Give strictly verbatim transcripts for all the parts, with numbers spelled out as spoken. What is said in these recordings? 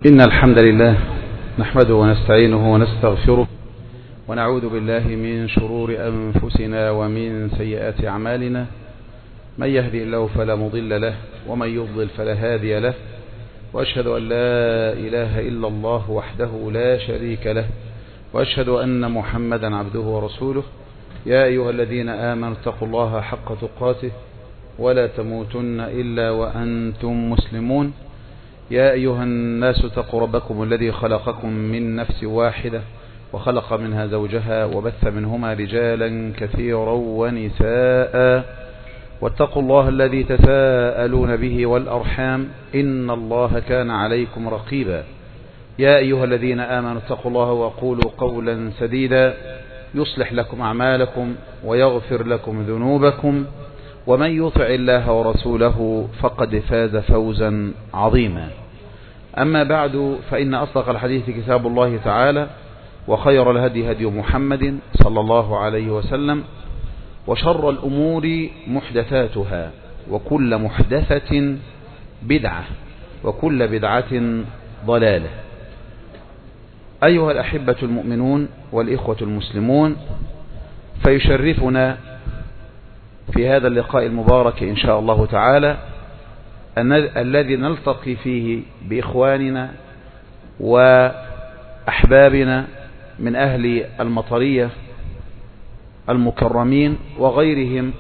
إن الحمد لله نحمده ونستعينه ونستغفره ونعوذ بالله من شرور أنفسنا ومن سيئات أعمالنا. من يهدي الله فلا مضل له ومن يضلل فلا هادي له، وأشهد أن لا إله إلا الله وحده لا شريك له، وأشهد أن محمدا عبده ورسوله. يا أيها الذين آمنوا اتقوا الله حق تقاته ولا تموتن إلا وأنتم مسلمون. يا أيها الناس اتقوا ربكم الذي خلقكم من نفس واحدة وخلق منها زوجها وبث منهما رجالا كثيرا ونساء، واتقوا الله الذي تساءلون به والأرحام إن الله كان عليكم رقيبا. يا أيها الذين آمنوا اتقوا الله وقولوا قولا سديدا يصلح لكم أعمالكم ويغفر لكم ذنوبكم، ومن يطع الله ورسوله فقد فاز فوزا عظيما. أما بعد، فإن أصدق الحديث كتاب الله تعالى، وخير الهدي هدي محمد صلى الله عليه وسلم، وشر الأمور محدثاتها، وكل محدثة بدعة، وكل بدعة ضلالة. أيها الأحبة المؤمنون والإخوة المسلمون، فيشرفنا في هذا اللقاء المبارك إن شاء الله تعالى أن الذي نلتقي فيه بإخواننا وأحبابنا من أهل المطرية المكرمين وغيرهم،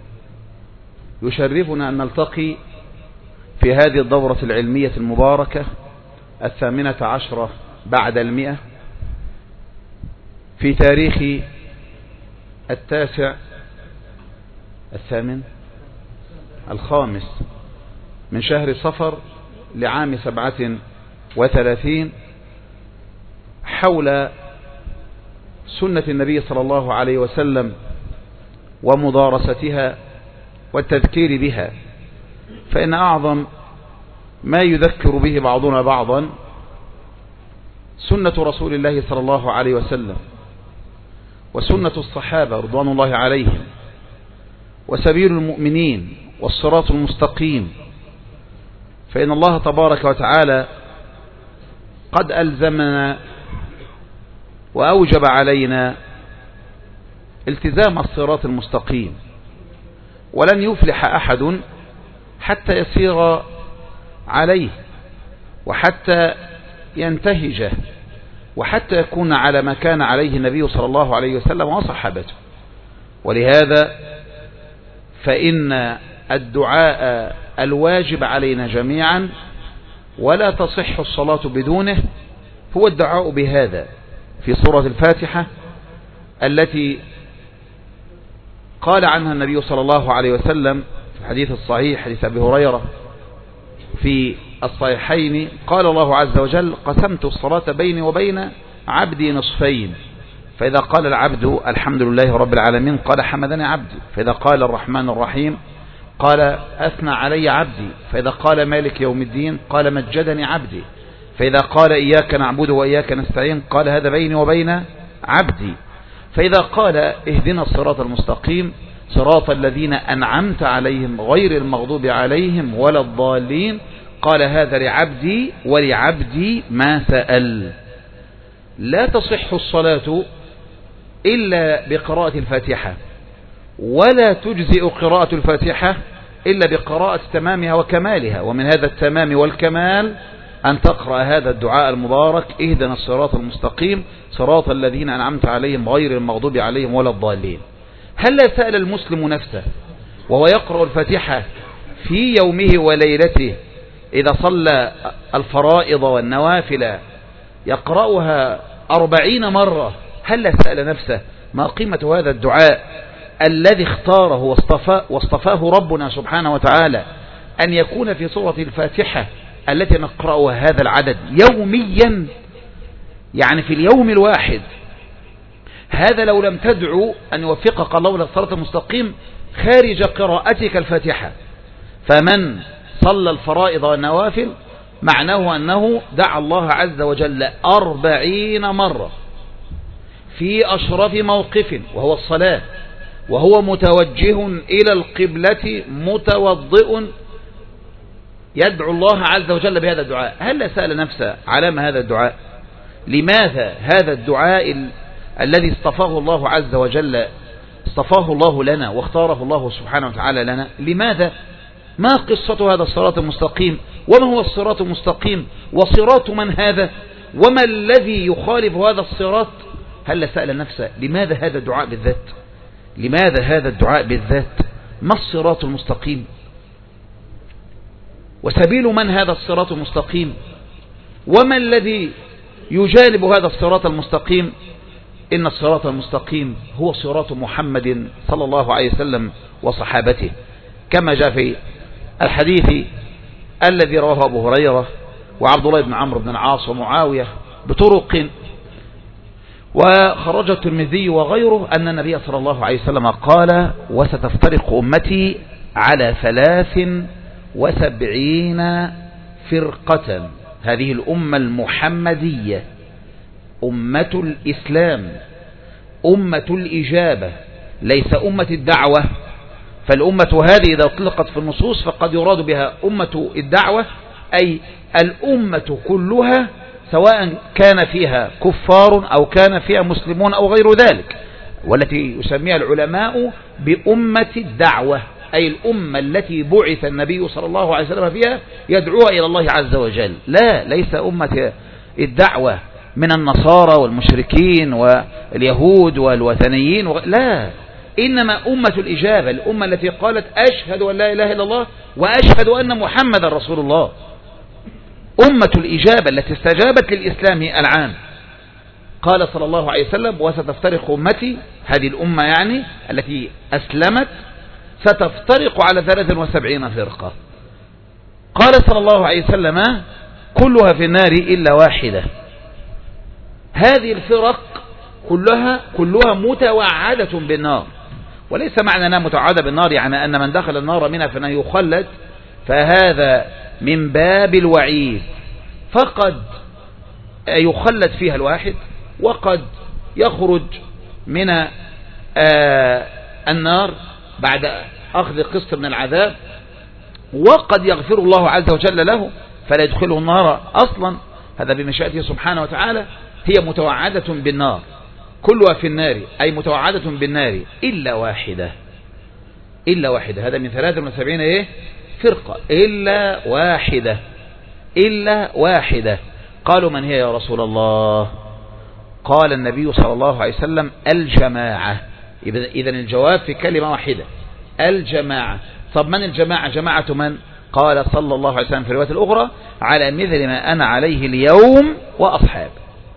يشرفنا أن نلتقي في هذه الدورة العلمية المباركة الثامنة عشرة بعد المئة في تاريخ التاسع الثامن الخامس من شهر صفر لعام سبعة وثلاثين، حول سنة النبي صلى الله عليه وسلم ومدارستها والتذكير بها. فإن أعظم ما يذكر به بعضنا بعضا سنة رسول الله صلى الله عليه وسلم، وسنة الصحابة رضوان الله عليهم، وسبيل المؤمنين والصراط المستقيم. فإن الله تبارك وتعالى قد ألزمنا وأوجب علينا التزام الصراط المستقيم، ولن يفلح أحد حتى يسير عليه، وحتى ينتهجه، وحتى يكون على ما كان عليه النبي صلى الله عليه وسلم وصحابته. ولهذا فإن الدعاء الواجب علينا جميعا ولا تصح الصلاة بدونه هو الدعاء بهذا في سورة الفاتحة التي قال عنها النبي صلى الله عليه وسلم في الحديث الصحيح حديث أبي هريرة في الصحيحين، قال الله عز وجل: قسمت الصلاة بيني وبين عبدي نصفين، فإذا قال العبد الحمد لله رب العالمين قال حمدني عبدي، فإذا قال الرحمن الرحيم قال أثنى علي عبدي، فإذا قال مالك يوم الدين قال مجدني عبدي، فإذا قال إياك نعبد وإياك نستعين قال هذا بيني وبين عبدي، فإذا قال اهدنا الصراط المستقيم صراط الذين أنعمت عليهم غير المغضوب عليهم ولا الضالين قال هذا لعبدي ولعبدي ما سأل. لا تصح الصلاة إلا بقراءة الفاتحة، ولا تجزئ قراءة الفاتحة إلا بقراءة تمامها وكمالها، ومن هذا التمام والكمال أن تقرأ هذا الدعاء المبارك: اهدنا الصراط المستقيم صراط الذين أنعمت عليهم غير المغضوب عليهم ولا الضالين. هل لا سأل المسلم نفسه وهو يقرأ الفاتحة في يومه وليلته إذا صلى الفرائض والنوافل يقرأها أربعين مرة، هل لا سأل نفسه ما قيمة هذا الدعاء الذي اختاره واصطفاه, واصطفاه ربنا سبحانه وتعالى أن يكون في سورة الفاتحة التي نقرأها هذا العدد يوميا، يعني في اليوم الواحد. هذا لو لم تدعو أن يوفقك الله للصراط المستقيم خارج قراءتك الفاتحة. فمن صلى الفرائض والنوافل معناه أنه دعا الله عز وجل أربعين مرة في أشرف موقف وهو الصلاة، وهو متوجه إلى القبلة متوضئ يدعو الله عز وجل بهذا الدعاء، هل سأل نفسه على ما هذا الدعاء؟ لماذا هذا الدعاء ال... الذي اصطفاه الله عز وجل، اصطفاه الله لنا واختاره الله سبحانه وتعالى لنا، لماذا؟ ما قصة هذا الصراط المستقيم؟ وما هو الصراط المستقيم؟ وصراط من هذا؟ وما الذي يخالف هذا الصراط؟ هل سأل نفسه لماذا هذا الدعاء بالذات؟ لماذا هذا الدعاء بالذات؟ ما الصراط المستقيم؟ وسبيل من هذا الصراط المستقيم؟ وما الذي يجانب هذا الصراط المستقيم؟ إن الصراط المستقيم هو صراط محمد صلى الله عليه وسلم وصحابته، كما جاء في الحديث الذي رواه أبو هريرة وعبد الله بن عمرو بن العاص ومعاوية بطرق، وخرج الترمذي وغيره أن النبي صلى الله عليه وسلم قال: وستفترق أمتي على ثلاث وسبعين فرقة. هذه الأمة المحمدية، أمة الإسلام، أمة الإجابة، ليس أمة الدعوة. فالأمة هذه إذا أطلقت في النصوص فقد يراد بها أمة الدعوة، أي الأمة كلها سواء كان فيها كفار أو كان فيها مسلمون أو غير ذلك، والتي يسميها العلماء بأمة الدعوة، أي الأمة التي بعث النبي صلى الله عليه وسلم فيها يدعوها إلى الله عز وجل. لا، ليس أمة الدعوة من النصارى والمشركين واليهود والوثنيين و... لا، إنما أمة الإجابة، الأمة التي قالت أشهد أن لا إله إلا الله وأشهد أن محمد رسول الله. أمة الإجابة التي استجابت للإسلام العام. قال صلى الله عليه وسلم: وستفترق أمتي، هذه الأمة يعني التي أسلمت، ستفترق على ثلاث وسبعين فرقة. قال صلى الله عليه وسلم: كلها في النار إلا واحدة. هذه الفرق كلها كلها متوعدة بالنار، وليس معنى أنها متوعدة بالنار يعني أن من دخل النار منها فإنه يخلد، فهذا من باب الوعيد، فقد يخلد فيها الواحد وقد يخرج من آه النار بعد أخذ قسط من العذاب، وقد يغفر الله عز وجل له فلا يدخله النار أصلا، هذا بمشيئته سبحانه وتعالى. هي متوعدة بالنار، كلها في النار، أي متوعدة بالنار إلا واحدة، إلا واحدة. هذا من ثلاث وسبعين إيه فرقة، إلا واحدة، إلا واحدة. قالوا: من هي يا رسول الله؟ قال النبي صلى الله عليه وسلم: الجماعة. إذن الجواب في كلمة واحدة، الجماعة. طب من الجماعة؟ جماعة من؟ قال صلى الله عليه وسلم في الرواية الأخرى: على مثل ما أنا عليه اليوم وأصحاب.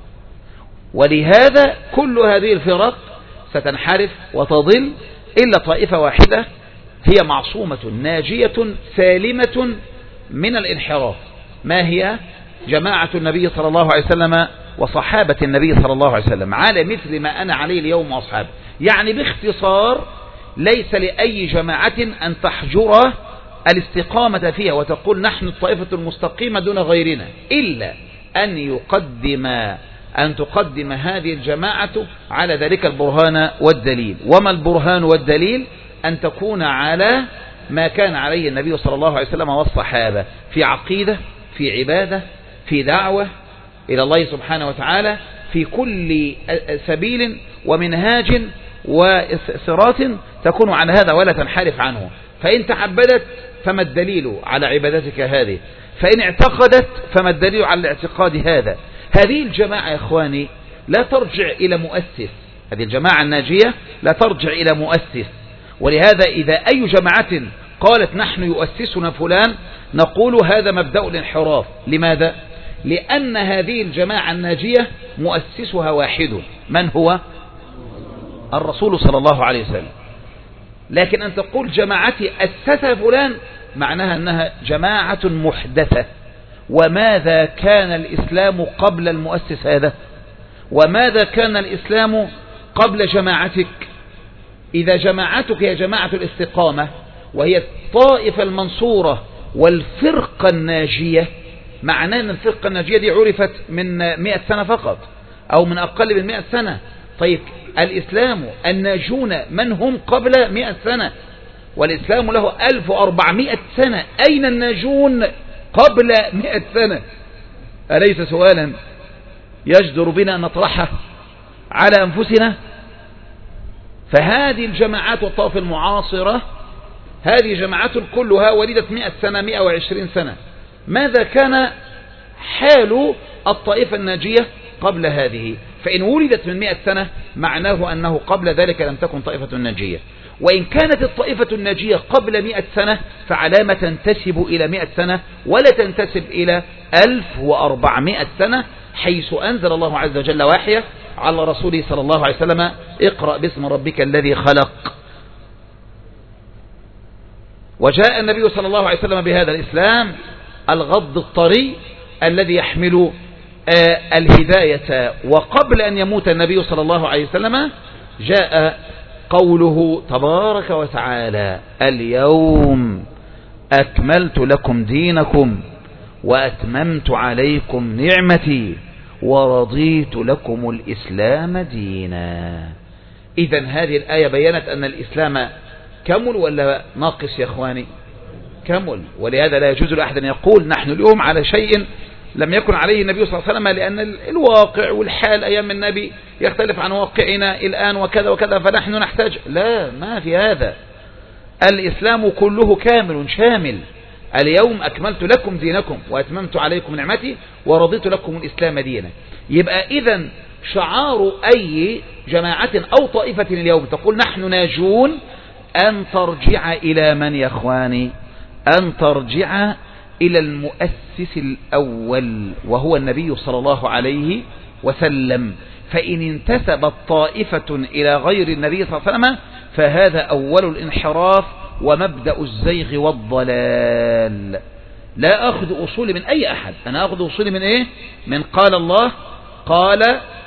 ولهذا كل هذه الفرق ستنحرف وتضل إلا طائفة واحدة هي معصومة ناجية سالمة من الانحراف. ما هي؟ جماعة النبي صلى الله عليه وسلم وصحابة النبي صلى الله عليه وسلم، على مثل ما أنا عليه اليوم وأصحابه. يعني باختصار ليس لأي جماعة أن تحجر الاستقامة فيها وتقول نحن الطائفة المستقيمة دون غيرنا، إلا أن يقدم أن تقدم هذه الجماعة على ذلك البرهان والدليل. وما البرهان والدليل؟ أن تكون على ما كان عليه النبي صلى الله عليه وسلم والصحابة في عقيدة، في عبادة، في دعوة إلى الله سبحانه وتعالى، في كل سبيل ومنهاج وصراط تكون على هذا ولا تنحرف عنه. فإن تعبدت فما الدليل على عبادتك هذه؟ فإن اعتقدت فما الدليل على الاعتقاد هذا؟ هذه الجماعة يا إخواني لا ترجع إلى مؤسس، هذه الجماعة الناجية لا ترجع إلى مؤسس. ولهذا إذا أي جماعة قالت نحن يؤسسنا فلان نقول هذا مبدأ الانحراف. لماذا؟ لأن هذه الجماعة الناجية مؤسسها واحد، من هو؟ الرسول صلى الله عليه وسلم. لكن أن تقول جماعتي أسسها فلان معناها أنها جماعة محدثة. وماذا كان الإسلام قبل المؤسس هذا؟ وماذا كان الإسلام قبل جماعتك؟ إذا جماعتك هي جماعة الاستقامة وهي الطائفة المنصورة والفرقة الناجية، معناه أن الفرقة الناجية دي عرفت من مئة سنة فقط أو من أقل من مئة سنة. طيب الإسلام الناجون من هم قبل مئة سنة؟ والإسلام له ألف وأربعمائة سنة، أين الناجون قبل مئة سنة، أليس سؤالا يجدر بنا أن نطرحه على أنفسنا؟ فهذه الجماعات والطوائف المعاصرة هذه جماعات كلها ولدت مئة سنة مئة وعشرين سنة. ماذا كان حال الطائفة الناجية قبل هذه؟ فإن ولدت من مئة سنة معناه أنه قبل ذلك لم تكن طائفة ناجية، وإن كانت الطائفة الناجية قبل مئة سنة فعلامة تنتسب إلى مئة سنة ولا تنتسب إلى ألف وأربعمائة سنة، حيث أنزل الله عز وجل وحيه على رسوله صلى الله عليه وسلم: اقرأ باسم ربك الذي خلق. وجاء النبي صلى الله عليه وسلم بهذا الإسلام الغض الطري الذي يحمل آه الهداية. وقبل أن يموت النبي صلى الله عليه وسلم جاء قوله تبارك وتعالى: اليوم أكملت لكم دينكم وأتممت عليكم نعمتي ورضيت لكم الإسلام دينا. إذن هذه الآية بيّنت أن الإسلام كمل ولا ناقص يا أخواني؟ كمل. ولهذا لا يجوز لأحد أن يقول نحن اليوم على شيء لم يكن عليه النبي صلى الله عليه وسلم، لأن الواقع والحال أيام النبي يختلف عن واقعنا الآن وكذا وكذا فنحن نحتاج. لا، ما في هذا. الإسلام كله كامل شامل. اليوم أكملت لكم دينكم وأتممت عليكم نعمتي ورضيت لكم الإسلام دينا. يبقى إذن شعار أي جماعة أو طائفة اليوم تقول نحن ناجون أن ترجع إلى من يا أخواني؟ أن ترجع إلى المؤسس الأول وهو النبي صلى الله عليه وسلم. فإن انتسبت طائفة إلى غير النبي صلى الله عليه وسلم فهذا أول الانحراف ومبدأ الزيغ والضلال. لا أخذ أصولي من أي أحد، أنا أخذ أصولي من إيه؟ من قال الله قال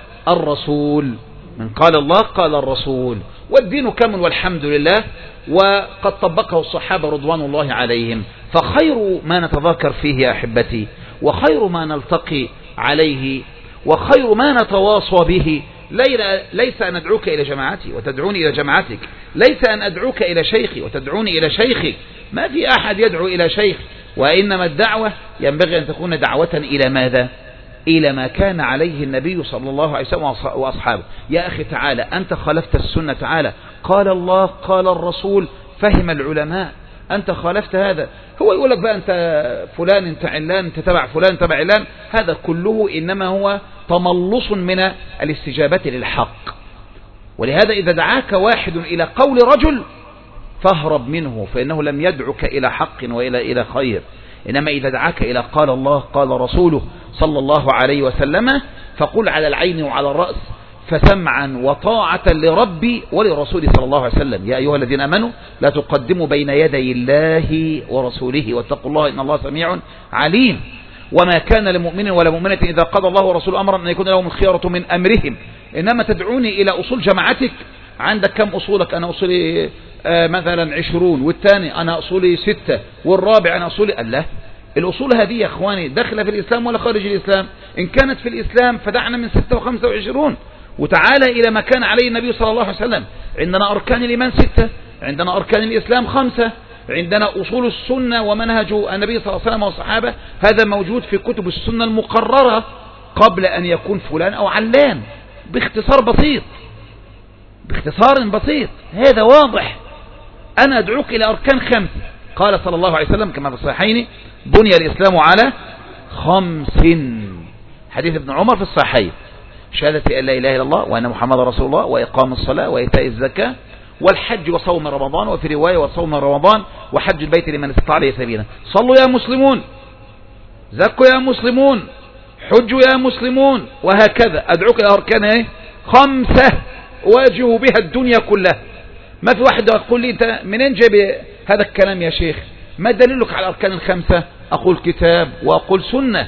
الرسول، من قال الله قال الرسول. والدين كامل والحمد لله، وقد طبقه الصحابة رضوان الله عليهم. فخير ما نتذاكر فيه يا أحبتي، وخير ما نلتقي عليه، وخير ما نتواصى به ليس أن أدعوك إلى جماعتي وتدعوني إلى جماعتك، ليس أن أدعوك إلى شيخي وتدعوني إلى شيخك. ما في أحد يدعو إلى شيخ، وإنما الدعوة ينبغي أن تكون دعوة إلى ماذا؟ إلى ما كان عليه النبي صلى الله عليه وسلم وأصحابه. يا أخي تعالى، أنت خالفت السنة، تعالى قال الله قال الرسول، فهم العلماء، أنت خالفت هذا. هو يقول لك بقى أنت فلان أنت علان أنت تبع فلان تبع علان، هذا كله إنما هو تملص من الاستجابة للحق. ولهذا إذا دعاك واحد إلى قول رجل فاهرب منه، فإنه لم يدعك إلى حق وإلى إلى خير. إنما إذا دعاك إلى قال الله قال رسوله صلى الله عليه وسلم فقل على العين وعلى الرأس، فسمعا وطاعة لربي ولرسوله صلى الله عليه وسلم. يا أيها الذين آمنوا لا تقدموا بين يدي الله ورسوله واتقوا الله إن الله سميع عليم. وما كان لمؤمن ولا مؤمنة إذا قضى الله ورسوله أمرا أن يكون لهم الخيرة من أمرهم. إنما تدعوني إلى أصول جماعتك، عندك كم أصولك؟ أنا أصولي آه مثلا عشرون، والثاني أنا أصولي ستة، والرابع أنا أصولي الله. الأصول هذه يا أخواني داخلة في الإسلام ولا خارج الإسلام؟ إن كانت في الإسلام فدعنا من ستة وخمسة وعشرون، وتعالى إلى ما كان عليه النبي صلى الله عليه وسلم. عندنا أركان الإيمان ستة، عندنا أركان الإسلام خمسة، عندنا أصول السنة ومنهج النبي صلى الله عليه وسلم والصحابة، هذا موجود في كتب السنة المقررة قبل أن يكون فلان أو علان، باختصار بسيط، باختصار بسيط، هذا واضح. أنا أدعوك إلى أركان خمس، قال صلى الله عليه وسلم كما في الصحيحين: بني الإسلام على خمس، حديث ابن عمر في الصحيحين: شهادة أن لا إله إلا الله وأن محمد رسول الله، وإقام الصلاة، وإيتاء الزكاة، والحج وصوم رمضان، وفي رواية وصوم رمضان، وحج البيت لمن استطاع إليه سبيلا. صلوا يا مسلمون، زكوا يا مسلمون، حجوا يا مسلمون، وهكذا. أدعوك إلى أركان إيه؟ خمسة واجهوا بها الدنيا كلها. ما في واحد يقول لي أنت منين جايب هذا الكلام يا شيخ؟ ما دليلك على الأركان الخمسة؟ أقول كتاب وأقول سنة.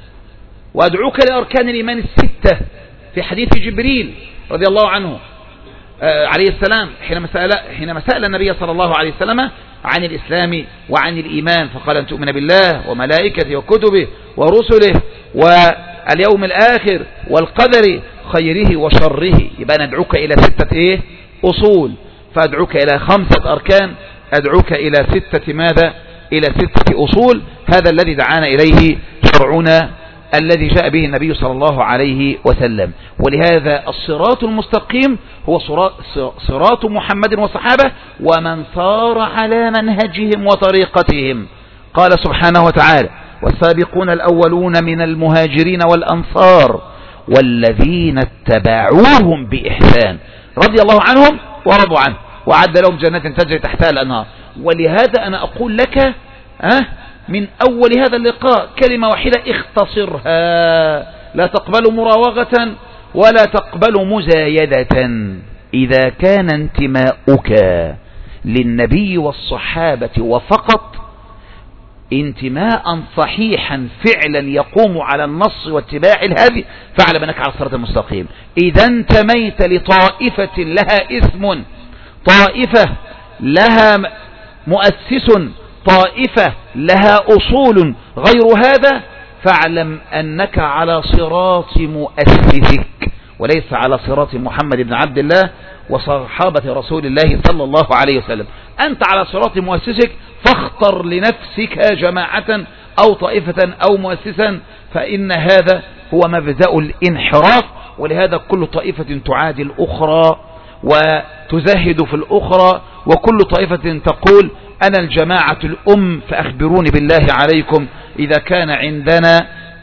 وأدعوك لأركان الإيمان الستة في حديث جبريل رضي الله عنه آه عليه السلام، حينما سأل, حينما سأل النبي صلى الله عليه وسلم عن الإسلام وعن الإيمان، فقال: أن تؤمن بالله وملائكته وكتبه ورسله واليوم الآخر والقدر خيره وشره. يبقى ندعوك إلى ستة إيه؟ أصول. فأدعوك إلى خمسة أركان، أدعوك إلى ستة ماذا؟ إلى ستة أصول. هذا الذي دعانا إليه شرعنا الذي جاء به النبي صلى الله عليه وسلم. ولهذا الصراط المستقيم هو صراط محمد وصحابه ومن صار على منهجهم وطريقتهم. قال سبحانه وتعالى: والسابقون الأولون من المهاجرين والأنصار والذين اتبعوهم بإحسان رضي الله عنهم ورضوا عنه وأعد لهم جنات تجري تحتها الأنهار. ولهذا أنا أقول لك أه من أول هذا اللقاء كلمة واحدة اختصرها، لا تقبل مراوغة ولا تقبل مزايدة. إذا كان انتماؤك للنبي والصحابة وفقط انتماء صحيحا فعلا يقوم على النص واتباع الهدي فاعلم أنك على الصراط المستقيم. إذا انتميت لطائفة لها اسم، طائفة لها مؤسس، طائفة لها أصول غير هذا، فاعلم أنك على صراط مؤسسك وليس على صراط محمد بن عبد الله وصحابة رسول الله صلى الله عليه وسلم. أنت على صراط مؤسسك، فاختر لنفسك جماعة أو طائفة أو مؤسسا، فإن هذا هو مبدأ الانحراف. ولهذا كل طائفة تعادي الأخرى وتزهد في الأخرى، وكل طائفة تقول أنا الجماعة الأم، فأخبروني بالله عليكم إذا كان عندنا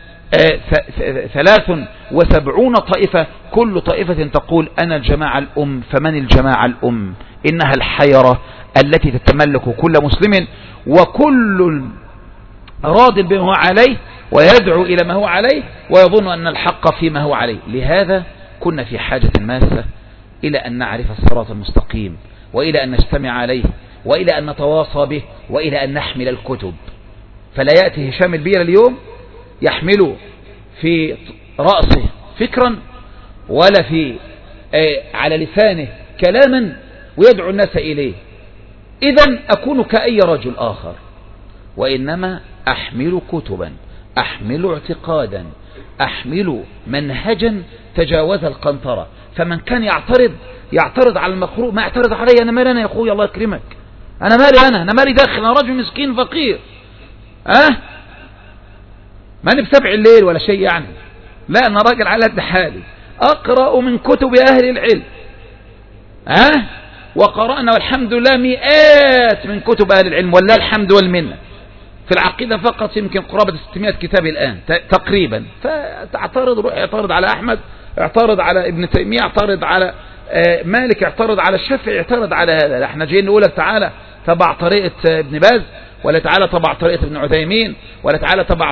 ثلاث وسبعون طائفة كل طائفة تقول أنا الجماعة الأم، فمن الجماعة الأم؟ إنها الحيرة التي تتملك كل مسلم، وكل راض بما هو عليه ويدعو إلى ما هو عليه ويظن أن الحق فيما هو عليه. لهذا كنا في حاجة ماسة إلى أن نعرف الصراط المستقيم، وإلى أن نجتمع عليه، وإلى أن نتواصى به، وإلى أن نحمل الكتب. فلا يأتي هشام البير اليوم يحمل في رأسه فكرا ولا في آه على لسانه كلاما ويدعو الناس إليه. إذن أكون كأي رجل آخر، وإنما أحمل كتبا، أحمل اعتقادا، أحمل منهجا تجاوز القنطرة. فمن كان يعترض يعترض على المقروء ما يعترض علي. أنا مالي أنا يا أخوي، الله يكرمك، أنا مالي أنا أنا مالي داخل، أنا رجل مسكين فقير، أه ماني بسبع الليل ولا شيء يعني، لا أنا راجل على قد حالي، أقرأ من كتب أهل العلم، أه وقرأنا والحمد لله مئات من كتب أهل العلم، ولا الحمد والمنة. في العقيدة فقط يمكن قرابة ستمائة كتاب الآن تقريبا. فتعترض، روح اعترض على أحمد، اعترض على ابن تيمية، اعترض على مالك، اعترض على الشافعي، اعترض على هذا. احنا جايين نقول لك تعالى تبع طريقة ابن باز، ولا تعالى تبع طريقة ابن عثيمين، ولا تعالى تبع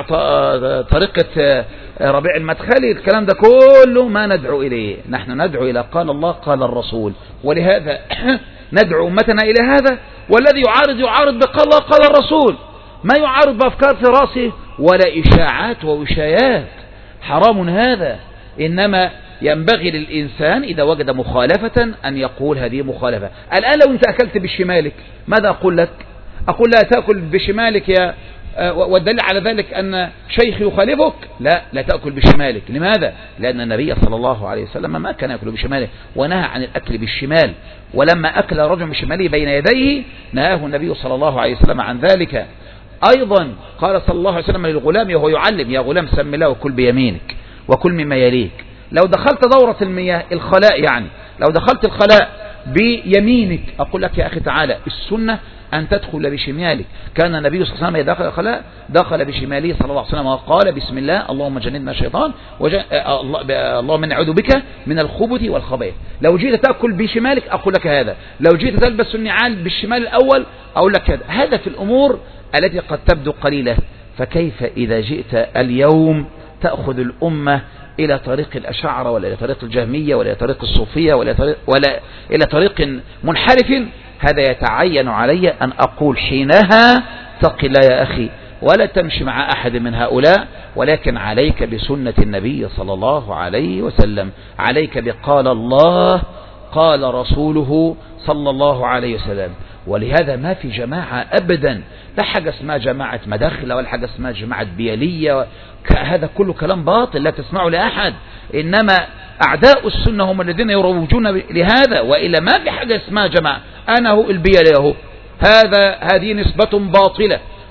طريقة ربيع المدخلي. الكلام ده كله ما ندعو إليه، نحن ندعو إلى قال الله قال الرسول. ولهذا ندعو أمتنا إلى هذا. والذي يعارض يعارض بقال الله قال الرسول، ما يعارض بأفكار في رأسه ولا إشاعات ووشايات، حرام هذا. إنما ينبغي للإنسان إذا وجد مخالفة أن يقول هذه مخالفة. الآن لو أنت أكلت بشمالك ماذا أقول لك؟ أقول لا تأكل بشمالك يا والدليل على ذلك أن شيخ يخالفك؟ لا لا تأكل بشمالك. لماذا؟ لأن النبي صلى الله عليه وسلم ما كان يأكل بشماله ونهى عن الأكل بالشمال. ولما أكل رجل بشماله بين يديه نهاه النبي صلى الله عليه وسلم عن ذلك. أيضا قال صلى الله عليه وسلم للغلام وهو يعلم: يا غلام سم الله وكل بيمينك وكل مما يليك. لو دخلت دورة المياه الخلاء، يعني لو دخلت الخلاء بيمينك أقول لك يا أخي تعالى، السنة أن تدخل بشمالك. كان النبي صلى الله عليه وسلم إذا دخل الخلاء دخل بشماله صلى الله عليه وسلم وقال: بسم الله اللهم جنبنا الشيطان وج... اللهم نعوذ بك من الخبث والخبائث. لو جيت تأكل بشمالك أقول لك هذا، لو جيت تلبس النعال بالشمال الأول أقول لك هذا. هذا في الأمور التي قد تبدو قليلة، فكيف إذا جئت اليوم تأخذ الأمة إلى طريق الأشاعرة ولا إلى طريق الجهمية ولا إلى طريق الصوفية ولا, طريق ولا إلى طريق منحرف؟ هذا يتعين علي أن أقول حينها: اتق الله يا أخي ولا تمشي مع أحد من هؤلاء، ولكن عليك بسنة النبي صلى الله عليه وسلم، عليك بقال الله قال رسوله صلى الله عليه وسلم. ولهذا ما في جماعة أبدا، لا حاجة اسمها جماعة مداخلة ولا حاجة اسمها جماعة بيالية، هذا كله كلام باطل لا تسمعه لأحد. إنما أعداء السنة هم الذين يروجون لهذا، وإلا ما في حاجة اسمها جماعة. أنا هو البيالي، هذا هذه نسبة باطلة.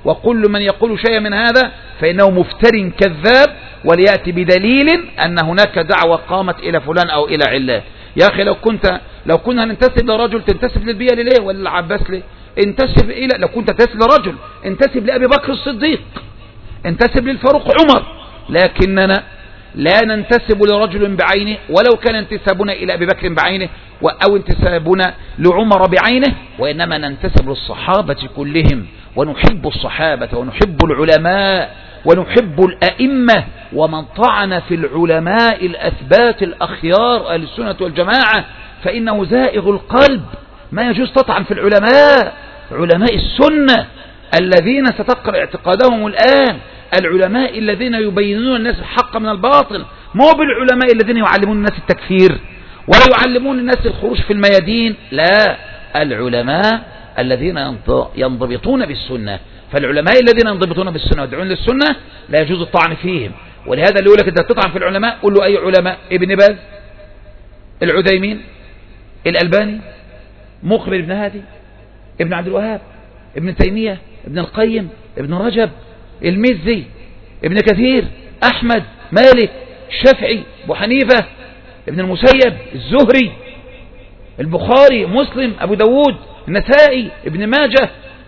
وكل من يقول شيئا من هذا فإنه مفتر كذاب، وليأتي بدليل أن هناك دعوة قامت إلى فلان أو إلى علان. يا أخي لو كنت لو كنا ننتسب لرجل تنتسب للبيئة ليه ولا العباس ليه؟ انتسب إلى لو كنت تنتسب لرجل انتسب لأبي بكر الصديق، انتسب للفاروق عمر، لكننا لا ننتسب لرجل بعينه ولو كان انتسابنا إلى أبي بكر بعينه أو انتسابنا لعمر بعينه، وإنما ننتسب للصحابة كلهم، ونحب الصحابة ونحب العلماء ونحب الأئمة، ومن طعن في العلماء الأثبات الأخيار أهل السنة والجماعة فإنه زائغ القلب. ما يجوز تطعن في العلماء، علماء السنة الذين ستقرأ اعتقادهم الآن، العلماء الذين يبينون الناس الحق من الباطل، مو بالعلماء الذين يعلمون الناس التكفير ولا يعلمون الناس الخروج في الميادين، لا، العلماء الذين ينضبطون بالسنة. فالعلماء الذين ينضبطون بالسنة ويدعون للسنة لا يجوز الطعن فيهم. ولهذا اللي يقول لك انت تطعن في العلماء قل له أي علماء؟ ابن باز، العثيمين، الألباني، مقبل ابن هادي، ابن عبد الوهاب، ابن تيمية، ابن القيم، ابن رجب، المزي، ابن كثير، أحمد، مالك، الشافعي، أبو حنيفة، ابن المسيب، الزهري، البخاري، مسلم، أبو داود، النسائي، ابن ماجه،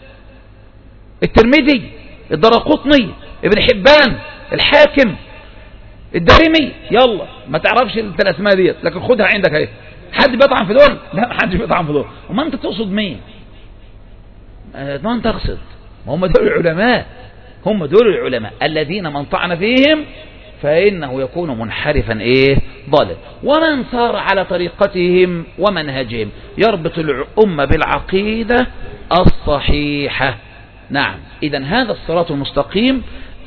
الترمذي، الدرقطني، ابن حبان، الحاكم، الدارمي. يلا ما تعرفش انت الاسماء ديت لكن خدها عندك اهي. حد بيطعن في دول؟ لا، ما حدش بيطعن في دول. وما انت تقصد مين؟ ما انت تقصد، ما هم دول العلماء، هم دول العلماء الذين من طعن فيهم فإنه يكون منحرفا ايه ضالا. ومن صار على طريقتهم ومنهجهم يربط الأمة بالعقيدة الصحيحة. نعم، إذن هذا الصراط المستقيم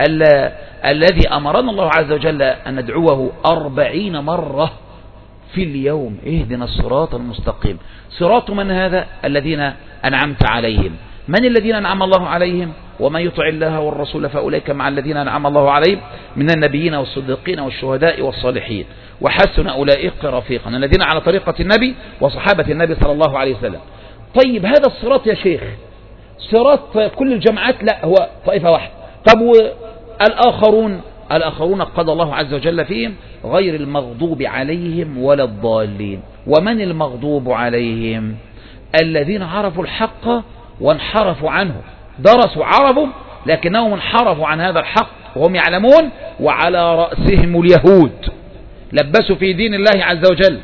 الذي أمرنا الله عز وجل أن ندعوه أربعين مرة في اليوم، اهدنا الصراط المستقيم. صراط من هذا؟ الذين أنعمت عليهم. من الذين أنعم الله عليهم؟ ومن يطع الله والرسول فأولئك مع الذين أنعم الله عليهم من النبيين والصديقين والشهداء والصالحين وحسن أولئك رفيقا، الذين على طريقة النبي وصحابة النبي صلى الله عليه وسلم. طيب هذا الصراط يا شيخ صراط كل الجماعات؟ لا، هو طائفة واحدة. طب والآخرون؟ الآخرون قضى الله عز وجل فيهم غير المغضوب عليهم ولا الضالين. ومن المغضوب عليهم؟ الذين عرفوا الحق وانحرفوا عنه، درسوا عرفوا لكنهم انحرفوا عن هذا الحق وهم يعلمون، وعلى رأسهم اليهود لبسوا في دين الله عز وجل.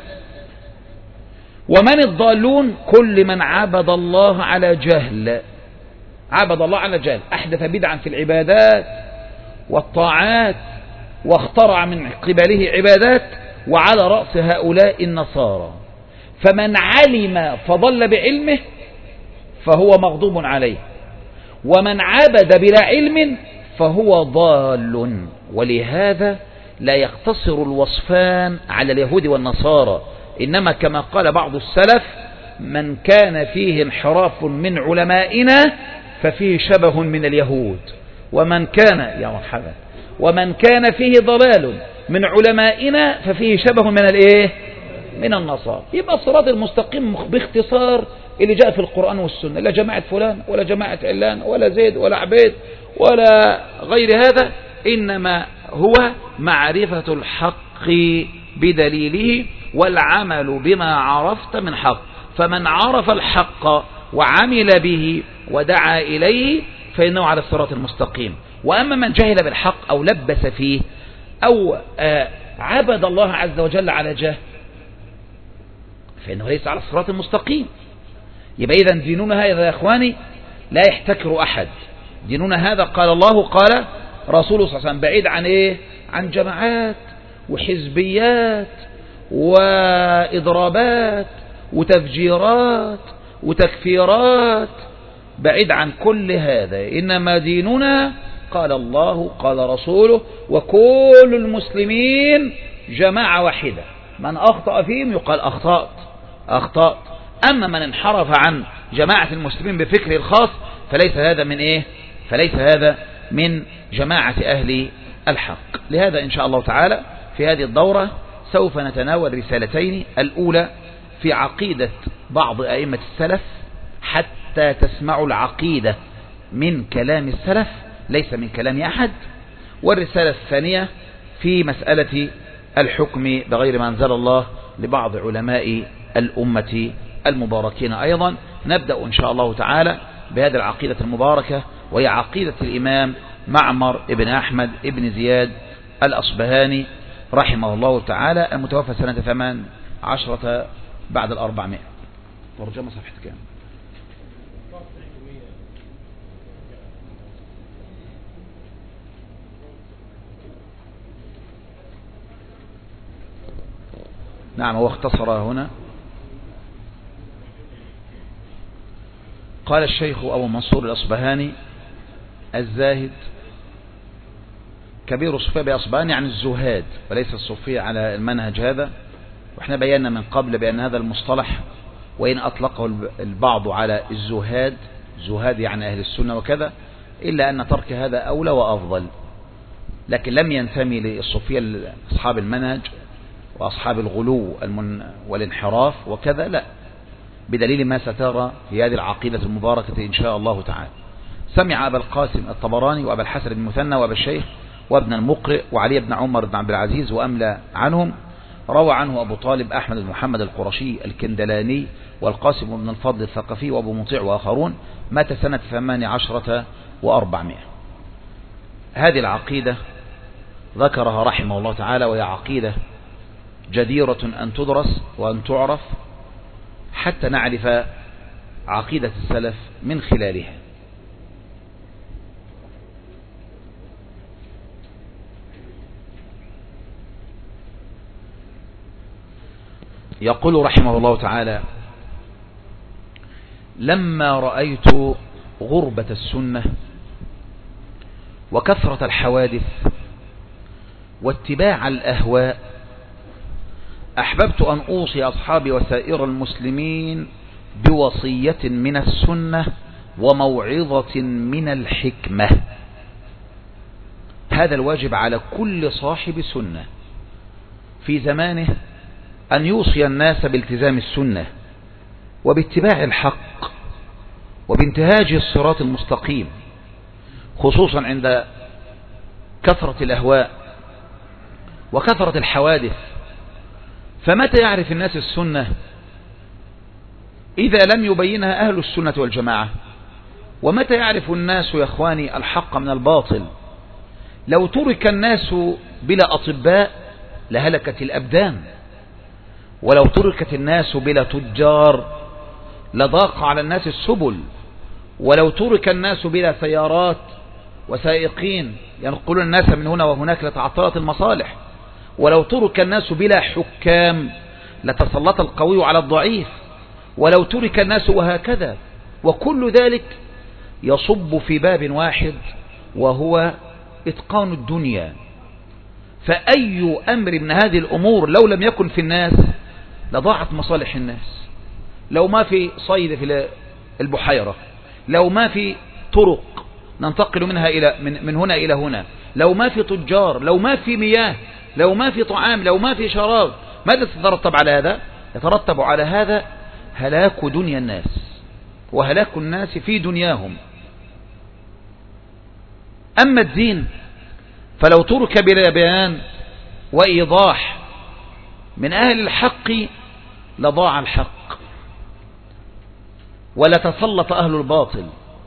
ومن الضالون؟ كل من عبد الله على جهل، عبد الله على جهل، أحدث بدعا في العبادات والطاعات واخترع من قبله عبادات، وعلى رأس هؤلاء النصارى. فمن علم فضل بعلمه فهو مغضوب عليه، ومن عبد بلا علم فهو ضال. ولهذا لا يقتصر الوصفان على اليهود والنصارى، إنما كما قال بعض السلف: من كان فيه انحراف من علمائنا ففيه شبه من اليهود، ومن كان يا مرحبا ومن كان فيه ضلال من علمائنا ففيه شبه من الايه من النصارى. يبقى الصراط المستقيم باختصار اللي جاء في القرآن والسنة، لا جماعة فلان ولا جماعة علان ولا زيد ولا عبيد ولا غير هذا، إنما هو معرفة الحق بدليله والعمل بما عرفت من حق. فمن عرف الحق وعمل به ودعا إليه فإنه على الصراط المستقيم. وأما من جهل بالحق أو لبس فيه أو عبد الله عز وجل على جهل فإنه ليس على الصراط المستقيم. يبقى إذن ديننا هذا يا إخواني لا يحتكر أحد. ديننا هذا قال الله قال رسوله صلى الله عليه وسلم، بعيد عن إيه؟ عن جماعات وحزبيات وإضرابات وتفجيرات وتكفيرات، بعيد عن كل هذا. إنما ديننا قال الله قال رسوله، وكل المسلمين جماعة واحدة، من أخطأ فيهم يقال أخطأت أخطأت. أما من انحرف عن جماعة المسلمين بفكره الخاص فليس هذا من إيه فليس هذا من جماعة أهل الحق. لهذا إن شاء الله تعالى في هذه الدورة سوف نتناول رسالتين، الأولى في عقيدة بعض أئمة السلف حتى تسمعوا العقيدة من كلام السلف ليس من كلام أحد. والرسالة الثانية في مسألة الحكم بغير ما أنزل الله لبعض علماء الأمة المباركين. أيضا نبدأ إن شاء الله تعالى بهذه العقيدة المباركة، وهي عقيدة الإمام معمر ابن أحمد ابن زياد الأصبهاني رحمه الله تعالى، المتوفى سنة ثمان عشرة بعد الأربعمائة. ترجمة صفحة كام؟ نعم، هو اختصر هنا. قال الشيخ أبو منصور الأصبهاني الزاهد كبير الصوفية بأصبهان، يعني الزهاد وليس الصوفية على المنهج هذا. وإحنا بينا من قبل بأن هذا المصطلح وإن أطلقه البعض على الزهاد، زهاد يعني أهل السنة وكذا، إلا أن ترك هذا أولى وأفضل، لكن لم ينتمي للصوفية أصحاب المنهج وأصحاب الغلو والانحراف وكذا، لا، بدليل ما سترى في هذه العقيدة المباركة إن شاء الله تعالى. سمع أبا القاسم الطبراني وأبا الحسن بن مثنى وأبا الشيخ وابن المقرئ وعلي بن عمر بن عبد العزيز وأملى عنهم. روى عنه أبو طالب أحمد بن محمد القرشي الكندلاني والقاسم بن الفضل الثقفي وأبو مطيع وآخرون، مات سنة ثمان عشرة وأربعمائة. هذه العقيدة ذكرها رحمه الله تعالى، وهي عقيدة جديرة أن تدرس وأن تعرف حتى نعرف عقيدة السلف من خلالها. يقول رحمه الله تعالى: لما رأيت غربة السنة وكثرة الحوادث واتباع الأهواء، أحببت أن أوصي أصحابي وسائر المسلمين بوصية من السنة وموعظة من الحكمة. هذا الواجب على كل صاحب سنة في زمانه، أن يوصي الناس بالتزام السنة وباتباع الحق وبانتهاج الصراط المستقيم، خصوصا عند كثرة الأهواء وكثرة الحوادث. فمتى يعرف الناس السنة؟ إذا لم يبينها أهل السنة والجماعة. ومتى يعرف الناس يا أخواني الحق من الباطل؟ لو ترك الناس بلا أطباء لهلكت الأبدان، ولو تركت الناس بلا تجار لضاق على الناس السبل، ولو ترك الناس بلا سيارات وسائقين ينقلون الناس من هنا وهناك لتعطلت المصالح، ولو ترك الناس بلا حكام لتسلط القوي على الضعيف، ولو ترك الناس وهكذا. وكل ذلك يصب في باب واحد، وهو إتقان الدنيا. فأي أمر من هذه الأمور لو لم يكن في الناس لضاعت مصالح الناس. لو ما في صيد في البحيرة، لو ما في طرق ننتقل منها إلى من, من هنا إلى هنا، لو ما في تجار، لو ما في مياه، لو ما في طعام، لو ما في شراب، ماذا تترتب على هذا؟ يترتب على هذا هلاك دنيا الناس وهلاك الناس في دنياهم. أما الدين فلو ترك بلا بيان وإيضاح من أهل الحق لضاع الحق ولتسلط أهل الباطل.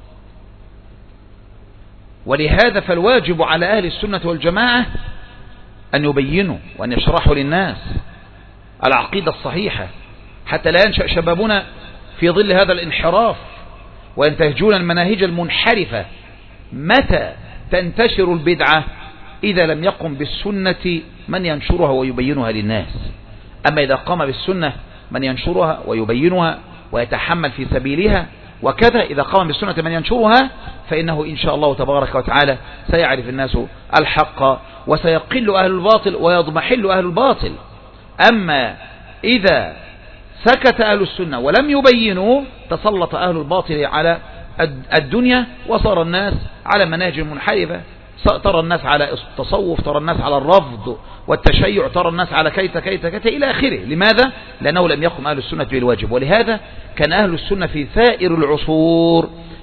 ولهذا فالواجب على أهل السنة والجماعة أن يبينوا وأن يشرحوا للناس العقيدة الصحيحة، حتى لا ينشأ شبابنا في ظل هذا الانحراف وينتهجون المناهج المنحرفة. متى تنتشر البدعة؟ إذا لم يقم بالسنة من ينشرها ويبينها للناس. أما إذا قام بالسنة من ينشرها ويبينها ويتحمل في سبيلها وكذا، إذا قام بالسنة من ينشرها فإنه إن شاء الله تبارك وتعالى سيعرف الناس الحق وسيقل أهل الباطل ويضمحل أهل الباطل. أما إذا سكت أهل السنة ولم يبينوا تسلط أهل الباطل على الدنيا، وصار الناس على مناهج منحرفة. ترى الناس على التصوف، ترى الناس على الرفض والتشيع، ترى الناس على كيت كيت كيت إلى آخره. لماذا؟ لأنه لم يقم أهل السنة بالواجب. ولهذا كان أهل السنة في سائر العصور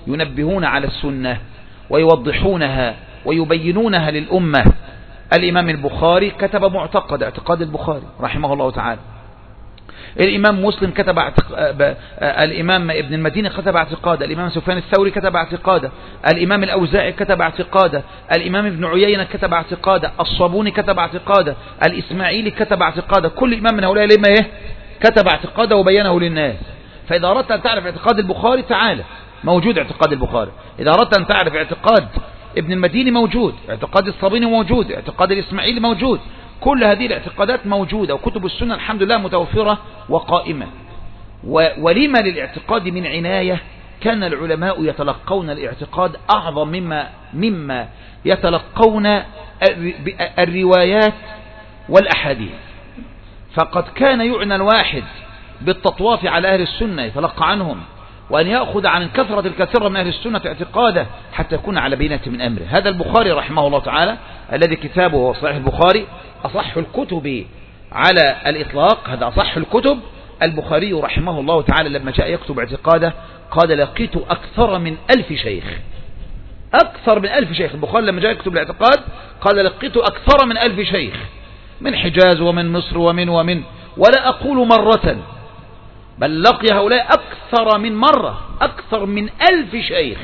ينبهون على السنة ويوضحونها ويبينونها للأمة. الإمام البخاري كتب معتقد اعتقاد البخاري رحمه الله تعالى. الإمام مسلم كتب اعتقاد، الإمام ابن المديني كتب اعتقاد، الإمام سفيان الثوري كتب اعتقاده، الإمام الأوزاعي كتب اعتقاده، الإمام ابن عيينة كتب اعتقاده، الصابوني كتب اعتقاده، الإسماعيلي كتب اعتقاده. كل إمام من هؤلاء الأئمة ايه كتب اعتقاده وبينه للناس. فإذا أردت أن تعرف اعتقاد البخاري تعالى موجود اعتقاد البخاري. إذا أردت أن تعرف اعتقاد ابن المديني موجود، اعتقاد الصابوني موجود، اعتقاد الإسماعيلي موجود. كل هذه الاعتقادات موجودة، وكتب السنة الحمد لله متوفرة وقائمة. ولما للاعتقاد من عناية؟ كان العلماء يتلقون الاعتقاد أعظم مما, مما يتلقون الروايات والأحاديث. فقد كان يعنى الواحد بالتطواف على أهل السنة يتلقى عنهم، وأن يأخذ عن كثرة الكثير من أهل السنة اعتقاده حتى يكون على بينة من أمره. هذا البخاري رحمه الله تعالى الذي كتابه هو صحيح البخاري أصح الكتب على الإطلاق، هذا أصح الكتب. البخاري رحمه الله تعالى لما جاء يكتب اعتقاده قال لقيت أكثر من ألف شيخ، أكثر من ألف شيخ. البخاري لما جاء يكتب الاعتقاد قال لقيت أكثر من ألف شيخ من حجاز ومن مصر ومن ومن ولا أقول مرة، بل لقي هؤلاء أكثر من مرة، أكثر من ألف شيخ.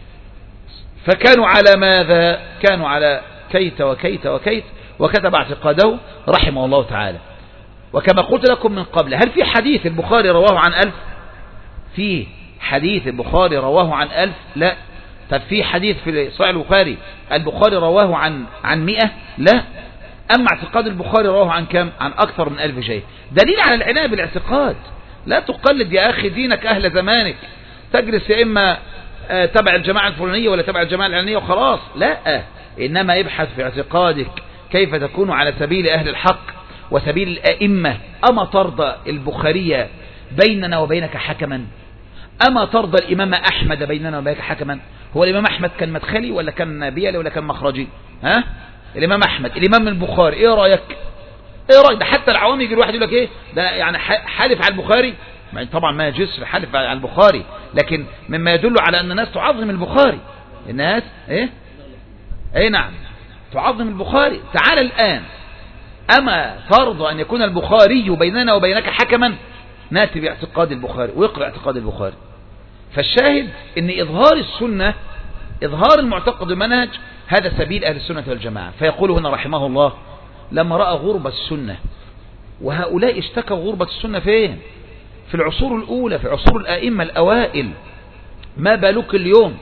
فكانوا على ماذا؟ كانوا على كيت وكيت وكيت، وكتب اعتقاده رحمه الله تعالى. وكما قلت لكم من قبل، هل في حديث البخاري رواه عن ألف؟ في حديث البخاري رواه عن ألف؟ لا. طب في حديث في صحيح البخاري البخاري رواه عن عن مئة؟ لا. أما اعتقاد البخاري رواه عن كم؟ عن أكثر من ألف شيء. دليل على العناية بالاعتقاد. لا تقلد يا أخي دينك أهل زمانك، تجلس يا إما تبع الجماعة الفلانية ولا تبع الجماعة العلانية وخلاص. لا، إنما ابحث في اعتقادك كيف تكون على سبيل أهل الحق وسبيل الأئمة. أما ترضى البخاري بيننا وبينك حكما؟ أما ترضى الإمام أحمد بيننا وبينك حكما؟ هو الإمام أحمد كان مدخلي ولا كان بيالي ولا كان مخرجي؟ ها؟ الإمام أحمد، الإمام البخاري، إيه رأيك؟ إيه رأيك؟ ده حتى العوام يجي الواحد يقول لك إيه ده يعني حالف على البخاري. طبعا ما يجوز حالف على البخاري، لكن مما يدل على أن الناس تعظم البخاري. الناس إيه؟ إيه نعم تعظم البخاري. تعال الآن، أما ترضى أن يكون البخاري بيننا وبينك حكما؟ ناتي باعتقاد البخاري ويقرأ اعتقاد البخاري. فالشاهد أن إظهار السنة، إظهار المعتقد المنهج، هذا سبيل أهل السنة والجماعة. فيقول هنا رحمه الله لما رأى غربة السنة، وهؤلاء اشتكوا غربة السنة فين؟ في العصور الأولى، في عصور الآئمة الأوائل. ما بالك اليوم؟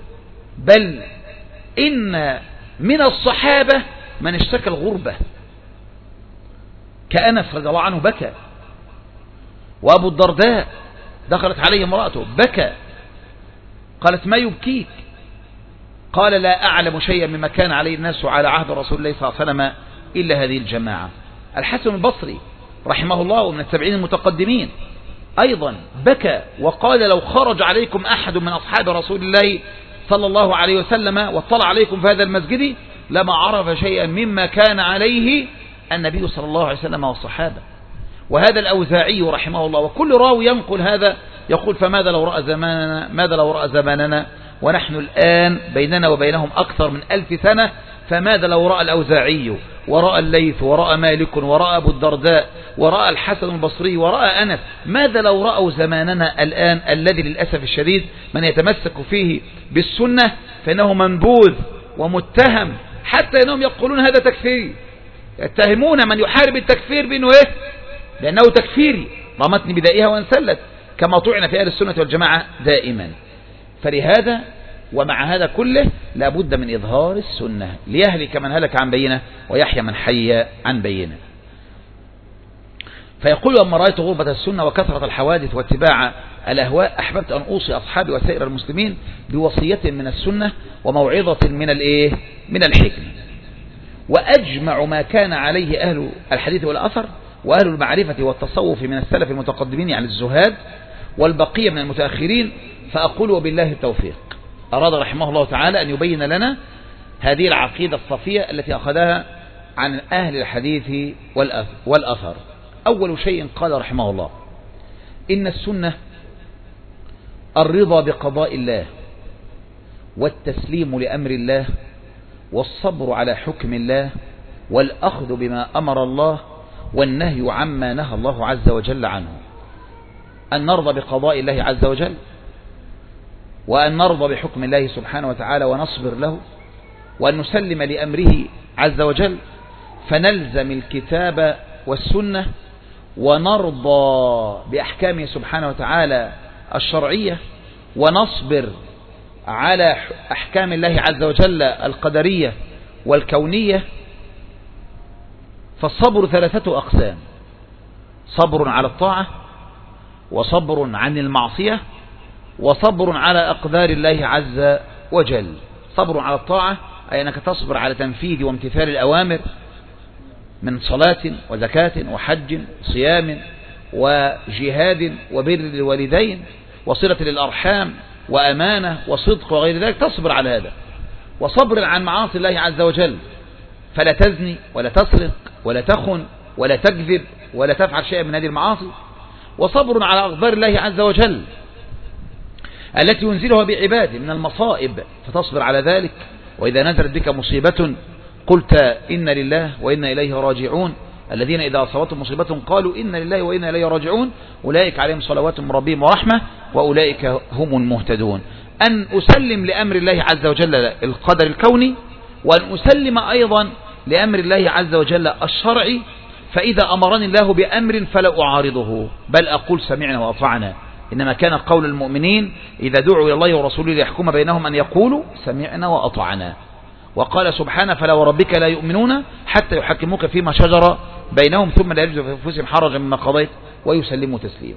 بل إن من الصحابة من اشتكى الغربة، كأنس رضي الله عنه بكى، وأبو الدرداء دخلت عليه امرأته بكى، قالت ما يبكيك؟ قال لا أعلم شيئا مما كان عليه الناس على عهد رسول الله صلى الله عليه وسلم إلا هذه الجماعة. الحسن البصري رحمه الله ومن التابعين المتقدمين أيضا بكى وقال لو خرج عليكم أحد من أصحاب رسول الله صلى الله عليه وسلم واطلع عليكم في هذا المسجد لما عرف شيئا مما كان عليه النبي صلى الله عليه وسلم والصحابة. وهذا الأوزاعي رحمه الله، وكل راوي ينقل هذا يقول فماذا لو رأى زماننا، ماذا لو رأى زماننا ونحن الآن بيننا وبينهم أكثر من ألف سنة، فماذا لو رأى الأوزاعي ورأى الليث ورأى مالك ورأى أبو الدرداء ورأى الحسن البصري ورأى أنس، ماذا لو رأوا زماننا الآن الذي للأسف الشديد من يتمسك فيه بالسنة فإنه منبوذ ومتهم، حتى أنهم يقولون هذا تكفيري، يتهمون من يحارب التكفير بأنه إيه؟ لأنه تكفيري، رمتني بدائها وانسلت، كما طعن في أهل السنة والجماعة دائما. فلهذا ومع هذا كله لابد من إظهار السنة ليهلك من هلك عن بينه ويحيى من حي عن بينه. فيقول أما رأيت غربة السنة وكثرة الحوادث واتباع الأهواء أحببت أن أوصي أصحابي وسائر المسلمين بوصية من السنة وموعظة من الإيه؟ من الحكمة. وأجمع ما كان عليه أهل الحديث والأثر وأهل المعرفة والتصوف من السلف المتقدمين عن الزهاد والبقية من المتأخرين، فأقول وبالله التوفيق. أراد رحمه الله تعالى أن يبين لنا هذه العقيدة الصفية التي أخذها عن أهل الحديث والأثر. أول شيء قال رحمه الله إن السنة الرضا بقضاء الله والتسليم لأمر الله والصبر على حكم الله والأخذ بما أمر الله والنهي عما نهى الله عز وجل عنه. أن نرضى بقضاء الله عز وجل، وأن نرضى بحكم الله سبحانه وتعالى ونصبر له، وأن نسلم لأمره عز وجل، فنلزم الكتاب والسنة ونرضى بأحكامه سبحانه وتعالى الشرعية، ونصبر على أحكام الله عز وجل القدرية والكونية. فالصبر ثلاثة أقسام: صبر على الطاعة، وصبر عن المعصية، وصبر على أقدار الله عز وجل. صبر على الطاعة أي أنك تصبر على تنفيذ وامتثال الأوامر من صلاة وزكاة وحج وصيام وجهاد وبر للوالدين وصلة للأرحام وأمانة وصدق وغير ذلك، تصبر على هذا. وصبر عن معاصي الله عز وجل، فلا تزني ولا تسرق ولا تخن ولا تكذب ولا تفعل شيئا من هذه المعاصي. وصبر على أقدار الله عز وجل التي ينزلها بعباده من المصائب، فتصبر على ذلك. وإذا نزلت بك مصيبة قلت إن لله وإنا إليه راجعون. الذين إذا أصابتهم مصيبة قالوا إن لله وإنا إليه راجعون أولئك عليهم صلوات من ربهم ورحمة وأولئك هم المهتدون. أن أسلم لأمر الله عز وجل القدر الكوني، وأن أسلم أيضا لأمر الله عز وجل الشرعي. فإذا أمرني الله بأمر فلا أعارضه، بل أقول سمعنا وأطعنا. إنما كان قول المؤمنين إذا دعوا إلى الله ورسوله ليحكم بينهم أن يقولوا سمعنا وأطعنا. وقال سبحانه: فلا وربك لا يؤمنون حتى يحكموك فيما شجر بينهم ثم لا يجدوا في أنفسهم حرجا مما قضيت ويسلموا تسليما.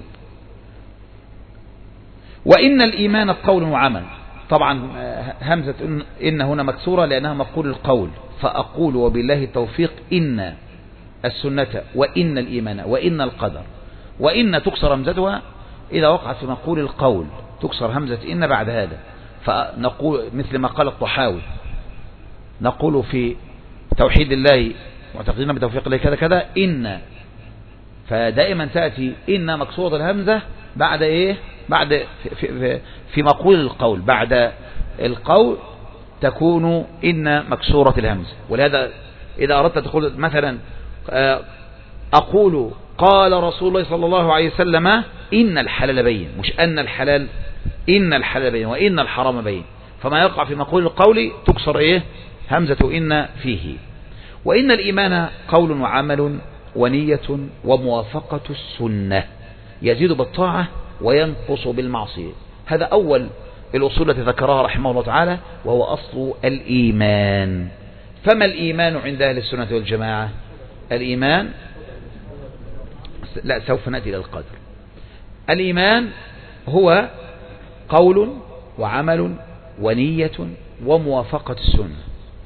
وإن الإيمان قول وعمل. طبعا همزة إن هنا مكسورة لأنها مقول القول، فأقول وبالله التوفيق إن السنة وإن الإيمان وإن القدر. وإن تكسر همزتها إذا وقعت في مقول القول، تكسر همزة إن بعد هذا. فنقول مثل ما قال الطحاوي: نقول في توحيد الله معتقدين بتوفيق الله كذا كذا إن. فدائما تأتي إن مكسورة الهمزة بعد إيه؟ بعد في, في, في مقول القول، بعد القول تكون إن مكسورة الهمزة. ولهذا إذا أردت تقول مثلا أقول قال رسول الله صلى الله عليه وسلم إن الحلال بين، مش أن الحلال، إن الحلال بين وإن الحرام بين. فما يقع في مقول القول تكسر إيه؟ همزة إن فيه. وإن الإيمان قول وعمل ونية وموافقة السنة، يزيد بالطاعة وينقص بالمعصية. هذا أول الأصول التي ذكرها رحمه الله تعالى، وهو أصل الإيمان. فما الإيمان عند أهل السنة والجماعة؟ الإيمان لا سوف نأتي إلى القدر. الإيمان هو قول وعمل ونية وموافقة السنة.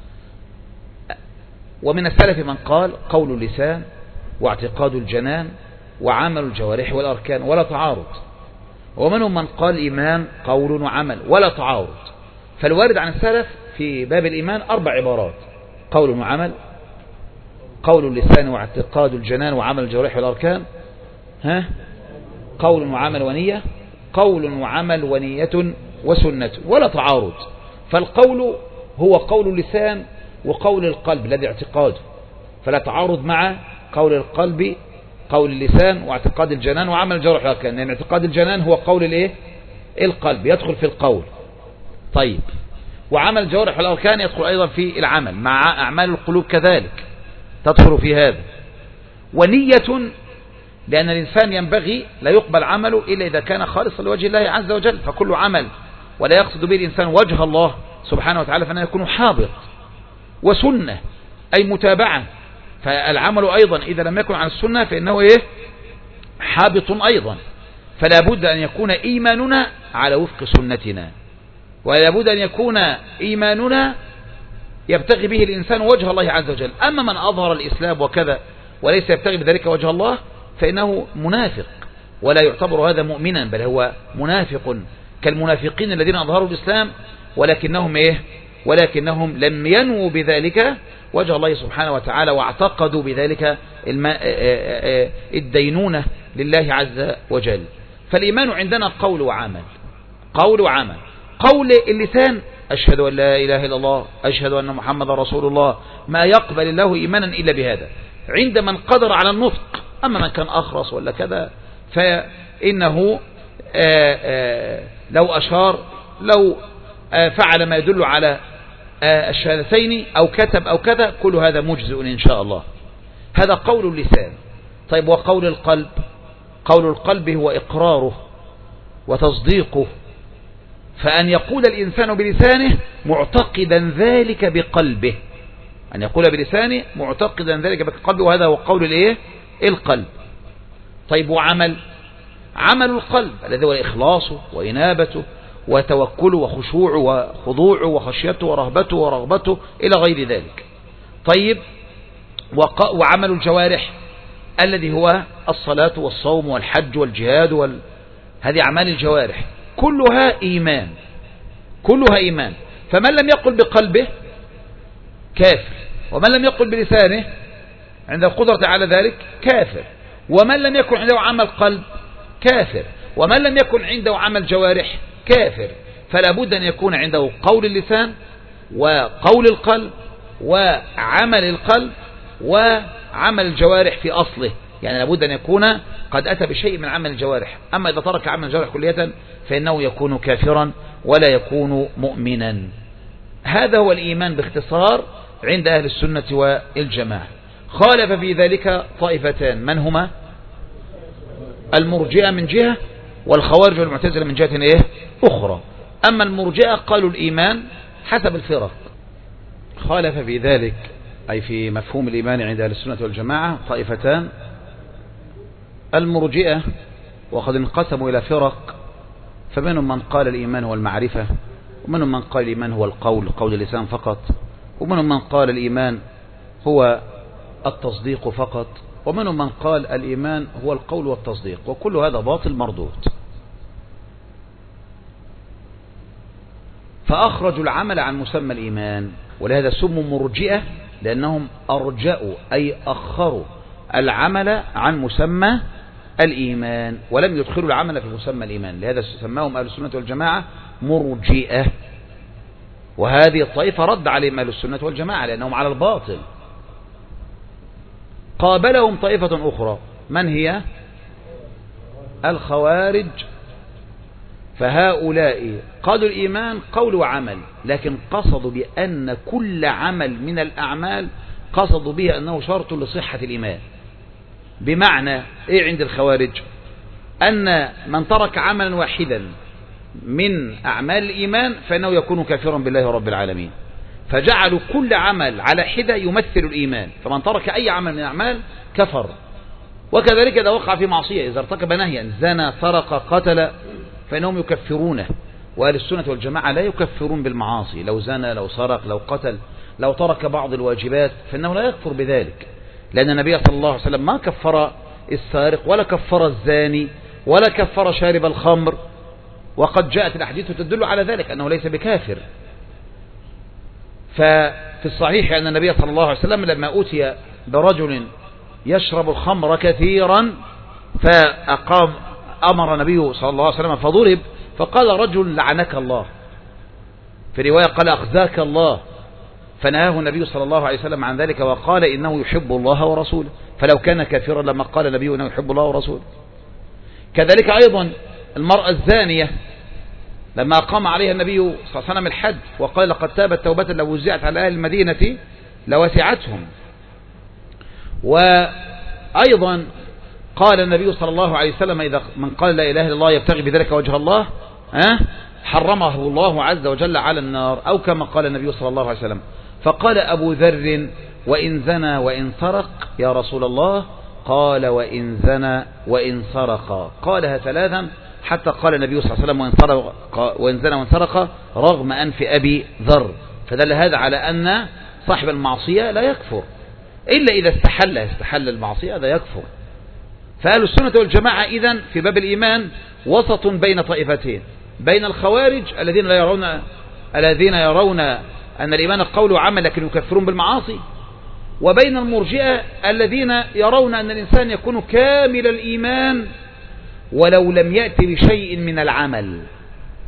ومن السلف من قال قول اللسان واعتقاد الجنان وعمل الجوارح والأركان ولا تعارض، ومنهم من قال الإيمان قول وعمل ولا تعارض. فالوارد عن السلف في باب الإيمان أربع عبارات: قول وعمل، قول اللسان واعتقاد الجنان وعمل الجوارح والأركان، ها قول وعمل ونية، قول وعمل ونية وسنة ولا تعارض. فالقول هو قول اللسان وقول القلب الذي اعتقاده، فلا تعارض مع قول القلب قول اللسان واعتقاد الجنان وعمل الجوارح والأركان، لأن يعني اعتقاد الجنان هو قول الايه؟ القلب، يدخل في القول. طيب، وعمل الجوارح والأركان يدخل أيضا في العمل، مع أعمال القلوب كذلك تدخل في هذا. ونية، لأن الإنسان ينبغي لا يقبل عمله إلا إذا كان خالصا لوجه الله عز وجل، فكل عمل ولا يقصد به الإنسان وجه الله سبحانه وتعالى فإنه يكون حابط. وسنة أي متابعة، فالعمل أيضا إذا لم يكن عن السنة فإنه إيه؟ حابط أيضا. فلا بد أن يكون إيماننا على وفق سنتنا، ولا بد أن يكون إيماننا يبتغي به الإنسان وجه الله عز وجل. أما من أظهر الإسلام وكذا وليس يبتغي بذلك وجه الله فإنه منافق، ولا يعتبر هذا مؤمنا، بل هو منافق كالمنافقين الذين أظهروا الإسلام ولكنهم إيه؟ ولكنهم لم ينووا بذلك وجه الله سبحانه وتعالى، واعتقدوا بذلك الدينونة لله عز وجل. فالإيمان عندنا قول وعمل، قول وعمل. قول اللسان أشهد أن لا إله إلا الله، أشهد أن محمد رسول الله، ما يقبل الله إيمانا إلا بهذا عند من قدر على النطق. أما من كان أخرس ولا كذا فإنه آآ آآ لو أشار، لو فعل ما يدل على الشهادتين أو كتب أو كذا، كل هذا مجزئ إن شاء الله. هذا قول اللسان. طيب وقول القلب؟ قول القلب هو إقراره وتصديقه، فأن يقول الإنسان بلسانه معتقدا ذلك بقلبه، أن يقول بلسانه معتقدا ذلك بقلبه، وهذا هو قول الإيه؟ القلب. طيب وعمل؟ عمل القلب الذي هو إخلاصه وإنابته وتوكله وخشوعه وخضوعه وخشيته ورهبته ورغبته إلى غير ذلك. طيب وعمل الجوارح الذي هو الصلاة والصوم والحج والجهاد وال... هذه أعمال الجوارح كلها إيمان، كلها إيمان. فمن لم يقل بقلبه كافر، ومن لم يقل بلسانه عند القدرة على ذلك كافر، ومن لم يكن عنده عمل قلب كافر، ومن لم يكن عنده عمل جوارح كافر. فلا بد أن يكون عنده قول اللسان وقول القلب وعمل القلب وعمل الجوارح في أصله، يعني لابد أن يكون قد أتى بشيء من عمل الجوارح. أما إذا ترك عمل الجوارح كلية فإنه يكون كافرا ولا يكون مؤمنا. هذا هو الإيمان باختصار عند أهل السنة والجماعة. خالف في ذلك طائفتان، من هما؟ المرجئة من جهة، والخوارج والمعتزلة من جهة إيه؟ أخرى. أما المرجئة قالوا الإيمان حسب الفرق. خالف في ذلك أي في مفهوم الإيمان عند أهل السنة والجماعة طائفتان، المرجئة وقد انقسموا إلى فرق، فمنهم من قال الإيمان هو المعرفة، ومنهم من قال الإيمان هو القول، قول اللسان فقط، ومنهم من قال الإيمان هو التصديق فقط، ومنهم من قال الإيمان هو القول والتصديق، وكل هذا باطل مردود. فأخرجوا العمل عن مسمى الإيمان، ولهذا سموا مرجئة لأنهم أرجأوا أي أخروا العمل عن مسمى الإيمان ولم يدخلوا العمل في مسمى الإيمان، لهذا سماهم أهل السنة والجماعة مرجئة. وهذه الطائفة رد عليهم أهل السنة والجماعة لأنهم على الباطل. قابلهم طائفة أخرى، من هي؟ الخوارج. فهؤلاء قالوا الإيمان قول وعمل، لكن قصدوا بأن كل عمل من الأعمال قصدوا به أنه شرط لصحة الإيمان. بمعنى إيه عند الخوارج؟ أن من ترك عملا واحدا من أعمال الإيمان فإنه يكون كافرا بالله رب العالمين، فجعلوا كل عمل على حدة يمثل الإيمان، فمن ترك أي عمل من الأعمال كفر. وكذلك إذا وقع في معصية، إذا ارتكب نهيا، زنى، سرق، قتل، فإنهم يكفرونه. وأهل السنة والجماعة لا يكفرون بالمعاصي، لو زنى، لو سرق، لو قتل، لو ترك بعض الواجبات فإنه لا يكفر بذلك، لأن النبي صلى الله عليه وسلم ما كفر السارق ولا كفر الزاني ولا كفر شارب الخمر، وقد جاءت الأحاديث تدل على ذلك أنه ليس بكافر. ففي الصحيح أن النبي صلى الله عليه وسلم لما أوتي برجل يشرب الخمر كثيرا فأقام أمر النبي صلى الله عليه وسلم فضرب، فقال رجل لعنك الله، في رواية قال أخزاك الله، فنهاه النبي صلى الله عليه وسلم عن ذلك وقال إنه يحب الله ورسوله، فلو كان كافرا لما قال النبي إنه يحب الله ورسوله. كذلك أيضا المرأة الزانية لما أقام عليها النبي صلى الله عليه وسلم الحد وقال لقد تابت توبة لو وزعت على أهل المدينة لوسعتهم. وأيضا قال النبي صلى الله عليه وسلم إذا من قال لا إله إلا الله يبتغي بذلك وجه الله أه؟ حرمه الله عز وجل على النار، أو كما قال النبي صلى الله عليه وسلم. فقال أبو ذر وإن زنى وإن سرق يا رسول الله؟ قال وإن زنى وإن سرق، قالها ثلاثا حتى قال النبي صلى الله عليه وسلم وإن, سرق وإن زنى وإن سرق رغم أنف أبي ذر، فدل هذا على أن صاحب المعصية لا يكفر إلا إذا استحل استحل المعصية، هذا يكفر. فأهل السنة والجماعة إذن في باب الإيمان وسط بين طائفتين، بين الخوارج الذين لا يرون الذين يرون أن الإيمان قول وعمل لكن يكفرون بالمعاصي، وبين المرجئة الذين يرون أن الإنسان يكون كامل الإيمان ولو لم يأتي بشيء من العمل.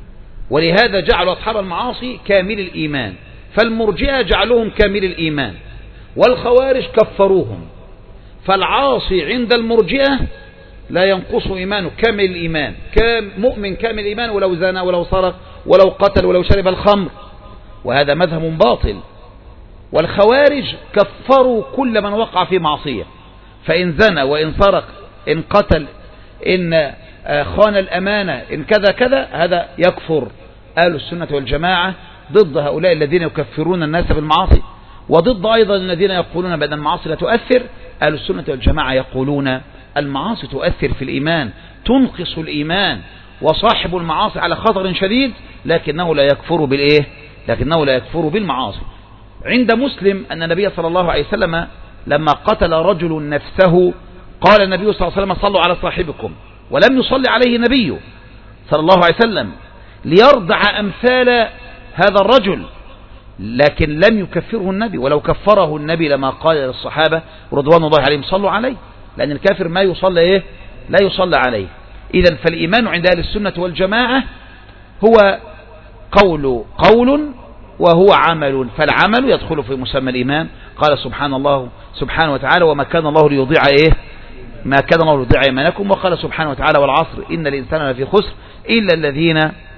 ولهذا جعلوا أصحاب المعاصي كامل الإيمان، فالمرجئة جعلوهم كامل الإيمان، والخوارج كفروهم. فالعاصي عند المرجئة لا ينقص إيمانه، كامل الإيمان، مؤمن كامل الإيمان ولو زنى ولو سرق ولو قتل ولو شرب الخمر، وهذا مذهب باطل. والخوارج كفروا كل من وقع في معصية، فإن زنى وإن سرق إن قتل إن خان الأمانة إن كذا كذا هذا يكفر. أهل السنة والجماعة ضد هؤلاء الذين يكفرون الناس بالمعاصي، وضد أيضا الذين يقولون بأن المعاصي لا تؤثر. أهل السنة والجماعة يقولون المعاصي تؤثر في الإيمان، تنقص الإيمان، وصاحب المعاصي على خطر شديد، لكنه لا يكفر بالإيه؟ لكنه لا يكفر بالمعاصي. عند مسلم أن النبي صلى الله عليه وسلم لما قتل رجل نفسه قال النبي صلى الله عليه وسلم صلوا على صاحبكم، ولم يصلي عليه النبي صلى الله عليه وسلم ليرضع أمثال هذا الرجل، لكن لم يكفره النبي، ولو كفره النبي لما قال للصحابة رضوان الله عليهم صلوا عليه، لأن الكافر ما يصلى إيه؟ لا يصلى عليه. إذن فالإيمان عند أهل السنة والجماعة هو قول قول وهو عمل، فالعمل يدخل في مسمى الإيمان. قال سبحان الله سبحانه وتعالى وما كان الله ليضيع إيه؟ ما كان الله ليضيع إيمانكم. وقال سبحانه وتعالى والعصر إن الإنسان لفي خسر إلا الذين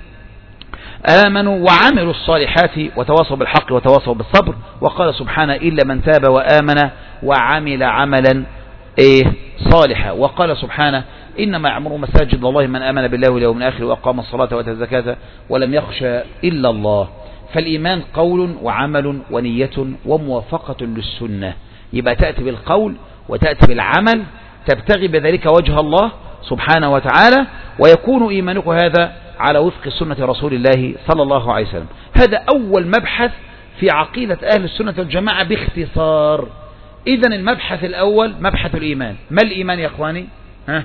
آمنوا وعملوا الصالحات وتواصوا بالحق وتواصوا بالصبر. وقال سبحانه إلا من تاب وآمن وعمل عملا إيه صالحا. وقال سبحانه إنما يعمر مساجد الله من آمن بالله واليوم الآخر وأقام الصلاة وآتى الزكاة ولم يخشى إلا الله. فالإيمان قول وعمل ونية وموافقة للسنة، يبقى تأتي بالقول وتأتي بالعمل تبتغي بذلك وجه الله سبحانه وتعالى، ويكون إيمانك هذا على وفق سنة رسول الله صلى الله عليه وسلم. هذا أول مبحث في عقيدة أهل السنة والجماعة باختصار. إذن المبحث الأول مبحث الإيمان. ما الإيمان يا أخواني؟ ها؟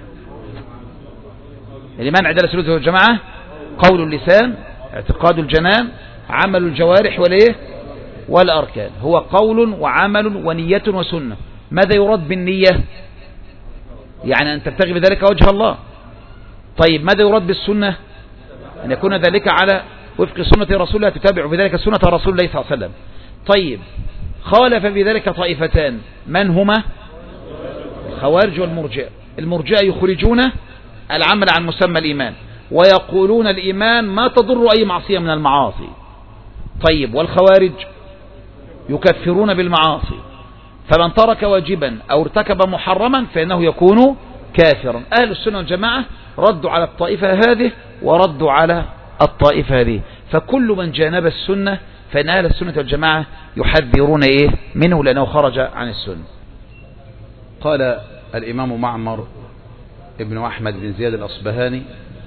الإيمان عند أهل السنة والجماعة قول اللسان، اعتقاد الجنان، عمل الجوارح والإيه؟ والأركان. هو قول وعمل ونية وسنة. ماذا يراد بالنية؟ يعني أن تبتغي بذلك وجه الله. طيب ماذا يراد بالسنة؟ أن يكون ذلك على وفق سنة رسول الله، تتابع بذلك سنة رسول الله صلى الله عليه وسلم. طيب خالف بذلك طائفتان، من هما؟ الخوارج والمرجئة. المرجئة يخرجون العمل عن مسمى الإيمان، ويقولون الإيمان ما تضر أي معصية من المعاصي. طيب والخوارج يكفرون بالمعاصي، فمن ترك واجبا أو ارتكب محرما فإنه يكون كافرا. أهل السنة والجماعة ردوا على الطائفة هذه وردوا على الطائفة هذه، فكل من جانب السنة فإن أهل السنة والجماعة يحذرون إيه منه لأنه خرج عن السنة. قال الإمام معمر ابن أحمد بن زياد الأصبهاني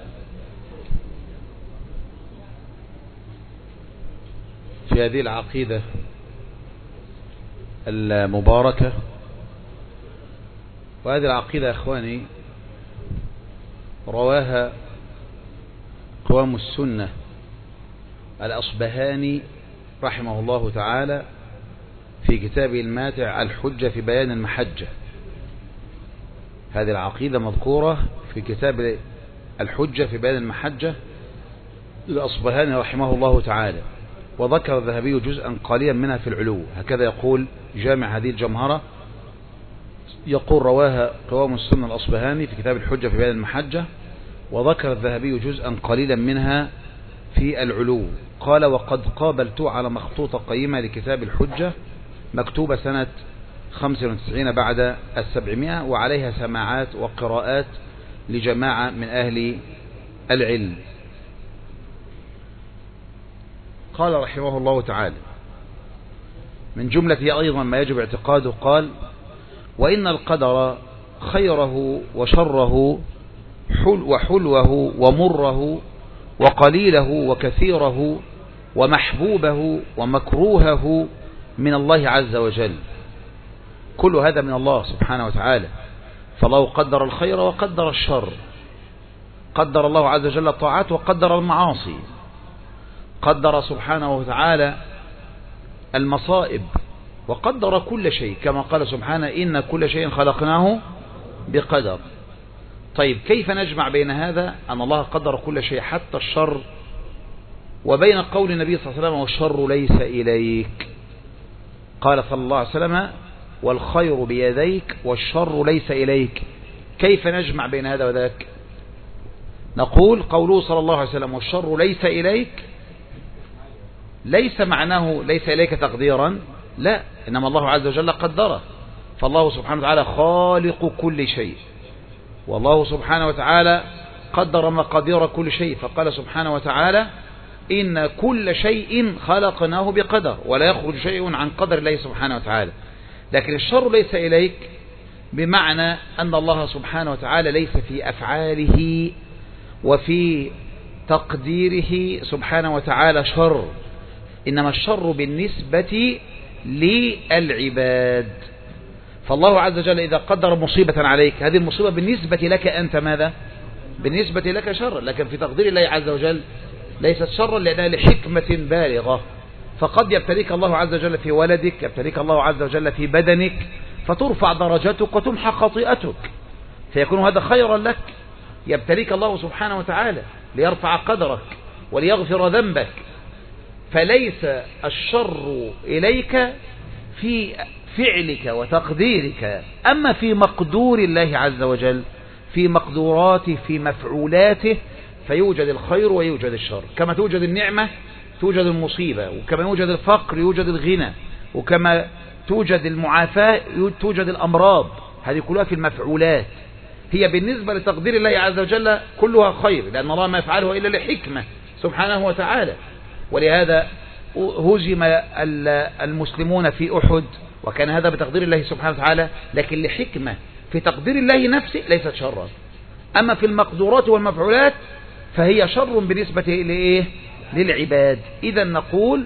في هذه العقيدة المباركة، وهذه العقيدة يا أخواني رواها قوام السنة الأصبهاني رحمه الله تعالى في كتابه الماتع الحجة في بيان المحجة. هذه العقيدة مذكورة في كتاب الحجة في بيان المحجة الأصبهاني رحمه الله تعالى، وذكر الذهبي جزءا قليلا منها في العلو، هكذا يقول جامع هذه الجمهرة، يقول رواها قوام السنة الأصبهاني في كتاب الحجة في بيان المحجة، وذكر الذهبي جزءا قليلا منها في العلو. قال وقد قابلت على مخطوطة قيمة لكتاب الحجة مكتوبة سنة خمسة وتسعين بعد السبعمائة، وعليها سماعات وقراءات لجماعة من أهل العلم. قال رحمه الله تعالى من جملة أيضا ما يجب اعتقاده، قال وإن القدر خيره وشره حل وحلوه ومره وقليله وكثيره ومحبوبه ومكروهه من الله عز وجل، كل هذا من الله سبحانه وتعالى. فالله قدر الخير وقدر الشر، قدر الله عز وجل الطاعات وقدر المعاصي، قدر سبحانه وتعالى المصائب وقدر كل شيء، كما قال سبحانه إن كل شيء خلقناه بقدر. طيب كيف نجمع بين هذا أن الله قدر كل شيء حتى الشر وبين قول النبي صلى الله عليه وسلم والشر ليس إليك. قال صلى الله عليه وسلم والخير بيديك والشر ليس إليك. كيف نجمع بين هذا وذاك؟ نقول قوله صلى الله عليه وسلم والشر ليس إليك ليس معناه ليس إليك تقديرا، لا، إنما الله عز وجل قدره. فالله سبحانه وتعالى خالق كل شيء، والله سبحانه وتعالى قدر مقادير كل شيء، فقال سبحانه وتعالى إن كل شيء خلقناه بقدر ولا يخرج شيء عن قدر الله سبحانه وتعالى. لكن الشر ليس إليك بمعنى أن الله سبحانه وتعالى ليس في أفعاله وفي تقديره سبحانه وتعالى شر، إنما الشر بالنسبة للعباد. فالله عز وجل إذا قدر مصيبة عليك، هذه المصيبة بالنسبة لك أنت ماذا؟ بالنسبة لك شر، لكن في تقدير الله عز وجل ليست شرا لأنها لحكمة بالغة. فقد يبتليك الله عز وجل في ولدك، يبتليك الله عز وجل في بدنك، فترفع درجتك وتمحى خطيئتك، فيكون هذا خيرا لك. يبتليك الله سبحانه وتعالى ليرفع قدرك وليغفر ذنبك. فليس الشر إليك في فعلك وتقديرك، أما في مقدور الله عز وجل، في مقدوراته، في مفعولاته، فيوجد الخير ويوجد الشر. كما توجد النعمة توجد المصيبة، وكما يوجد الفقر يوجد الغنى، وكما توجد المعافاة توجد الأمراض. هذه كلها في المفعولات، هي بالنسبة لتقدير الله عز وجل كلها خير، لأن الله ما يفعله إلا لحكمة سبحانه وتعالى. ولهذا هزم المسلمون في أحد، وكان هذا بتقدير الله سبحانه وتعالى، لكن لحكمة في تقدير الله نفسه ليست شرا. أما في المقدورات والمفعولات فهي شر بالنسبة لإيه؟ للعباد. إذا نقول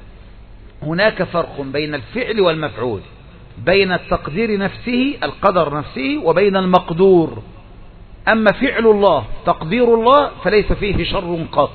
هناك فرق بين الفعل والمفعول، بين التقدير نفسه القدر نفسه وبين المقدور. أما فعل الله تقدير الله فليس فيه شر قط،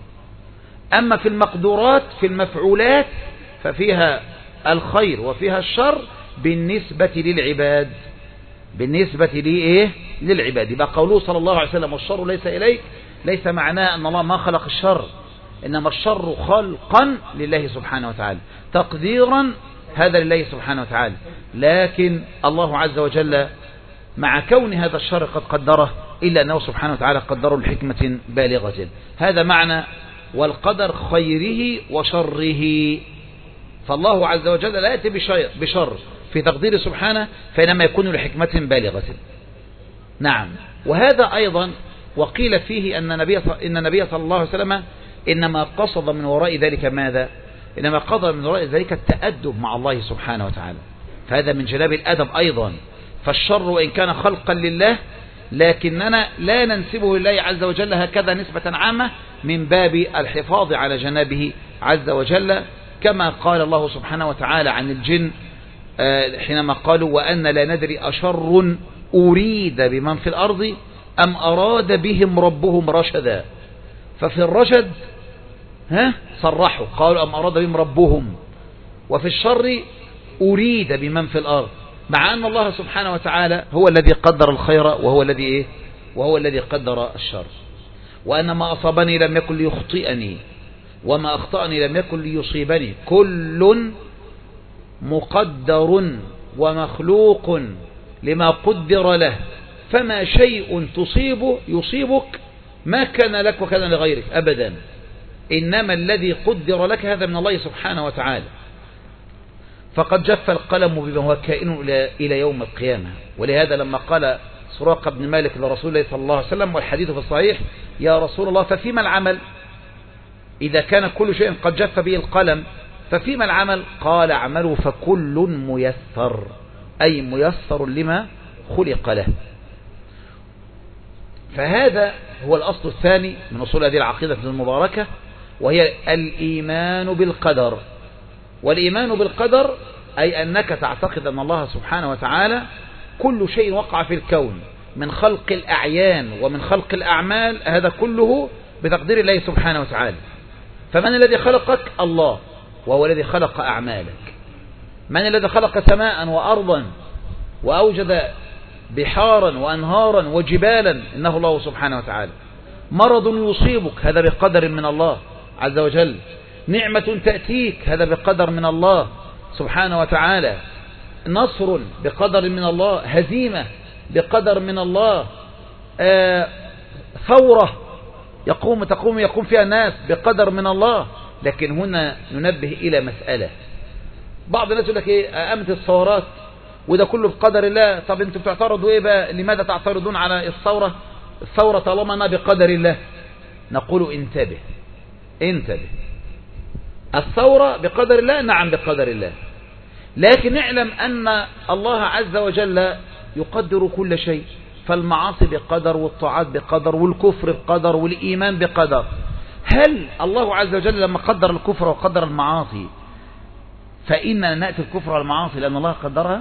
أما في المقدورات في المفعولات ففيها الخير وفيها الشر بالنسبة للعباد، بالنسبة لإيه؟ للعباد. يبقى قوله صلى الله عليه وسلم والشر ليس إليك ليس معناه أن الله ما خلق الشر، إنما الشر خلقا لله سبحانه وتعالى، تقديرا هذا لله سبحانه وتعالى. لكن الله عز وجل مع كون هذا الشر قد قدره إلا أنه سبحانه وتعالى قدره لحكمة بالغة. هذا معنى والقدر خيره وشره. فالله عز وجل لا يأتي بشر في تقديره سبحانه، فإنما يكون لحكمة بالغة. نعم. وهذا أيضا وقيل فيه أن النبي إن النبي صلى الله عليه وسلم إنما قصد من وراء ذلك ماذا؟ إنما قصد من وراء ذلك التأدب مع الله سبحانه وتعالى، فهذا من جلاب الأدب أيضا. فالشر وإن كان خلقا لله لكننا لا ننسبه لله عز وجل هكذا نسبة عامة من باب الحفاظ على جنابه عز وجل، كما قال الله سبحانه وتعالى عن الجن حينما قالوا وأن لا ندري أشر أريد بمن في الأرض أم أراد بهم ربهم رشدا. ففي الرشد ها صرحوا قالوا أم أراد بهم ربهم، وفي الشر أريد بمن في الأرض، مع أن الله سبحانه وتعالى هو الذي قدر الخير وهو الذي إيه وهو الذي قدر الشر. وأن ما أصابني لم يكن ليخطئني وما أخطأني لم يكن ليصيبني، كل مقدر ومخلوق لما قدر له، فما شيء تصيبه يصيبك ما كان لك وكان لغيرك أبدا، إنما الذي قدر لك هذا من الله سبحانه وتعالى. فقد جف القلم بما هو كائن إلى يوم القيامة. ولهذا لما قال سراقة بن مالك لرسول الله صلى الله عليه وسلم والحديث في الصحيح يا رسول الله ففيما العمل؟ إذا كان كل شيء قد جف به القلم ففيما العمل؟ قال اعملوا فكل ميسر، أي ميسر لما خلق له. فهذا هو الأصل الثاني من أصول هذه العقيدة المباركة، وهي الإيمان بالقدر. والإيمان بالقدر أي أنك تعتقد أن الله سبحانه وتعالى كل شيء وقع في الكون من خلق الأعيان ومن خلق الأعمال، هذا كله بتقدير الله سبحانه وتعالى. فمن الذي خلقك؟ الله، وهو الذي خلق أعمالك. من الذي خلق سماء وأرضا وأوجد بحارا وأنهارا وجبالا؟ إنه الله سبحانه وتعالى. مرض يصيبك هذا بقدر من الله، عز وجل، نعمة تأتيك هذا بقدر من الله سبحانه وتعالى، نصر بقدر من الله، هزيمة بقدر من الله، آه ثورة يقوم تقوم يقوم فيها الناس بقدر من الله. لكن هنا ننبه إلى مسألة، بعض الناس يقول لك ايه قامت الثورات وده كله بقدر الله. طب انتوا بتعترضوا ايه بقى؟ لماذا تعترضون على الثورة؟ الثورة طالما انها بقدر الله. نقول انتبه انتبه، الثورة بقدر الله، نعم بقدر الله، لكن اعلم أن الله عز وجل يقدر كل شيء، فالمعاصي بقدر، والطاعات بقدر، والكفر بقدر، والإيمان بقدر. هل الله عز وجل لما قدر الكفر وقدر المعاصي فإننا نأتي الكفر والمعاصي لأن الله قدرها؟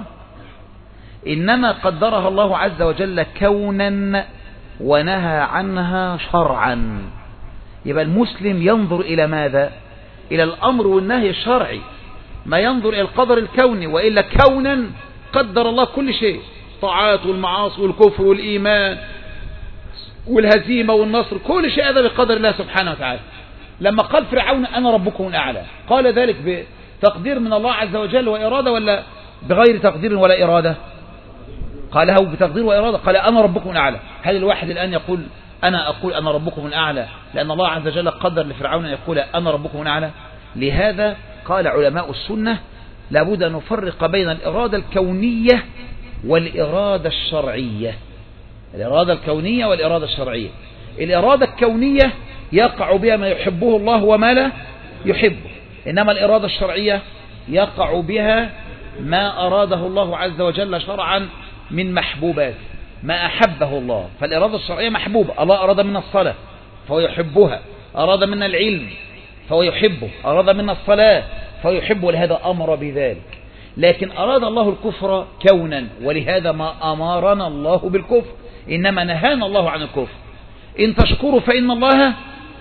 إنما قدرها الله عز وجل كونا ونهى عنها شرعا. يبقى المسلم ينظر إلى ماذا؟ إلى الأمر والنهي الشرعي، ما ينظر إلى القدر الكوني. وإلا كونا قدر الله كل شيء، طاعات والمعاصي والكفر والإيمان والهزيمة والنصر، كل شيء هذا بقدر الله سبحانه وتعالى. لما قال فرعون أنا ربكم الأعلى، قال ذلك بتقدير من الله عز وجل وإرادة ولا بغير تقدير ولا إرادة؟ قاله بتقدير وإرادة، قال أنا ربكم الأعلى. هل الواحد الآن يقول أنا أقول أنا ربكم الأعلى لأن الله عز وجل قدر لفرعون أن يقول أنا ربكم الأعلى؟ لهذا قال علماء السنة لابد أن نفرق بين الإرادة الكونية والإرادة الشرعية. الإرادة الكونية والإرادة الشرعية. الإرادة الكونية يقع بها ما يحبه الله وما لا يحبه، إنما الإرادة الشرعية يقع بها ما أراده الله عز وجل شرعا من محبوبات، ما أحبه الله. فالإرادة الشرعية محبوبة، الله أراد منا الصلاة فهو يحبها، أراد منا العلم فهو يحبه، أراد منا الصلاة فهو يحبه، لهذا أمر بذلك. لكن أراد الله الكفر كونا، ولهذا ما أمرنا الله بالكفر، إنما نهانا الله عن الكفر. إن تشكروا فإن الله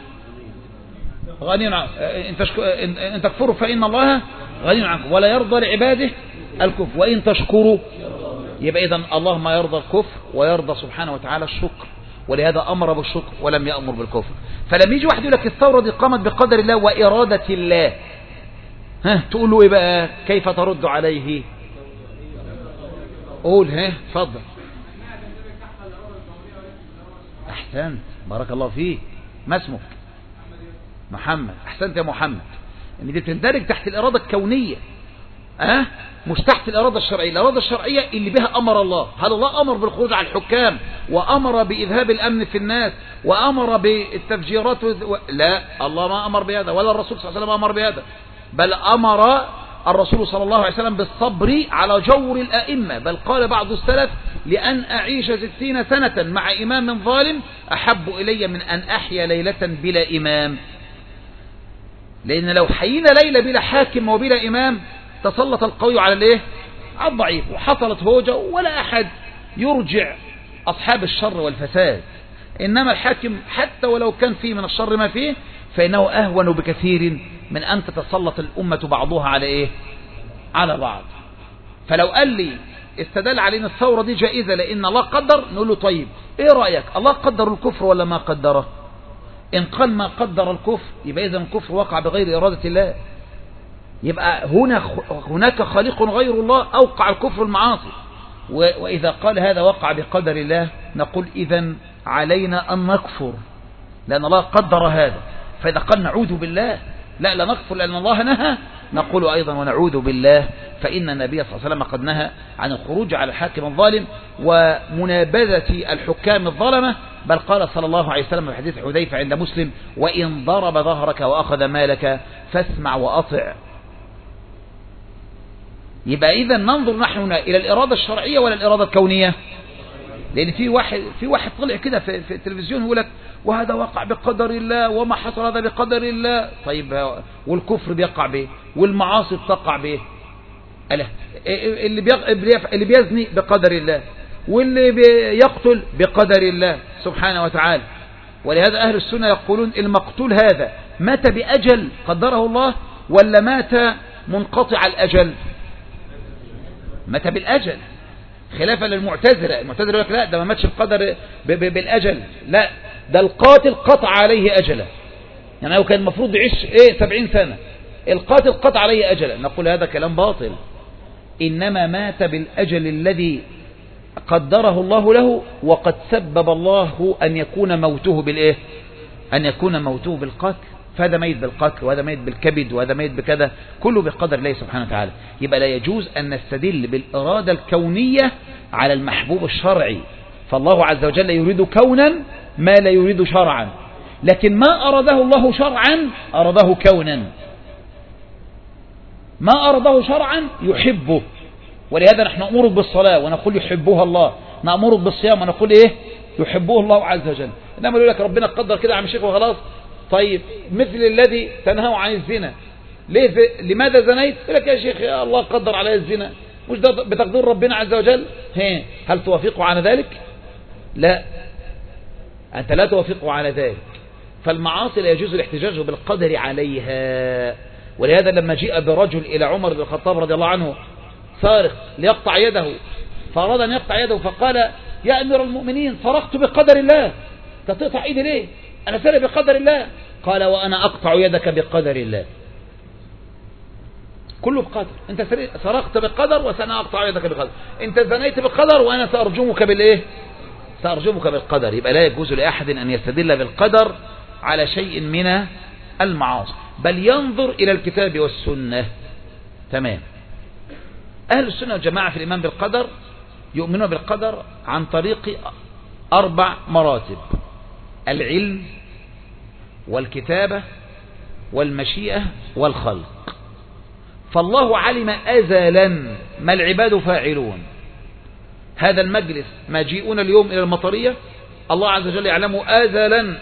غني عنكم، إن تكفروا فإن الله غني عنكم ولا يرضى لعباده الكفر وإن تشكروا. يبقى إذن الله ما يرضى الكفر ويرضى سبحانه وتعالى الشكر، ولهذا أمر بالشكر ولم يأمر بالكفر. فلما يجي واحد يقول لك الثورة دي قامت بقدر الله وإرادة الله، ها تقول له إيه بقى؟ كيف ترد عليه؟ قول ها اتفضل. أحسنت بارك الله فيك. ما اسمك؟ محمد. أحسنت يا محمد. إن دي بتندرج تحت الإرادة الكونية، أه؟ مش تحت الإرادة الشرعية. الإرادة الشرعية اللي بها أمر الله. هل الله أمر بالخروج على الحكام وأمر بإذهاب الأمن في الناس وأمر بالتفجيرات و... لا، الله ما أمر بهذا ولا الرسول صلى الله عليه وسلم أمر بهذا، بل أمر الرسول صلى الله عليه وسلم بالصبر على جور الأئمة. بل قال بعض السلف لأن أعيش ستين سنة مع إمام ظالم أحب إلي من أن أحيا ليلة بلا إمام. لأن لو حيينا ليلة بلا حاكم وبلا إمام تسلط القوي على الايه؟ على الضعيف، وحصلت هوجة ولا أحد يرجع أصحاب الشر والفساد. إنما الحاكم حتى ولو كان فيه من الشر ما فيه فإنه أهون بكثير من أن تتسلط الأمة بعضها على إيه؟ على بعض. فلو قال لي استدل علينا الثورة دي جائزة لأن الله قدر، نقول له طيب إيه رأيك؟ الله قدر الكفر ولا ما قدره؟ إن قال ما قدر الكفر يبقى إذن الكفر وقع بغير إرادة الله، يبقى هنا هناك خالق غير الله أوقع الكفر المعاصي. وإذا قال هذا وقع بقدر الله نقول إذن علينا أن نكفر لأن الله قدر هذا. فإذا قال نعوذ بالله لا لا نكفر لأن الله نهى، نقول أيضا ونعوذ بالله، فإن النبي صلى الله عليه وسلم قد نهى عن الخروج على الحاكم الظالم ومنابذة الحكام الظلمة. بل قال صلى الله عليه وسلم في حديث حذيفة عند مسلم وإن ضرب ظهرك وأخذ مالك فاسمع وأطع. يبقى إذا ننظر نحن إلى الإرادة الشرعية ولا الإرادة الكونية؟ لأن في واحد في واحد طلع كده في, في التلفزيون يقول لك وهذا وقع بقدر الله وما حصل هذا بقدر الله. طيب والكفر بيقع به والمعاصي بتقع به، ألا اللي اللي بيزني بقدر الله واللي بيقتل بقدر الله سبحانه وتعالى. ولهذا أهل السنة يقولون المقتول هذا مات بأجل قدره الله ولا مات منقطع الأجل؟ مات بالأجل، خلافا للمعتزلة. المعتزلة يقول لك لا ده ما ماتش بقدر بالأجل، لا ده القاتل قطع عليه أجله. يعني لو كان المفروض يعيش ايه سبعين سنة، القاتل قطع عليه أجلا، نقول هذا كلام باطل، إنما مات بالأجل الذي قدره الله له، وقد سبب الله أن يكون موته بالإيه؟ أن يكون موته بالقتل، فهذا ميت بالقتل وهذا ميت بالكبد وهذا ميت بكذا، كله بقدر الله سبحانه وتعالى. يبقى لا يجوز أن نستدل بالإرادة الكونية على المحبوب الشرعي، فالله عز وجل يريد كونا ما لا يريد شرعا، لكن ما أراده الله شرعا أراده كونا، ما أراده شرعا يحبه، ولهذا نحن نأمرك بالصلاة ونقول يحبوها الله، نأمرك بالصيام ونقول إيه؟ يحبوه الله عز وجل. إنما يقول لك ربنا قدر كده يا عم شيخ وخلاص. طيب مثل الذي تنهوا عن الزنا، ليه لماذا زنيت؟ يقول لك يا شيخ يا الله قدر علي الزنا، مش ده بتقدير ربنا عز وجل؟ هي هل توافقوا على ذلك؟ لا، أنت لا توافقوا على ذلك. فالمعاصي لا يجوز الاحتجاج بالقدر عليها. ولهذا لما جاء برجل إلى عمر بن الخطاب رضي الله عنه صارخ ليقطع يده، فأراد أن يقطع يده فقال يا أمير المؤمنين سرقت بقدر الله، تقطع ايدي ليه؟ أنا سرق بقدر الله. قال وأنا أقطع يدك بقدر الله، كله بقدر، أنت سرقت بقدر وسأنا أقطع يدك بقدر، أنت زنيت بقدر وأنا سأرجمك بالإيه؟ سأرجمك بالقدر. يبقى لا يجوز لأحد أن يستدل بالقدر على شيء من المعاصي، بل ينظر إلى الكتاب والسنة. تمام. أهل السنة والجماعة في الإيمان بالقدر يؤمنون بالقدر عن طريق أربع مراتب: العلم والكتابة والمشيئة والخلق. فالله علم أزلا ما العباد فاعلون. هذا المجلس ما جيئون اليوم إلى المطرية الله عز وجل يعلمه أزلا،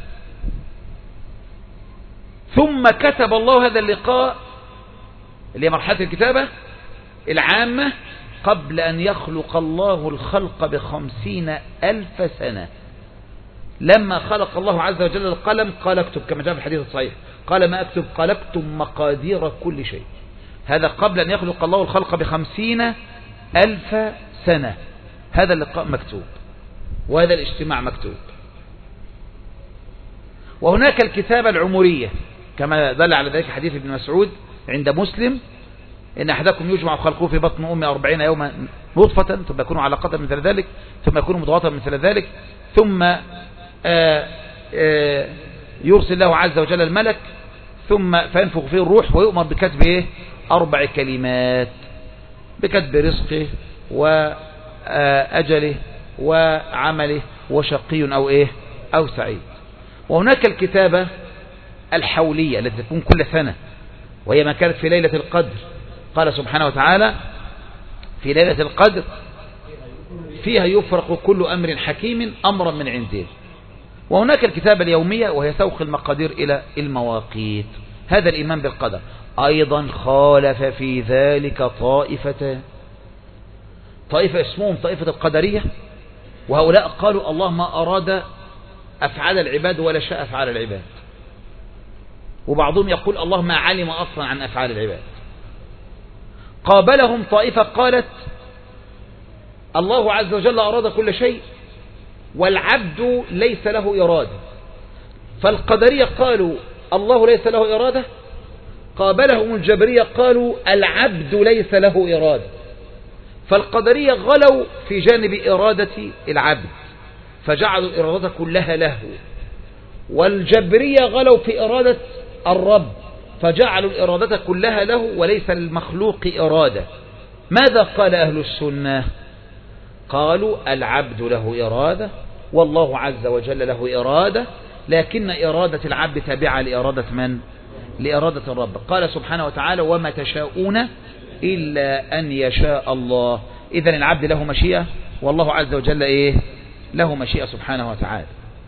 ثم كتب الله هذا اللقاء اللي هي مرحلة الكتابة العامة قبل أن يخلق الله الخلق بخمسين ألف سنة. لما خلق الله عز وجل القلم قال اكتب، كما جاء في الحديث الصحيح، قال ما اكتب؟ قال اكتب مقادير كل شيء. هذا قبل أن يخلق الله الخلق بخمسين ألف سنة. هذا اللقاء مكتوب وهذا الاجتماع مكتوب. وهناك الكتابة العمرية كما دل على ذلك حديث ابن مسعود عند مسلم: إن أحدكم يجمع خلقه في بطن أمه أربعين يوما نطفة ثم يكون علقة مثل ذلك ثم يكون مضغة مثل ذلك ثم آآ آآ يرسل له عز وجل الملك ثم فينفخ فيه الروح ويؤمر بكتب إيه؟ أربع كلمات: بكتب رزقه وأجله وعمله وشقي أو إيه أو سعيد. وهناك الكتابة الحولية التي تكون كل سنة، وهي ما كانت في ليلة القدر. قال سبحانه وتعالى: في ليلة القدر فيها يفرق كل أمر حكيم أمرا من عنده. وهناك الكتابة اليومية وهي سوق المقادير إلى المواقيت. هذا الإيمان بالقدر. أيضا خالف في ذلك طائفة طائفة اسمهم طائفة القدرية، وهؤلاء قالوا الله ما أراد أفعال العباد ولا شاء أفعال العباد. وبعضهم يقول الله ما علم أصلا عن أفعال العباد. قابلهم طائفة قالت الله عز وجل أراد كل شيء والعبد ليس له إرادة. فالقدرية قالوا الله ليس له إرادة. قابلهم الجبرية قالوا العبد ليس له إرادة. فالقدرية غلوا في جانب إرادة العبد فجعلوا الإرادة كلها له، والجبرية غلوا في إرادة الرب فجعلوا الإرادة كلها له وليس للمخلوق إرادة. ماذا قال أهل السنة؟ قالوا العبد له إرادة والله عز وجل له إرادة، لكن إرادة العبد تابعة لإرادة من؟ لإرادة الرب. قال سبحانه وتعالى: وما تشاءون إلا أن يشاء الله. إذن العبد له مشيئة والله عز وجل إيه؟ له مشيئة سبحانه وتعالى.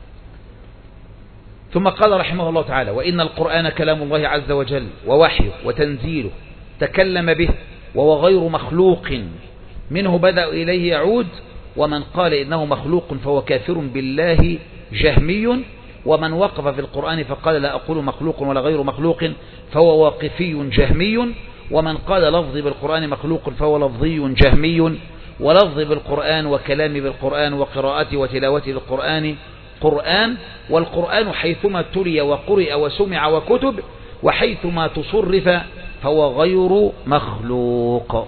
ثم قال رحمه الله تعالى: وإن القرآن كلام الله عز وجل ووحيه وتنزيله تكلم به وهو غير مخلوق منه بدأ إليه يعود. ومن قال إنه مخلوق فهو كافر بالله جهمي. ومن وقف في القرآن فقال لا أقول مخلوق ولا غير مخلوق فهو واقفي جهمي. ومن قال لفظي بالقرآن مخلوق فهو لفظي جهمي. ولفظي بالقرآن وكلامي بالقرآن وقراءتي وتلاوتي بالقرآن القرآن، والقرآن حيثما تلي وقرئ وسمع وكتب وحيثما تصرف فهو غير مخلوق.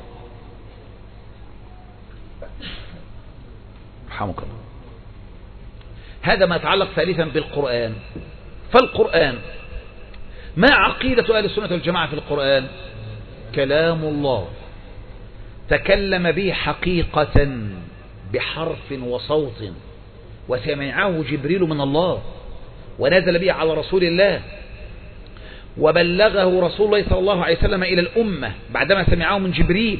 رحمك الله. هذا ما يتعلق ثالثا بالقرآن. فالقرآن ما عقيدة أهل السنة والجماعة في القرآن؟ كلام الله تكلم به حقيقة بحرف وصوت، وسمعه جبريل من الله ونزل به على رسول الله، وبلغه رسول الله صلى الله عليه وسلم إلى الأمة بعدما سمعه من جبريل،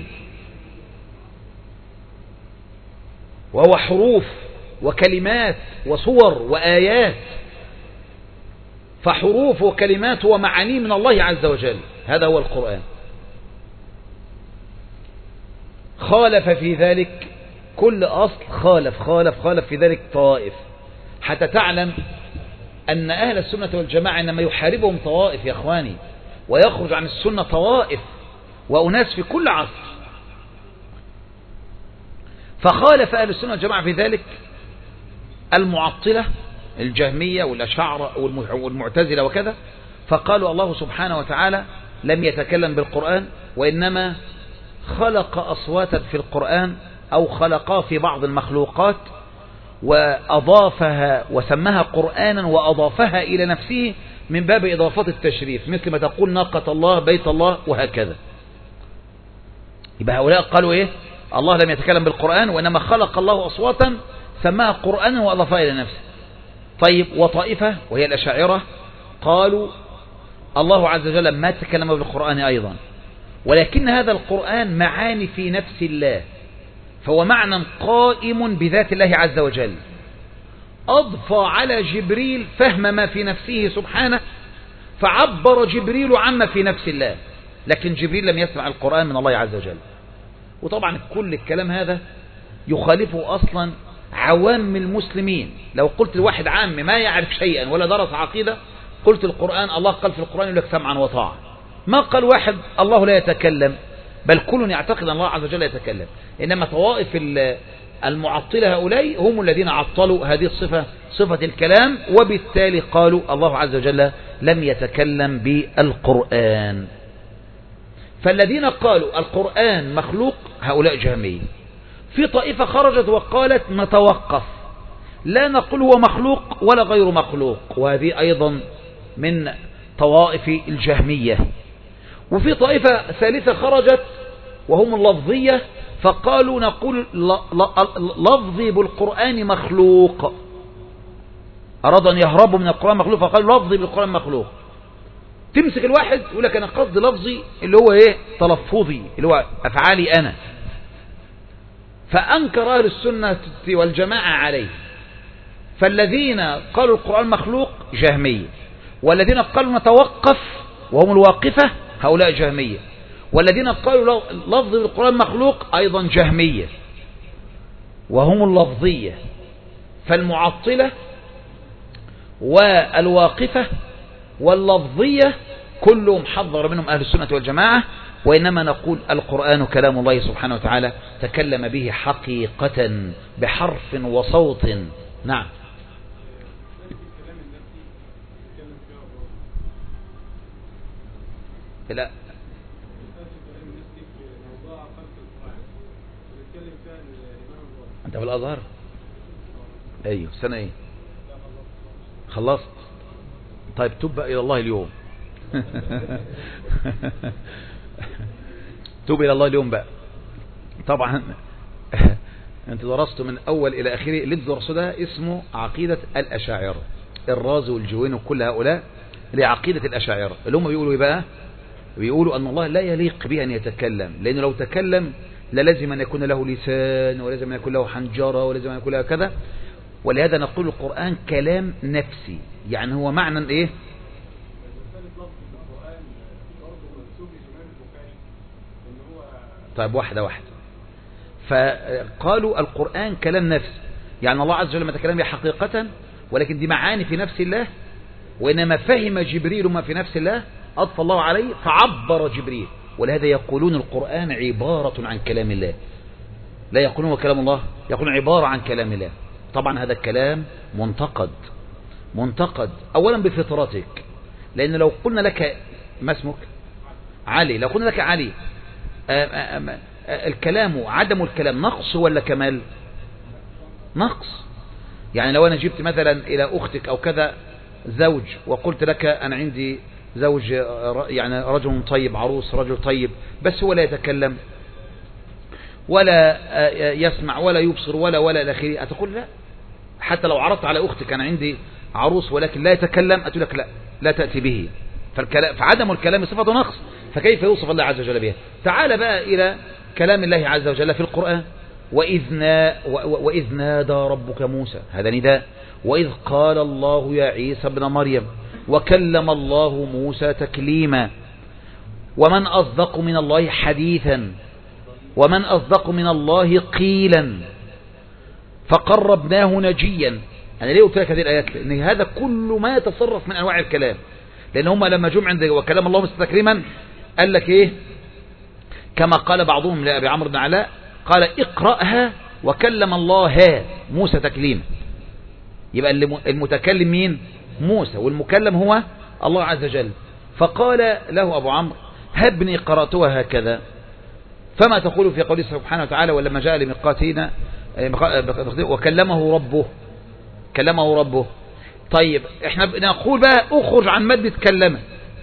وهو حروف وكلمات وصور وآيات، فحروف وكلمات ومعاني من الله عز وجل. هذا هو القرآن. خالف في ذلك كل أصل، خالف خالف خالف في ذلك طوائف، حتى تعلم أن أهل السنة والجماعة إنما يحاربهم طوائف يا أخواني، ويخرج عن السنة طوائف وأناس في كل عصر. فخالف أهل السنة والجماعة في ذلك المعطلة الجهمية والأشاعرة والمعتزلة وكذا، فقالوا الله سبحانه وتعالى لم يتكلم بالقرآن، وإنما خلق أصواتا في القرآن أو خلقها في بعض المخلوقات وأضافها وسماها قرآنا وأضافها إلى نفسه من باب إضافات التشريف، مثل ما تقول ناقة الله بيت الله وهكذا. يبقى هؤلاء قالوا إيه؟ الله لم يتكلم بالقرآن، وإنما خلق الله أصواتا سماها قرآنا وأضافها إلى نفسه. طيب، وطائفة وهي الأشاعرة قالوا الله عز وجل ما تكلم بالقرآن أيضا، ولكن هذا القرآن معاني في نفس الله، فهو معنى قائم بذات الله عز وجل، أضفى على جبريل فهم ما في نفسه سبحانه، فعبر جبريل عما في نفس الله، لكن جبريل لم يسمع القرآن من الله عز وجل. وطبعا كل الكلام هذا يخالفه أصلا عوام المسلمين. لو قلت لواحد عام ما يعرف شيئا ولا درس عقيدة، قلت القرآن الله قال في القرآن يقول لك سمعا وطاعة، ما قال واحد الله لا يتكلم، بل كل يعتقد أن الله عز وجل يتكلم. إنما طوائف المعطلة هؤلاء هم الذين عطلوا هذه الصفة، صفة الكلام، وبالتالي قالوا الله عز وجل لم يتكلم بالقرآن. فالذين قالوا القرآن مخلوق هؤلاء جهمية. في طائفة خرجت وقالت نتوقف، لا نقول هو مخلوق ولا غير مخلوق، وهذه أيضا من طوائف الجهمية. وفي طائفة ثالثة خرجت وهم اللفظية، فقالوا نقول لفظي بالقرآن مخلوق، أراد أن يهربوا من القرآن مخلوق فقالوا لفظي بالقرآن مخلوق. تمسك الواحد يقول لك أنا قصد لفظي اللي هو إيه؟ تلفظي اللي هو أفعالي أنا. فأنكر أهل السنة والجماعة عليه. فالذين قالوا القرآن مخلوق جهمية، والذين قالوا نتوقف وهم الواقفة هؤلاء جهمية، والذين قالوا لفظ القرآن مخلوق أيضا جهمية وهم اللفظية. فالمعطلة والواقفة واللفظية كلهم حذر منهم أهل السنة والجماعة، وإنما نقول القرآن كلام الله سبحانه وتعالى تكلم به حقيقة بحرف وصوت. نعم. لا أنت في الأزهر؟ أيوه. سنة إيه؟ خلصت؟ طيب تب إلى الله اليوم. توب إلى الله اليوم بقى. طبعا أنت درست من أول إلى آخره، اللي انت درسته ده اسمه عقيدة الأشاعرة، الرازي والجويني وكل هؤلاء لعقيدة الأشاعرة، اللي هم بيقولوا إيه بقى؟ بيقولوا أن الله لا يليق به أن يتكلم، لأنه لو تكلم للازم أن يكون له لسان، ولازم أن يكون له حنجرة، ولازم أن يكون له كذا. ولهذا نقول القرآن كلام نفسي، يعني هو معنى إيه؟ طيب واحدة واحدة. فقالوا القرآن كلام نفسي، يعني الله عز وجل ما تكلم به حقيقة، ولكن دي معاني في نفس الله، وإنما فهم جبريل ما في نفس الله أضفى الله عليه فعبر جبريل. ولهذا يقولون القرآن عبارة عن كلام الله، لا يقولون كلام الله، يقولون عبارة عن كلام الله. طبعا هذا الكلام منتقد منتقد أولا بفطرتك، لأن لو قلنا لك ما اسمك علي، لو قلنا لك علي آآ آآ الكلام عدم الكلام نقص ولا كمال؟ نقص. يعني لو أنا جبت مثلا إلى أختك أو كذا زوج وقلت لك أنا عندي زوج يعني رجل طيب، عروس رجل طيب، بس هو لا يتكلم ولا يسمع ولا يبصر ولا ولا إلى آخره، أتقول لا؟ حتى لو عرضت على أختك أنا عندي عروس ولكن لا يتكلم، أتقول لك لا لا تأتي به. فعدم الكلام صفة نقص، فكيف يوصف الله عز وجل بها؟ تعال بقى إلى كلام الله عز وجل في القرآن. وإذ, نا وإذ نادى ربك موسى، هذا نداء. وإذ قال الله يا عيسى ابن مريم وكلم الله موسى تكليما. ومن أصدق من الله حديثا ومن أصدق من الله قيلا فقربناه نجيا. أنا ليه قلت لك هذه الآيات؟ لأن هذا كل ما يتصرف من أنواع الكلام، لأن هم لما جم عند وكلام الله موسى تكليما قال لك إيه؟ كما قال بعضهم لأبي عمرو بن علاء قال اقرأها وكلم الله موسى تكليما. يبقى المتكلم مين؟ موسى، والمكلم هو الله عز وجل. فقال له أبو عمرو هبني قرأتها هكذا، فما تقول في قوله سبحانه وتعالى ولما جاء لميقاتنا وكلمه ربه، كلمه ربه. طيب احنا نقول بقى اخرج عن مادة كلمه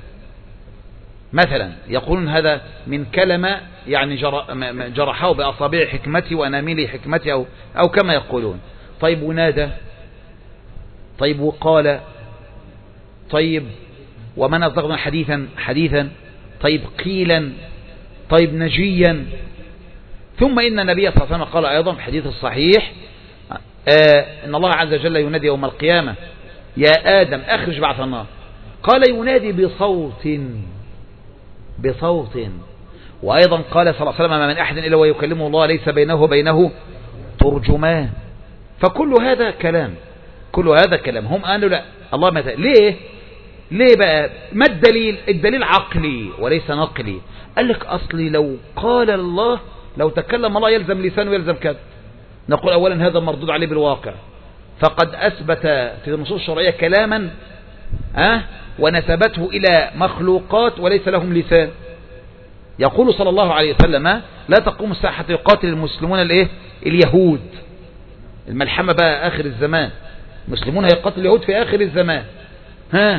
مثلا، يقولون هذا من كلمة يعني جرحه بأصابع حكمتي وأنامل حكمتي أو, أو كما يقولون. طيب ونادى، طيب وقال، طيب ومن أصدقنا حديثا حديثا، طيب قيلا، طيب نجيا. ثم إن النبي صلى الله عليه وسلم قال أيضا في الحديث الصحيح آه إن الله عز وجل ينادي يوم القيامة يا آدم أخرج بعث النار، قال ينادي بصوت بصوت. وأيضا قال صلى الله عليه وسلم ما من أحد إلا ويكلمه الله ليس بينه وبينه ترجمان. فكل هذا كلام، كل هذا كلام. هم قالوا لا الله متى. ليه ليه بقى؟ ما الدليل؟ الدليل عقلي وليس نقلي. قال لك أصلي لو قال الله، لو تكلم الله يلزم لسانه ويلزم كذا. نقول أولا هذا مردود عليه بالواقع، فقد أثبت في النصوص الشرعية كلاما أه ونسبته إلى مخلوقات وليس لهم لسان. يقول صلى الله عليه وسلم لا تقوم الساعة حتى يقاتل المسلمون الايه اليهود. الملحمة بقى آخر الزمان، المسلمون هيقاتل اليهود في آخر الزمان. ها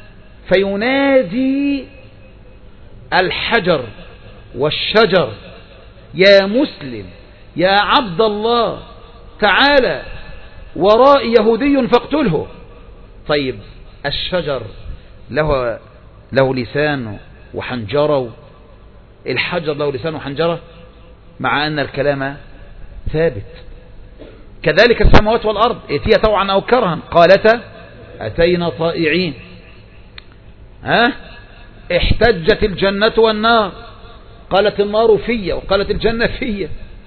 فينادي الحجر والشجر يا مسلم يا عبد الله تعالى وراء يهودي فاقتله. طيب الشجر له له لسان وحنجرة، الحجر له لسان وحنجرة، مع أن الكلام ثابت. كذلك السماوات والأرض ائتيا طوعا أو كرها قالتا أتينا طائعين. ها احتجت الجنة والنار، قالت النار في وقالت الجنة في.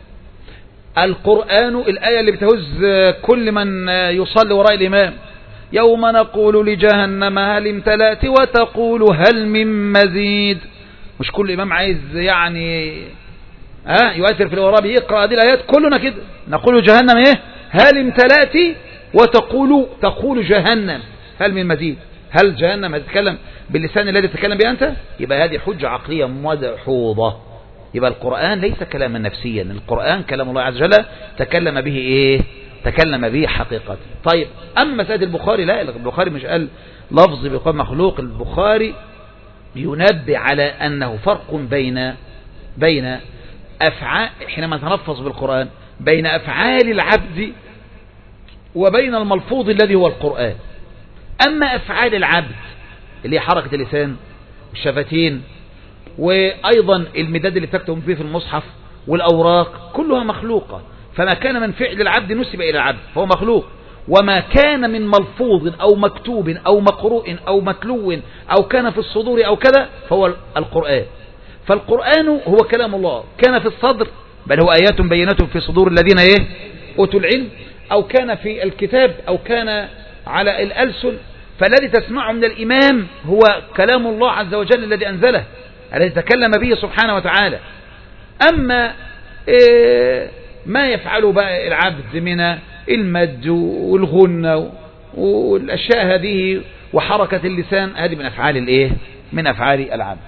القرآن الآية اللي بتهز كل من يصلي وراء الإمام يوم نقول لجهنم هل امتلأت وتقول هل من مزيد. مش كل إمام عايز يعني ها يؤثر في الوراء بيقرأ هذه الآيات، كلنا كده نقول جهنم ايه هل امتلأت وتقول تقول جهنم هل من مزيد. هل جهنم هتتكلم باللسان الذي تتكلم به أنت؟ يبقى هذه حجة عقلية مدحوظة. يبقى القرآن ليس كلاما نفسيا، القرآن كلام الله عز وجل تكلم به ايه تكلم به حقيقة. طيب أما مسألة البخاري لا، البخاري مش قال لفظ بقول مخلوق، البخاري ينبه على أنه فرق بين بين أفعال حينما تنفذ بالقرآن بين أفعال العبد وبين الملفوظ الذي هو القرآن. أما أفعال العبد اللي هي حركة اللسان والشفتين وأيضا المداد اللي بتكتب فيه في المصحف والأوراق كلها مخلوقة، فما كان من فعل العبد نسب إلى العبد فهو مخلوق، وما كان من ملفوظ أو مكتوب أو مقروء أو متلو أو كان في الصدور أو كذا فهو القرآن. فالقرآن هو كلام الله، كان في الصدر بل هو آيات بينات في صدور الذين إيه أوتوا العلم، أو كان في الكتاب أو كان على الألسن. فالذي تسمعه من الإمام هو كلام الله عز وجل الذي أنزله الذي تكلم به سبحانه وتعالى. أما إيه ما يفعله بقى العبد من المد والغنة والأشياء هذه وحركة اللسان، هذه من أفعال الإيه؟ من أفعال العبد.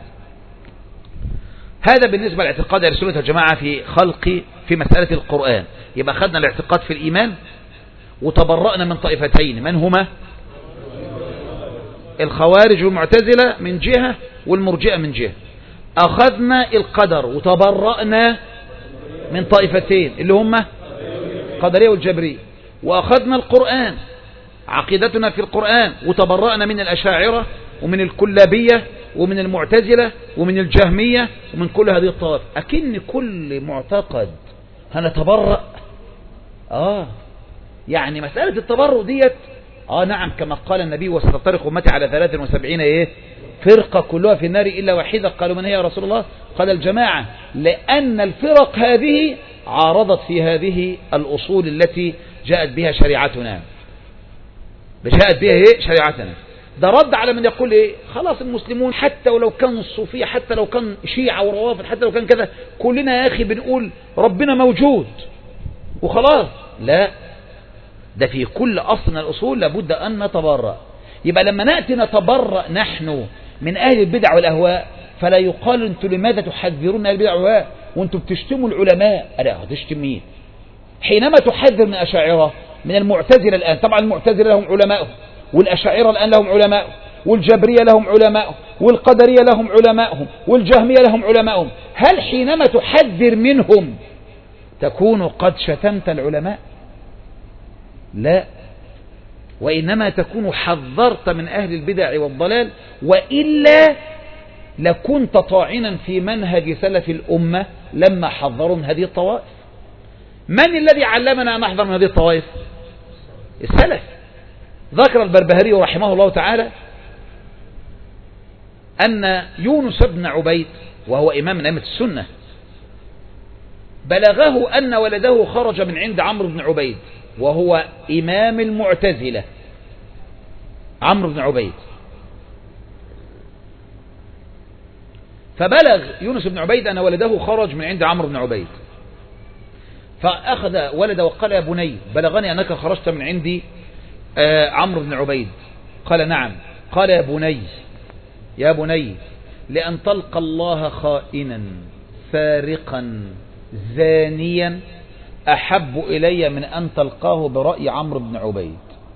هذا بالنسبة لاعتقاد أهل السنة والجماعة في خلق في مسألة القرآن. يبقى خدنا الاعتقاد في الإيمان وتبرأنا من طائفتين، من هما؟ الخوارج والمعتزلة من جهة والمرجئة من جهة. أخذنا القدر وتبرأنا من طائفتين اللي هما قدرية والجبرية. وأخذنا القرآن عقيدتنا في القرآن وتبرأنا من الأشاعرة ومن الكلابية ومن المعتزلة ومن الجهمية ومن كل هذه الطوائف. أكن كل معتقد هنتبرأ. آه يعني مسألة التبرؤ ديت آه نعم، كما قال النبي وستفترق أمتي على ثلاث وسبعين إيه فرقة كلها في النار إلا واحدة. قالوا من هي يا رسول الله؟ قال الجماعة، لأن الفرق هذه عارضت في هذه الأصول التي جاءت بها شريعتنا جاءت بها إيه شريعتنا. ده رد على من يقول إيه خلاص المسلمون حتى ولو كانوا الصوفية حتى لو كان شيعة وروافض حتى لو كان كذا كلنا يا أخي بنقول ربنا موجود وخلاص. لا، ده في كل أصل من الأصول لابد أن نتبرأ. يبقى لما نأتي نتبرأ نحن من أهل البدع والأهواء فلا يقال أنتم لماذا تحذرون أهل البدع والأهواء وأنتم بتشتموا العلماء. لا، هتشتم مين؟ حينما تحذر من الأشاعرة من المعتزلة الآن، طبعا المعتزلة لهم علماءهم، والأشاعرة الآن لهم علماءهم، والجبرية لهم علماءهم، والقدرية لهم علماءهم، والجهمية لهم علماءهم. هل حينما تحذر منهم تكون قد شتمت العلماء؟ لا، وإنما تكون حذرت من أهل البدع والضلال، وإلا لكنت طاعنا في منهج سلف الأمة لما حذروا من هذه الطوائف. من الذي علمنا أن نحذر من هذه الطوائف؟ السلف. ذكر البربهاري رحمه الله تعالى أن يونس بن عبيد وهو إمام من أئمة السنة بلغه أن ولده خرج من عند عمرو بن عبيد وهو إمام المعتزلة. عمرو بن عبيد فبلغ يونس بن عبيد أن ولده خرج من عند عمرو بن عبيد، فأخذ ولده وقال يا بني بلغني أنك خرجت من عندي آه عمرو بن عبيد. قال نعم. قال يا بني يا بني لأن تلقى الله خائنا سارقا زانيا أحب إلي من أن تلقاه برأي عمرو بن عبيد.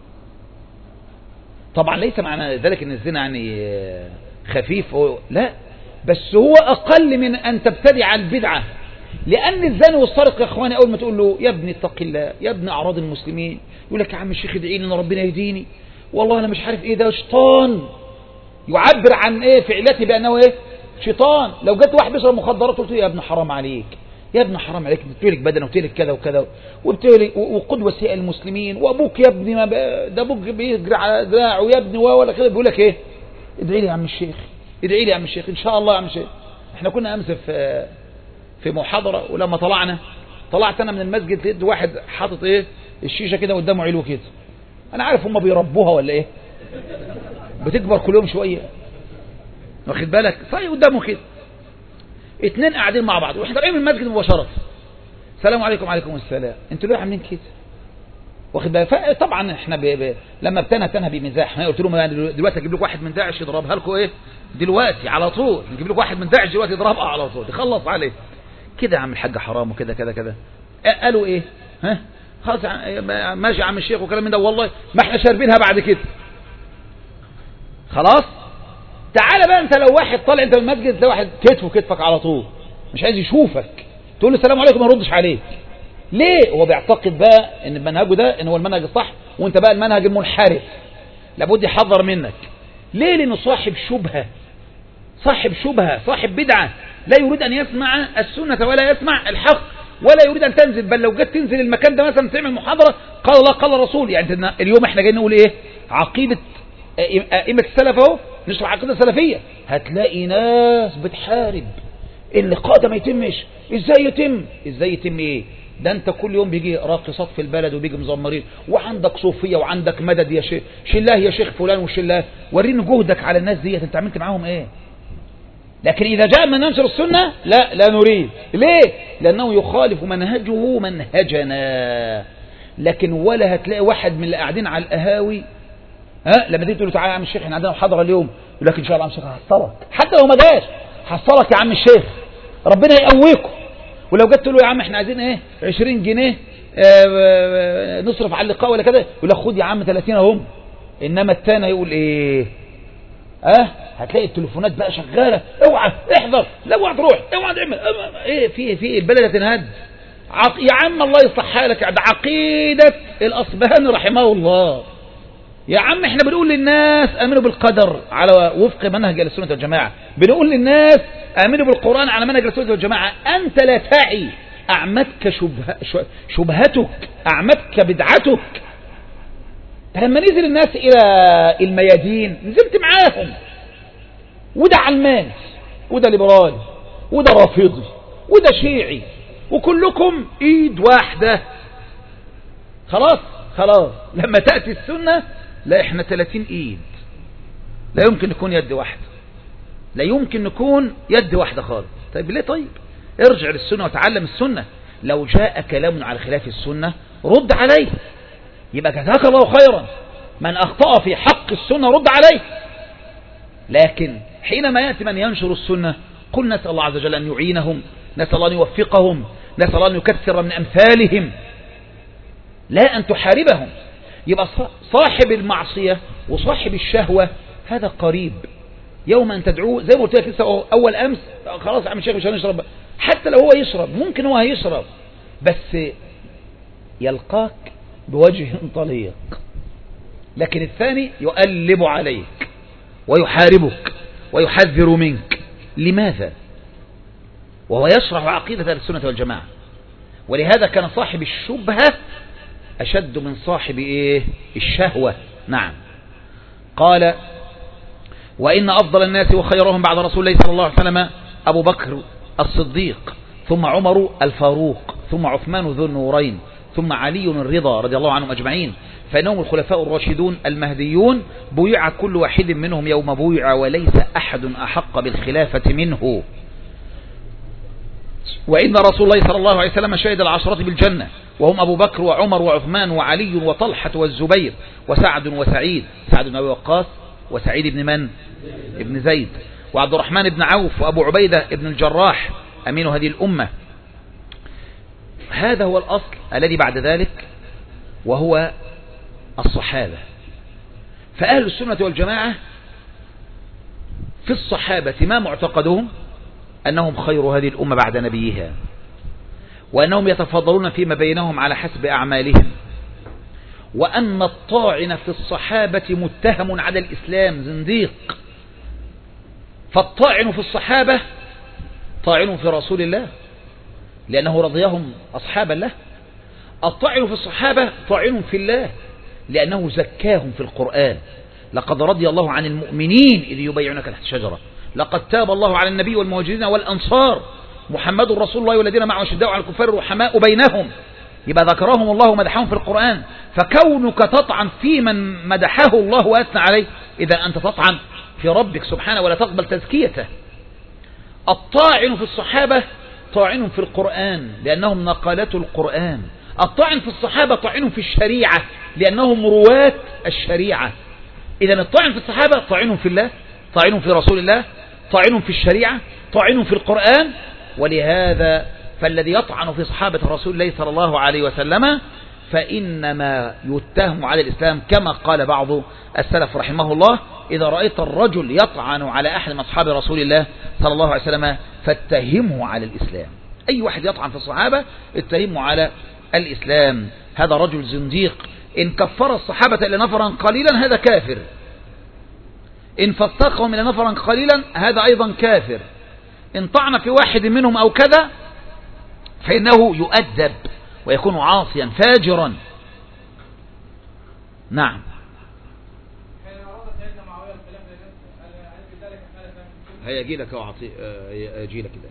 طبعا ليس معنى ذلك أن الزنا يعني خفيف، لا، بس هو أقل من أن تبتدع البدعة. لأن الزاني والسارق يا أخواني أول ما تقول له يا ابني اتق الله يا ابن أعراض المسلمين يقول لك يا عم الشيخ ادعي لي ان ربنا يهديني، والله أنا مش عارف إيه ده شيطان، يعبر عن إيه فعلته بأنه إيه شيطان. لو جت واحد بيشرب مخدرات قلت له يا ابن حرام عليك يا ابن حرام عليك بتهلك بدنه وبتهلك كذا وكذا وبتهلك وقدوة سيئة المسلمين وأبوك يا ابني ما ده أبوك بيجري على دراعه يا ابني ولا كده، بيقول لك إيه ادعي لي يا عم الشيخ ادعي لي يا عم الشيخ إن شاء الله يا عم الشيخ. إحنا كنا أمس في في محاضرة ولما طلعنا طلعت أنا من المسجد لقيت واحد حاطط إيه الشيشة كده قدامه علو كده. أنا عارف هم بيربوها ولا إيه، بتكبر كل يوم شوية واخد بالك، صحيح قدامه كده اتنين قاعدين مع بعض واحنا طالعين من المسجد مباشرة السلام عليكم وعليكم السلام انتوا ليه عاملين كده واخد بالك. طبعا احنا ب... ب... لما ابتنى ابتنى بمزاح، انا قلت لهم دلوقتي اجيب لكم واحد من داعش يضربها لكم ايه دلوقتي على طول، نجيب لكم واحد من داعش دلوقتي يضربها على طول يخلص عليه كده يا عم الحاج حرام وكده كده كده. قالوا ايه ها خلاص ماشي يا عم الشيخ وكلام من ده، والله ما احنا شاربينها بعد كده خلاص. تعالى بقى انت لو واحد طالع انت من المسجد تلاقي واحد كتفه كتفك على طول مش عايز يشوفك تقول له السلام عليكم ما يردش عليك. ليه؟ هو بيعتقد بقى ان منهجه ده ان هو المنهج الصح وانت بقى المنهج المنحرف، لابد يحذر منك. ليه؟ لانه صاحب شبهه صاحب شبهه صاحب بدعه لا يريد ان يسمع السنه ولا يسمع الحق ولا يريد ان تنزل، بل لو جت تنزل المكان ده مثلا تعمل محاضره قال الله قال الرسول. يعني اليوم احنا جايين نقول ايه عقيده ائمه السلف اهو نشرح عقيده سلفيه، هتلاقي ناس بتحارب اللقاء ده ما يتمش. ازاي يتم؟ ازاي يتم ايه؟ ده انت كل يوم بيجي راقصات في البلد وبيجي مزمرين وعندك صوفيه وعندك مدد يا شيخ شلاه يا شيخ فلان وشلاه، وريني جهدك على الناس ديت انت عملت معاهم ايه. لكن اذا جاء من ننشر السنه لا لا نريد. ليه؟ لانه يخالف منهجه منهجنا. لكن ولا هتلاقي واحد من اللي قاعدين على القهاوي ها لما تيجي تقول له تعالى يا عم الشيخ احنا عندنا محاضره اليوم يقول لك ان شاء الله يا عم الشيخ هحصلك، حتى لو ما جاش هحصلك يا عم الشيخ ربنا يقويكم. ولو جيت تقول له يا عم احنا عايزين ايه عشرين جنيه اه نصرف على اللقاء ولا كده يقول لك خد يا عم ثلاثين اهم. انما الثاني يقول ايه اه هتلاقي التليفونات بقى شغاله، اوعى احذر، لا اوعى تروح، اوعى تعمل ايه في في البلد هتنهد. عق... يا عم الله يصلح حالك، ده عقيده الاصبهاني رحمه الله. يا عم احنا بنقول للناس امنوا بالقدر على وفق منهج السنه والجماعه، بنقول للناس امنوا بالقران على منهج السنه والجماعه. انت لا تعي، اعمتك شبه... شبهتك، اعمتك بدعتك. فلما نزل الناس الى الميادين نزلت معاهم، وده علماني وده ليبرالي وده رافضي وده شيعي وكلكم ايد واحده. خلاص خلاص لما تأتي السنة لا احنا ثلاثين ايد، لا يمكن نكون يد واحدة، لا يمكن نكون يد واحدة خالص. طيب ليه؟ طيب ارجع للسنة وتعلم السنة. لو جاء كلام على خلاف السنة رد عليه، يبقى جزاك الله خيرا. من اخطأ في حق السنة رد عليه. لكن حينما يأتي من ينشر السنة قل نسأل الله عز وجل أن يعينهم، نسأل الله أن يوفقهم، نسأل الله أن يكثر من أمثالهم، لا أن تحاربهم. يبقى صاحب المعصية وصاحب الشهوة هذا قريب. يوم أن تدعوه زي ما قلت لك لسه أول أمس، خلاص يا عم الشيخ مش هنشرب، حتى لو هو يشرب ممكن هو هيشرب بس يلقاك بوجه طليق، لكن الثاني يؤلب عليك ويحاربك ويحذر منك. لماذا؟ وهو يشرح عقيدة السنة والجماعة. ولهذا كان صاحب الشبهة أشد من صاحب إيه؟ الشهوة. نعم. قال وإن أفضل الناس وخيرهم بعد رسول الله صلى الله عليه وسلم أبو بكر الصديق، ثم عمر الفاروق، ثم عثمان ذو النورين، ثم علي الرضا رضي الله عنهم أجمعين، فإنهم الخلفاء الراشدون المهديون، بويع كل واحد منهم يوم بويع، وليس أحد أحق بالخلافة منه. وإن رسول الله صلى الله عليه وسلم شهد العشرة بالجنة، وهم أبو بكر وعمر وعثمان وعلي وطلحة والزبير وسعد وسعيد، سعد بن أبي وقاص وسعيد بن من؟ ابن زيد، وعبد الرحمن بن عوف وأبو عبيدة ابن الجراح أمين هذه الأمة. هذا هو الأصل الذي بعد ذلك وهو الصحابة. فأهل السنة والجماعة في الصحابة ما معتقدهم أنهم خير هذه الأمة بعد نبيها، وأنهم يتفضلون فيما بينهم على حسب أعمالهم، وأن الطاعن في الصحابة متهم على الإسلام زنديق. فالطاعن في الصحابة طاعن في رسول الله لأنه رضيهم أصحابا له. الطاعن في الصحابة طاعن في الله لأنه زكاهم في القرآن. لقد رضي الله عن المؤمنين إذ يبايعونك تحت شجرة، لقد تاب الله على النبي والمهاجرين والأنصار، محمد رسول الله والذين معه شداء على الكفار رحماء بينهم. يبقى ذكرهم الله ومدحهم في القرآن. فكونك تطعن في من مدحه الله وأثنى عليه إذا أنت تطعن في ربك سبحانه ولا تقبل تزكيته. الطاعن في الصحابة طاعن في القرآن لأنهم نقلة القرآن. الطاعن في الصحابة طاعن في الشريعة لأنهم رواة الشريعة. إذن الطاعن في الصحابة طاعن في الله، طاعن في رسول الله، طاعن في الشريعة، طاعن في القرآن. ولهذا فالذي يطعن في صحابة رسول الله صلى الله عليه وسلم فإنما يتهم على الإسلام، كما قال بعض السلف رحمه الله: إذا رأيت الرجل يطعن على أحد من أصحاب رسول الله صلى الله عليه وسلم فاتهمه على الإسلام. أي واحد يطعن في الصحابة اتهمه على الإسلام، هذا رجل زنديق. إن كفر الصحابة إلى نفرا قليلا هذا كافر، إن فسقهم إلى نفرا قليلا هذا أيضا كافر، إن طعن في واحد منهم أو كذا فإنه يؤدب ويكون عاصيا فاجرا. نعم. هيجي لك يجي لك ده.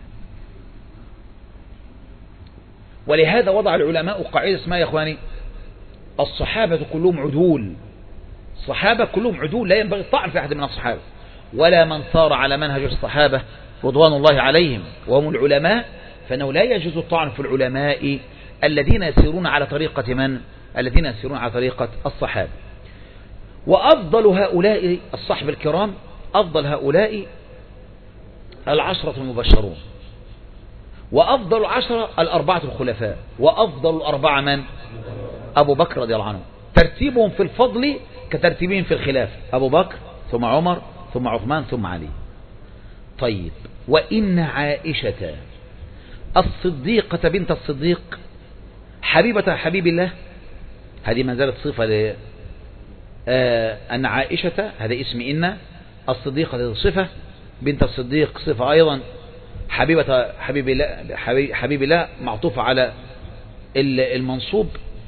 ولهذا وضع العلماء قاعدة اسمها يا اخواني: الصحابة كلهم عدول. الصحابة كلهم عدول، لا ينبغي الطعن في أحد من الصحابة ولا من صار على منهج الصحابة رضوان الله عليهم وهم العلماء، فإنه لا يجوز الطعن في العلماء الذين يسيرون على طريقة من؟ الذين يسيرون على طريقة الصحابة. وأفضل هؤلاء الصحب الكرام، أفضل هؤلاء العشرة المبشرون، وأفضل العشرة الأربعة الخلفاء، وأفضل الأربعة من؟ أبو بكر رضي الله عنه. ترتيبهم في الفضل كترتيبهم في الخلافة، أبو بكر ثم عمر ثم عثمان ثم علي. طيب، وإن عائشة الصديقة بنت الصديق حبيبة حبيب الله، هذه ما زالت صفة ل آه أن عائشة هذا اسم إن، الصديقة صفة، بنت الصديق صفة أيضا، حبيبة حبيب الله حبيب, حبيب الله معطوفة على المنصوب،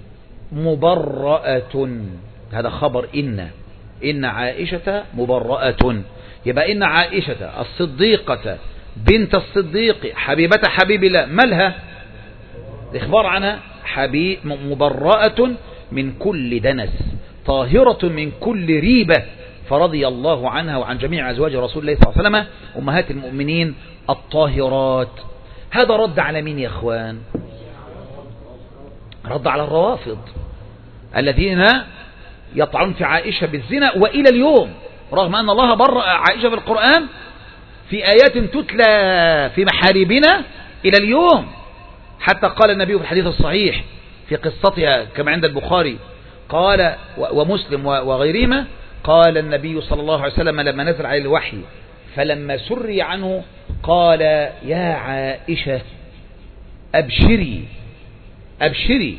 مبرأة هذا خبر إن، إن عائشة مبرأة، يبقى إن عائشة الصديقة بنت الصديق حبيبة حبيب الله مالها؟ إخبار عنها حبيب مبرأة من كل دنس، طاهرة من كل ريبة، فرضي الله عنها وعن جميع أزواج رسول الله صلى الله عليه وسلم أمهات المؤمنين الطاهرات. هذا رد على مين يا أخوان؟ رد على الروافض الذين يطعن في عائشة بالزنا، وإلى اليوم رغم أن الله برأ عائشة في القرآن في آيات تتلى في محاربنا إلى اليوم، حتى قال النبي في الحديث الصحيح في قصتها كما عند البخاري قال ومسلم وغيرهما، قال النبي صلى الله عليه وسلم لما نزل عليه الوحي فلما سري عنه قال يا عائشة أبشري أبشري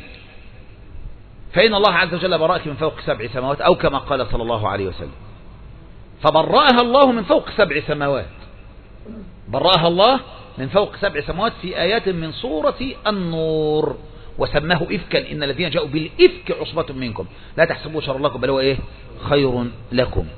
فإن الله عز وجل برأك من فوق سبع سماوات، أو كما قال صلى الله عليه وسلم. فبرأها الله من فوق سبع سماوات، برأها الله من فوق سبع سماوات في آيات من سورة النور، وسماه إفكا إن الذين جاءوا بالإفك عصبة منكم لا تحسبوا شر لكم بل هو إيه خير لكم.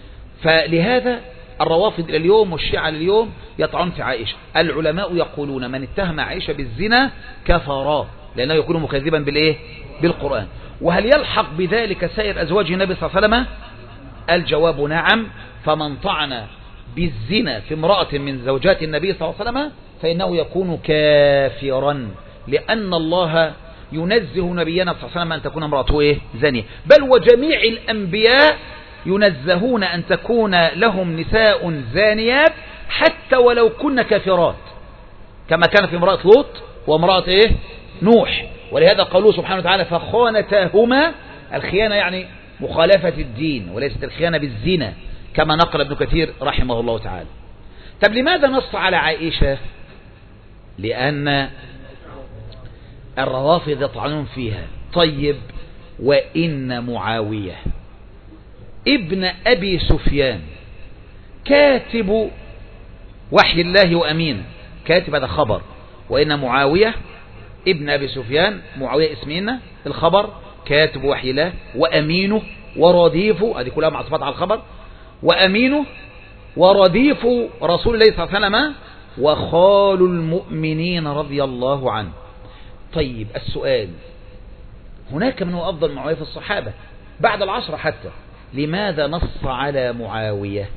فلهذا الروافض إلى اليوم والشيعة اليوم يطعن في عائشة. العلماء يقولون من اتهم عائشة بالزنا كفر، لأنه يكون مكذبا بالإيه بالقرآن. وهل يلحق بذلك سائر أزواج النبي صلى الله عليه وسلم؟ الجواب نعم. فمن طعن بالزنا في امرأة من زوجات النبي صلى الله عليه وسلم فإنه يكون كافرا، لأن الله ينزه نبينا صلى الله عليه وسلم أن تكون امرأته إيه زانية، بل وجميع الأنبياء ينزهون أن تكون لهم نساء زانيات حتى ولو كن كافرات، كما كان في امرأة لوط وامرأة إيه نوح. ولهذا قالوا سبحانه وتعالى فخانتاهما، الخيانة يعني مخالفة الدين وليست الخيانة بالزنا، كما نقل ابن كثير رحمه الله تعالى. طب لماذا نص على عائشة؟ لأن الروافض يطعنون فيها. طيب، وإن معاوية ابن أبي سفيان كاتب وحي الله وأمين، كاتب هذا خبر، وإن معاوية ابن أبي سفيان، معاوية اسمين، الخبر كاتب وحي الله وأمينه ورديفه، هذه كلها معطوفات على الخبر، وأمينه ورديف رسول الله صلى الله عليه وسلم وخال المؤمنين رضي الله عنه. طيب السؤال، هناك من هو أفضل معاوية في الصحابة بعد العشرة حتى، لماذا نص على معاوية؟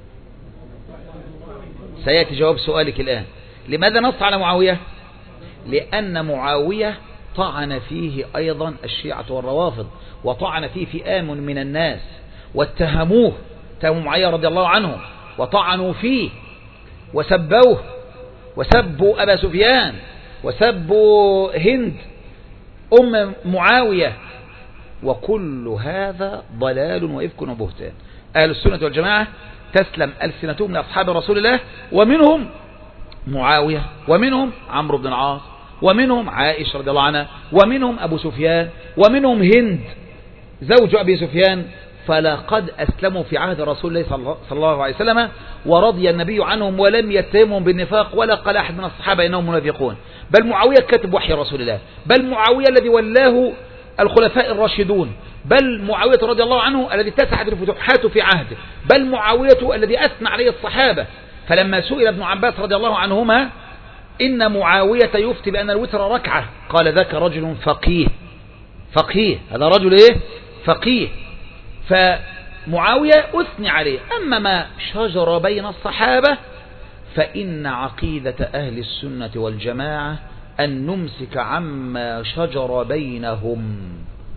سيأتي جواب سؤالك الآن. لماذا نص على معاوية؟ لأن معاوية طعن فيه أيضا الشيعة والروافض، وطعن فيه فئام من الناس واتهموه، اتهموا معاوية رضي الله عنه وطعنوا فيه وسبوه، وسبوا أبا سفيان، وسبوا هند أم معاوية، وكل هذا ضلال وإفك وبهتان. أهل السنة والجماعة تسلم ألسنتهم لأصحاب رسول الله، ومنهم معاوية، ومنهم عمرو بن العاص، ومنهم عائشة رضي الله عنها، ومنهم أبو سفيان، ومنهم هند زوج أبي سفيان. فلقد أسلموا في عهد رسول الله صلى الله عليه وسلم، ورضي النبي عنهم ولم يتهمهم بالنفاق، ولا قال أحد من الصحابة إنهم منافقون. بل معاوية كتب وحي رسول الله، بل معاوية الذي ولاه الخلفاء الراشدون، بل معاوية رضي الله عنه الذي اتسعت الفتوحات في عهده، بل معاوية الذي أثنى عليه الصحابة. فلما سئل ابن عباس رضي الله عنهما إن معاوية يفتي بأن الوتر ركعة، قال ذاك رجل فقيه، فقيه هذا رجل إيه فقيه. فمعاوية أثني عليه. أما ما شجر بين الصحابة فإن عقيدة أهل السنة والجماعة أن نمسك عما شجر بينهم،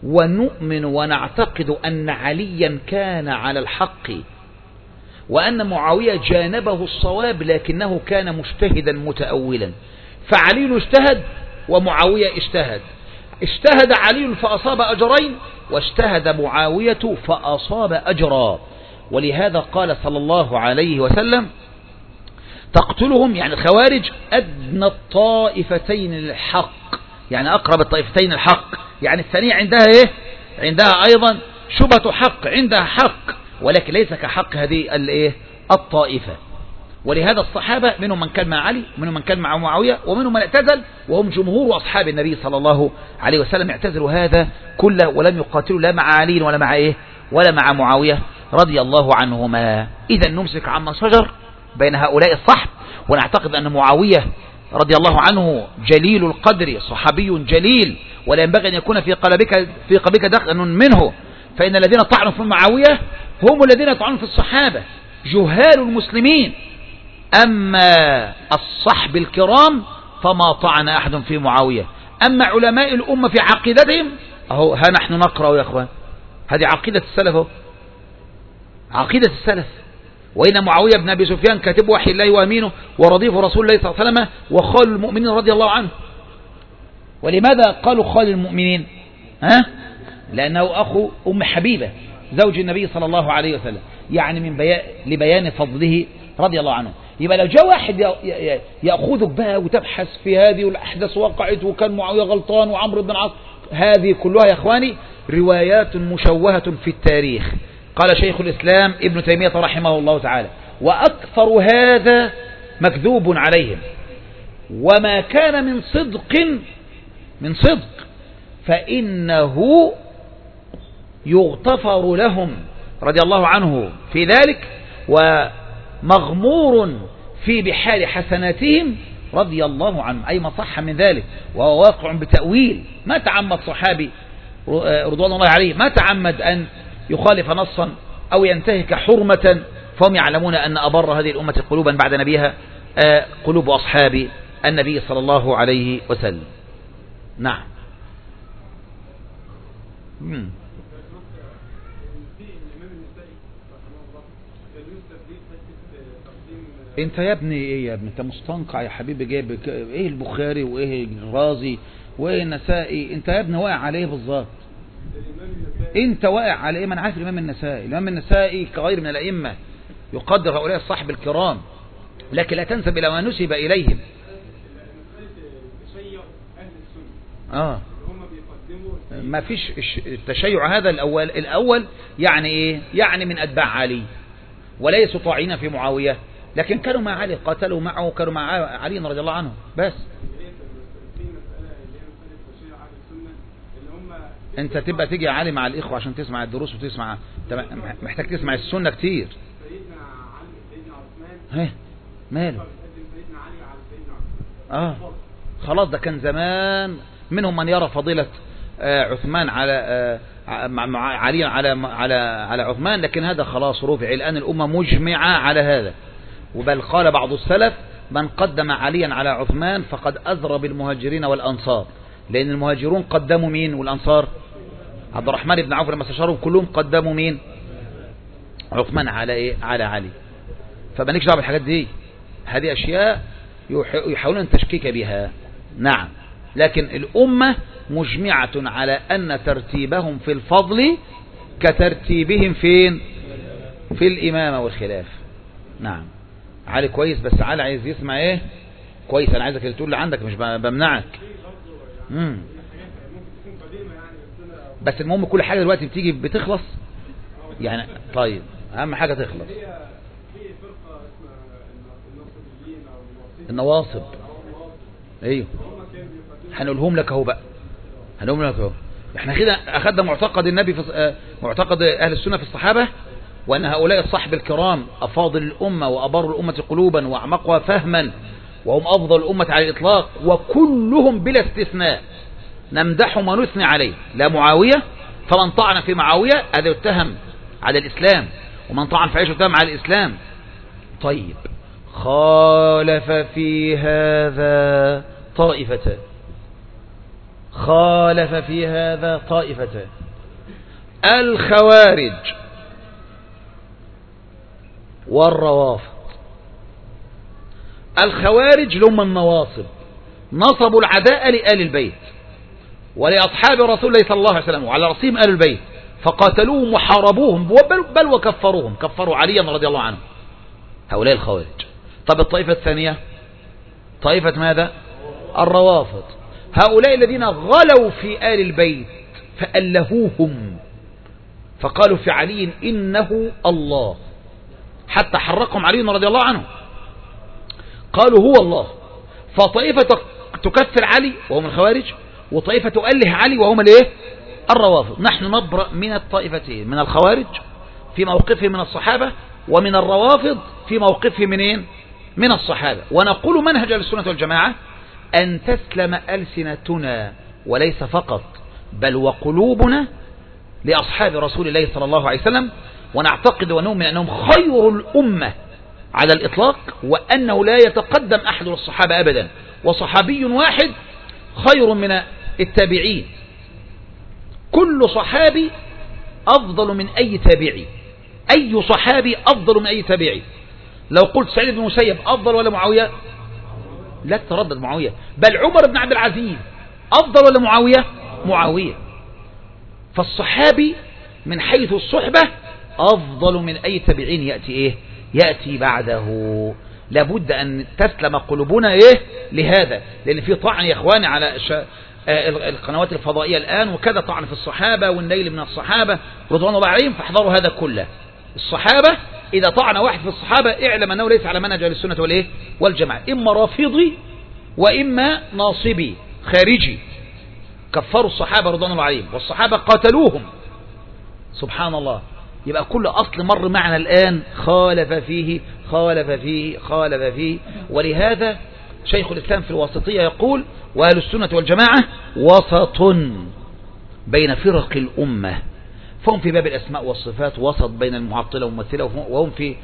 ونؤمن ونعتقد أن عليا كان على الحق، وأن معاوية جانبه الصواب لكنه كان مجتهدا متأولا. فعلي اجتهد ومعاوية اجتهد، اجتهد علي فأصاب أجرين، واجتهد معاوية فأصاب أجرا. ولهذا قال صلى الله عليه وسلم: تقتلهم يعني الخوارج أدنى الطائفتين للحق، يعني أقرب الطائفتين الحق، يعني الثانية عندها إيه؟ عندها أيضا شبهة حق، عندها حق ولكن ليس كحق هذه الإيه؟ الطائفة. ولهذا الصحابة منهم من كان مع علي، ومنهم من كان مع معاوية، ومنهم من اعتزل، وهم جمهور أصحاب النبي صلى الله عليه وسلم اعتزلوا هذا كله ولم يقاتلوا لا مع علي ولا مع إيه؟ ولا مع معاوية رضي الله عنهما. إذا نمسك عما شجر بين هؤلاء الصحب، ونعتقد أن معاوية رضي الله عنه جليل القدر، صحابي جليل، ولا ينبغي أن يكون في قلبك في قلبك دخل منه، فإن الذين طعنوا في معاوية هم الذين طعنوا في الصحابة، جهال المسلمين. أما الصحب الكرام فما طعن أحد في معاوية. أما علماء الأمة في عقيدتهم أهو ها نحن نقرأ يا أخوان، هذه عقيدة السلف، عقيدة السلف. وإن معاوية بن أبي سفيان كاتب وحي الله وأمينه ورضيف رسول الله صلى الله عليه وسلم وخال المؤمنين رضي الله عنه. ولماذا قالوا خال المؤمنين؟ ها؟ لأنه أخو أم حبيبة زوج النبي صلى الله عليه وسلم، يعني من بيان لبيان فضله رضي الله عنه. يبقى لو جاء واحد يأخذك بقى وتبحث في هذه والأحداث وقعت وكان معاوية غلطان وعمرو بن العاص، هذه كلها يا إخواني روايات مشوهة في التاريخ. قال شيخ الإسلام ابن تيمية رحمه الله تعالى: وأكثر هذا مكذوب عليهم، وما كان من صدق من صدق فإنه يغتفر لهم رضي الله عنه في ذلك، ومغمور في بحال حسناتهم رضي الله عنه، أي ما صح من ذلك، وهو واقع بتأويل. ما تعمد صحابي رضوان الله عليه ما تعمد أن يخالف نصا أو ينتهك حرمة، فهم يعلمون أن أبر هذه الأمة قلوبا بعد نبيها قلوب أصحاب النبي صلى الله عليه وسلم. نعم. مم. انت يا ابني ايه يا ابني؟ انت مستنقع يا حبيبي، جايب ايه البخاري وايه الرازي وايه النسائي؟ انت يا ابني واقع عليه بالظبط. انت واقع على ايه؟ ما انا عارف الامام النسائي، الامام النسائي كغير من الائمه يقدر هؤلاء الصحب الكرام، لكن لا تنسب الى ما نسب اليهم. اه ما فيش التشيع هذا. الاول الاول يعني ايه؟ يعني من اتباع علي وليسوا طاعنين في معاويه، لكن كانوا مع علي، قاتلوا معه، كانوا مع علي رضي الله عنه. بس انت تبقى تيجي علي مع الاخوه عشان تسمع الدروس وتسمع، محتاج تسمع السنه كتير. ها ماله؟ اه خلاص ده كان زمان. منهم من يرى فضيله عثمان على مع علي على على على عثمان، لكن هذا خلاص رفع. الآن الأمة مجمعة على هذا، وبل قال بعض السلف: من قدم عليا على عثمان فقد أذرى بالمهاجرين والأنصار، لأن المهاجرون قدموا مين والأنصار؟ عبد الرحمن بن عوف لما استشاروا كلهم قدموا مين؟ عثمان على إيه؟ على علي. فمالكش دعوة بالحاجات دي، هذه أشياء يحاولون أن تشكيك بها. نعم، لكن الأمة مجمعة على أن ترتيبهم في الفضل كترتيبهم فين؟ في الإمامة والخلاف. نعم. علي كويس، بس علي عايز يسمع ايه كويس. انا عايزك تقول اللي عندك، مش بمنعك. امم بس المهم كل حاجة دلوقتي بتيجي بتخلص يعني. طيب اهم حاجة تخلص. النواصب ايوه هنقولهم لك اهو بقى، هنقولهم لك اهو. احنا كده اخذنا معتقد النبي في معتقد اهل السنة في الصحابة، وأن هؤلاء الصحب الكرام أفاضل الأمة وأبر الأمة قلوبا وأعمقها فهما، وهم أفضل الأمة على الإطلاق، وكلهم بلا استثناء نمدحهم ونثني عليه. لا معاوية، فمن طعن في معاوية هذا يتهم على الإسلام، ومن طعن في عائشة يتهم على الإسلام. طيب خالف في هذا طائفتان، خالف في هذا طائفتان: الخوارج والروافض. الخوارج لهم النواصب، نصبوا العداء لآل البيت ولأصحاب رسول الله صلى الله عليه وسلم، وعلى رأسهم آل البيت، فقاتلوهم وحاربوهم بل وكفروهم، كفروا عليا رضي الله عنه. هؤلاء الخوارج. طب الطائفة الثانية طائفة ماذا؟ الروافض. هؤلاء الذين غلوا في آل البيت فألهوهم، فقالوا في علي إنه الله، حتى حرقهم علي رضي الله عنه، قالوا هو الله. فطائفة تكفر علي وهم الخوارج، وطائفة تؤله علي وهم الايه؟ الروافض. نحن نبرأ من الطائفتين، من الخوارج في موقفهم من الصحابة، ومن الروافض في موقفهم منين؟ من الصحابة. ونقول منهج السنة والجماعة أن تسلم ألسنتنا وليس فقط بل وقلوبنا لأصحاب رسول الله صلى الله عليه وسلم، ونعتقد ونؤمن أنهم خير الأمة على الإطلاق، وأنه لا يتقدم أحد الصحابة أبدا، وصحابي واحد خير من التابعين. كل صحابي أفضل من أي تابعي، أي صحابي أفضل من أي تابعي. لو قلت سعيد بن المسيب أفضل ولا معاوية؟ لا تردد معاوية. بل عمر بن عبد العزيز أفضل ولا معاوية؟ معاوية. فالصحابي من حيث الصحبة أفضل من أي تابعين يأتي إيه؟ يأتي بعده. لابد أن تسلم قلوبنا إيه؟ لهذا، لأن في طعن يا إخواني على القنوات الفضائية الآن، وكذا طعن في الصحابة والنيل من الصحابة رضوان الله عليهم، فاحذروا هذا كله. الصحابة إذا طعن واحد في الصحابة اعلم أنه ليس على منهج السنة والإيه؟ والجماعة، إما رافضي وإما ناصبي خارجي. كفروا الصحابة رضوان الله عليهم، والصحابة قاتلوهم. سبحان الله. يبقى كل أصل مر معنا الآن خالف فيه خالف فيه خالف فيه. ولهذا شيخ الإسلام في الواسطية يقول: وأهل السنة والجماعة وسط بين فرق الأمة. فهم في باب الأسماء والصفات وسط بين المعطلة والممثلة، وهم في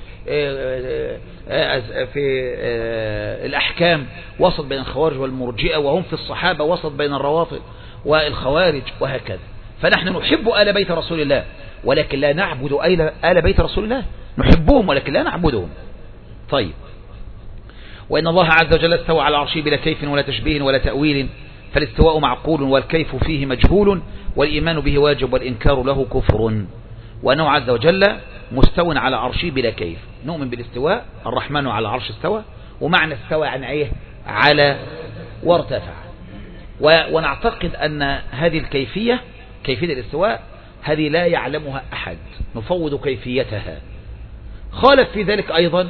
في الأحكام وسط بين الخوارج والمرجئة، وهم في الصحابة وسط بين الروافض والخوارج، وهكذا. فنحن نحب آل بيت رسول الله، ولكن لا نعبد آل بيت رسول الله. نحبهم ولكن لا نعبدهم. طيب. وإن الله عز وجل استوى على عرشه بلا كيف ولا تشبيه ولا تأويل، فالاستواء معقول والكيف فيه مجهول، والإيمان به واجب والإنكار له كفر. وأنه عز وجل مستوى على عرشه بلا كيف. نؤمن بالاستواء، الرحمن على عرش استوى، ومعنى استوى عن ايه؟ على وارتفع. ونعتقد أن هذه الكيفية، كيفية الاستواء، هذه لا يعلمها أحد، نفوض كيفيتها. خالف في ذلك أيضا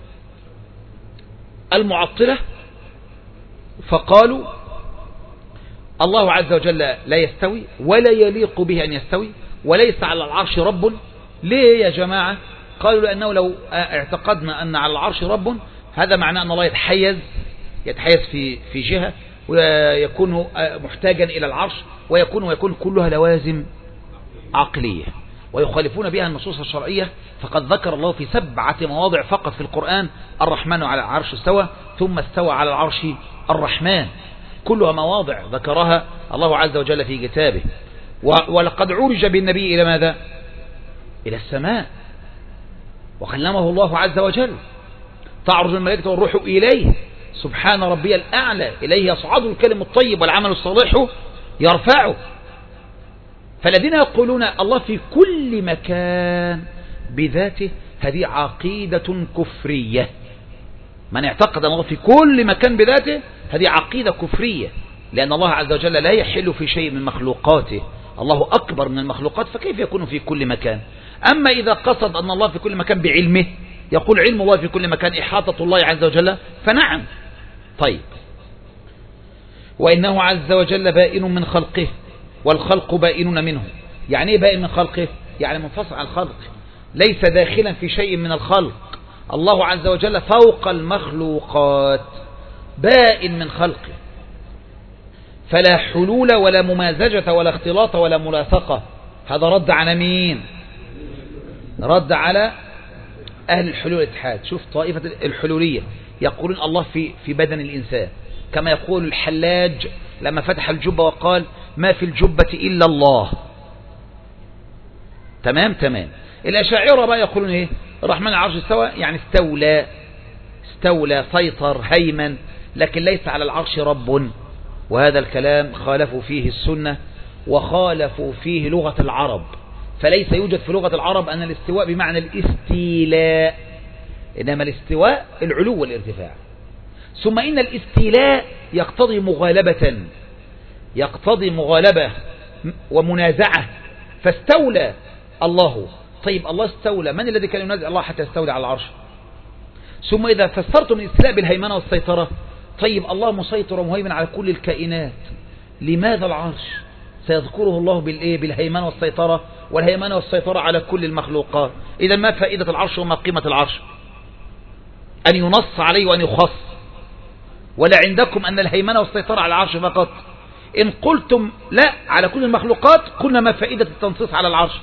المعطلة، فقالوا الله عز وجل لا يستوي ولا يليق به أن يستوي وليس على العرش رب. ليه يا جماعة؟ قالوا لأنه لو اعتقدنا أن على العرش رب، هذا معناه أن الله يتحيز يتحيز في في جهة، ويكون محتاجا إلى العرش، ويكون ويكون كلها لوازم عقلية، ويخالفون بها النصوص الشرعية. فقد ذكر الله في سبعة مواضع فقط في القرآن الرحمن على العرش استوى، ثم استوى على العرش الرحمن، كلها مواضع ذكرها الله عز وجل في كتابه. ولقد عرج بالنبي إلى ماذا؟ إلى السماء، وكلمه الله عز وجل. تعرج الملائكة والروح إليه، سبحان ربي الأعلى، إليه يصعد الكلم الطيب والعمل الصالح يرفعه. فالذين يقولون الله في كل مكان بذاته، هذه عقيدة كفرية. من اعتقد أن الله في كل مكان بذاته، هذه عقيدة كفرية، لأن الله عز وجل لا يحل في شيء من مخلوقاته، الله أكبر من المخلوقات، فكيف يكون في كل مكان؟ أما إذا قصد أن الله في كل مكان بعلمه، يقول علم الله في كل مكان إحاطة الله عز وجل، فنعم. طيب. وإنه عز وجل بائن من خلقه والخلق بائنون منه. يعني إيه بائن من خلقه؟ يعني منفصل عن الخلق، ليس داخلا في شيء من الخلق. الله عز وجل فوق المخلوقات، بائن من خلقه، فلا حلول ولا ممازجة ولا اختلاط ولا ملاصقة. هذا رد على مين؟ رد على أهل الحلول والاتحاد. شوف طائفة الحلولية يقولون الله في في بدن الإنسان، كما يقول الحلاج لما فتح الجبة وقال ما في الجبة إلا الله. تمام تمام. الأشاعرة بقى يقولون إيه؟ الرحمن العرش استوى، يعني استولى، استولى سيطر هيمن، لكن ليس على العرش رب. وهذا الكلام خالفوا فيه السنة وخالفوا فيه لغة العرب، فليس يوجد في لغة العرب أن الاستواء بمعنى الاستيلاء، إنما الاستواء العلو والارتفاع. ثم إن الاستيلاء يقتضي مغالبة، يقتضي مغالبة ومنازعة، فاستولى الله. طيب الله استولى، من الذي كان ينازع الله حتى يستولى على العرش؟ ثم إذا فسرتم الاستيلاء بالهيمنة والسيطرة، طيب الله مسيطر ومهيمن على كل الكائنات، لماذا العرش سيذكره الله بالإيه؟ بالهيمنة والسيطرة، والهيمنة والسيطرة على كل المخلوقات. إذا ما فائدة العرش وما قيمة العرش؟ أن ينص عليه وأن يخص. ولا عندكم أن الهيمنة والسيطرة على العرش فقط؟ إن قلتم لا على كل المخلوقات قلنا ما فائدة التنصيص على العرش؟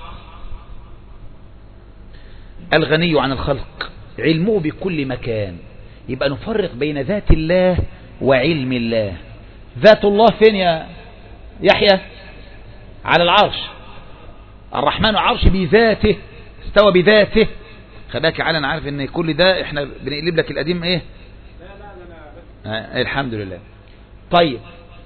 الغني عن الخلق علمه بكل مكان، يبقى نفرق بين ذات الله وعلم الله. ذات الله فين يا يحيى؟ على العرش. الرحمن عرش بذاته، استوى بذاته. خباك على، انا عارف ان كل ده احنا بنقلب لك القديم ايه. آه الحمد لله. طيب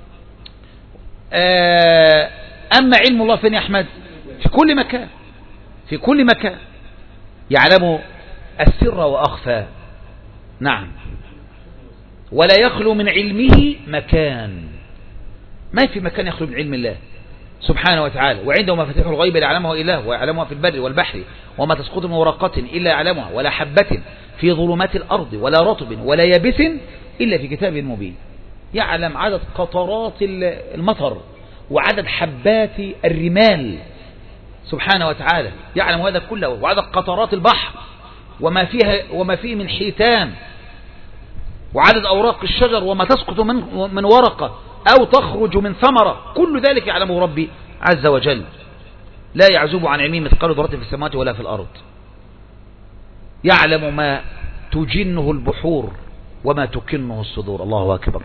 آه اما علم الله فين يا احمد؟ في كل مكان، في كل مكان يعلم السر واخفى. نعم. ولا يخلو من علمه مكان، ما في مكان يخلو من علم الله سبحانه وتعالى. وعنده مفاتيح الغيب لا يعلمها إلا هو، ويعلمها في البر والبحر، وما تسقط من ورقة إلا يعلمها، ولا حبة في ظلمات الأرض ولا رطب ولا يابس إلا في كتاب مبين. يعلم عدد قطرات المطر وعدد حبات الرمال سبحانه وتعالى، يعلم هذا كله، وعدد قطرات البحر وما فيها وما فيه من حيتان، وعدد أوراق الشجر وما تسقط من من ورقة أو تخرج من ثمرة، كل ذلك يعلمه ربي عز وجل. لا يعزب عن علمه مثقال ذرة في السماوات ولا في الأرض. يعلم ما تجنه البحور وما تكنه الصدور. الله أكبر.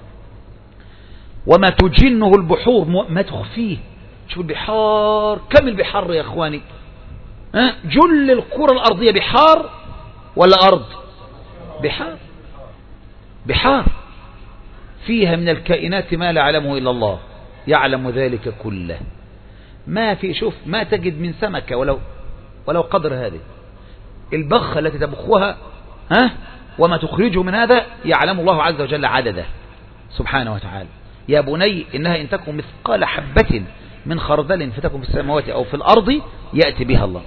وما تجنه البحور، ما تخفيه. شوف البحار، كم البحار يا أخواني؟ أه؟ جل الكرة الأرضية بحار ولا أرض؟ بحار، بحار فيها من الكائنات ما لا يعلمه إلا الله، يعلم ذلك كله. ما في، شوف، ما تجد من سمكة ولو ولو قدر هذه البخة التي تبخها، ها، وما تخرجه من هذا يعلم الله عز وجل عدده سبحانه وتعالى. يا بني إنها إن تكن مثقال حبة من خردل فتكن في السماوات أو في الأرض يأتي بها الله.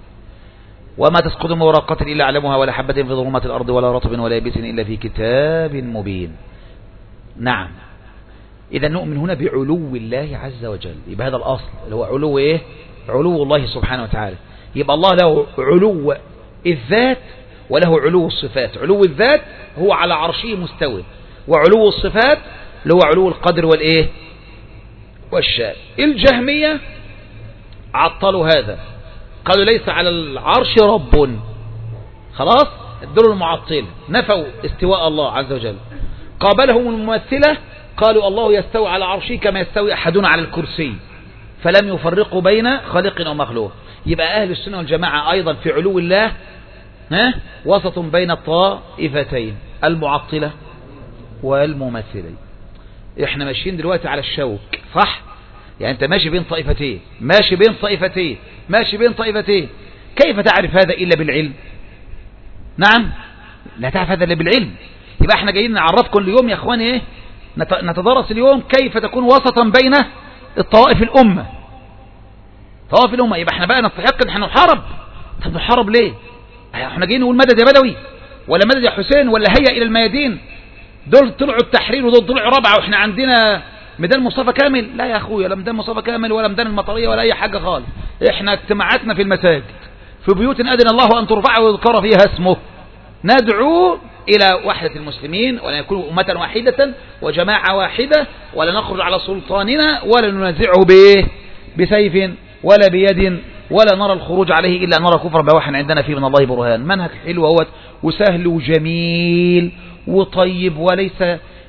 وما تسقط من ورقة إلا يعلمها، ولا حبة في ظلمات الأرض ولا رطب ولا يابس إلا في كتاب مبين. نعم. إذا نؤمن هنا بعلو الله عز وجل، يبقى هذا الأصل اللي هو علو إيه؟ علو الله سبحانه وتعالى. يبقى الله له علو الذات وله علو الصفات. علو الذات هو على عرشه مستوى، وعلو الصفات اللي هو علو القدر والإيه؟ والشاء. الجهمية عطلوا هذا، قالوا ليس على العرش رب، خلاص، الدول المعطل نفوا استواء الله عز وجل. قابلهم الممثلة قالوا الله يستوي على عرشه كما يستوي أحدنا على الكرسي، فلم يفرقوا بين خالق ومخلوق. يبقى أهل السنة والجماعة أيضا في علو الله ها وسط بين الطائفتين المعطلة والممثلين. احنا ماشيين دلوقتي على الشوك، صح؟ يعني انت ماشي بين طائفتين، ماشي بين طائفتين، ماشي بين طائفتين. كيف تعرف هذا إلا بالعلم؟ نعم، لا تعرف هذا إلا بالعلم. يبقى احنا جايين نعرفكم اليوم يا اخواني ايه، نتدرس اليوم كيف تكون وسطا بين الطوائف الأمة، طوائف الأمة. يبقى احنا بقى نستحق ان احنا نحارب. طب نحارب ليه؟ احنا جايين نقول مدد يا بدوي ولا مدد يا حسين ولا هيا إلى الميادين؟ دول طلعوا التحرير ودول طلعوا رابعة واحنا عندنا ميدان مصطفى كامل. لا يا اخويا، لا ميدان مصطفى كامل ولا ميدان المطرية ولا اي حاجة خالص. احنا اجتماعاتنا في المساجد، في بيوت أذن الله أن ترفع ويذكر فيها اسمه، ندعو إلى وحدة المسلمين ولا يكونوا أمة واحدة وجماعة واحدة، ولا نخرج على سلطاننا ولا ننازعه بإيه؟ بسيف ولا بيد، ولا نرى الخروج عليه إلا أن نرى كفر بواح عندنا فيه من الله برهان. منهج حلو اهوت وسهل وجميل وطيب، وليس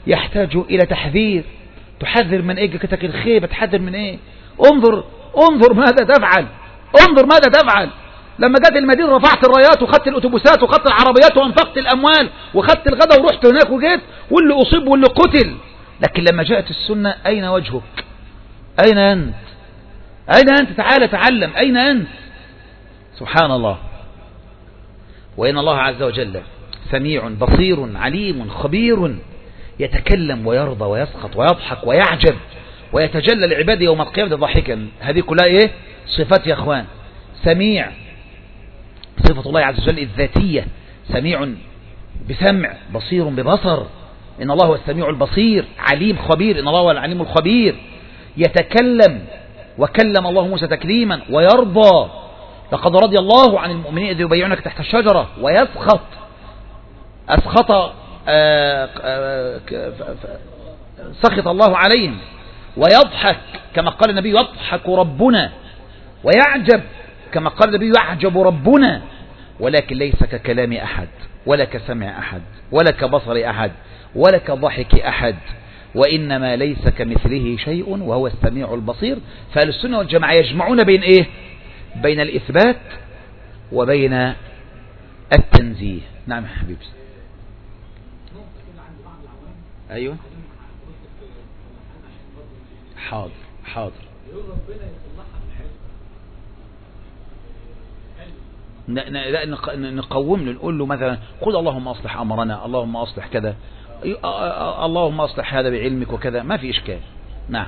يحتاج إلى تحذير. تحذر من إيه؟ كتك الخيبة تحذر من إيه؟ انظر انظر ماذا تفعل، انظر ماذا تفعل. لما جات المدينة رفعت الرايات وخدت الأتوبيسات وخدت العربيات وانفقت الأموال وخدت الغداء ورحت هناك وجيت، واللي أصيب واللي قتل. لكن لما جاءت السنة أين وجهك؟ أين أنت؟ أين أنت؟ تعال تعلم، أين أنت؟ سبحان الله. وإن الله عز وجل سميع بصير عليم خبير، يتكلم ويرضى ويسخط ويضحك ويعجب ويتجلى لعباده يوم القيامة ضاحكا. هذه كلها إيه؟ صفات يا أخوان. سميع صفة الله عز وجل الذاتية، سميع بسمع، بصير ببصر. إن الله هو السميع البصير، عليم خبير، إن الله هو العليم الخبير. يتكلم وكلم الله موسى تكليما، ويرضى لقد رضي الله عن المؤمنين إذ يبايعونك تحت الشجرة. ويسخط أسخط آآ آآ سخط الله عليهم. ويضحك كما قال النبي يضحك ربنا. ويعجب كما قال النبي يعجب ربنا. ولكن ليس ككلام أحد ولا كسمع أحد ولا كبصر أحد ولا كضحك أحد، وإنما ليس كمثله شيء وهو السميع البصير. فأهل السنة والجماعة يجمعون بين إيه؟ بين الإثبات وبين التنزيه. نعم يا حبيبي. أيوة حاضر حاضر. لا نقوم له، نقول له مثلا خذ اللهم أصلح أمرنا، اللهم أصلح كذا، اللهم أصلح هذا بعلمك وكذا، ما في إشكال. نعم.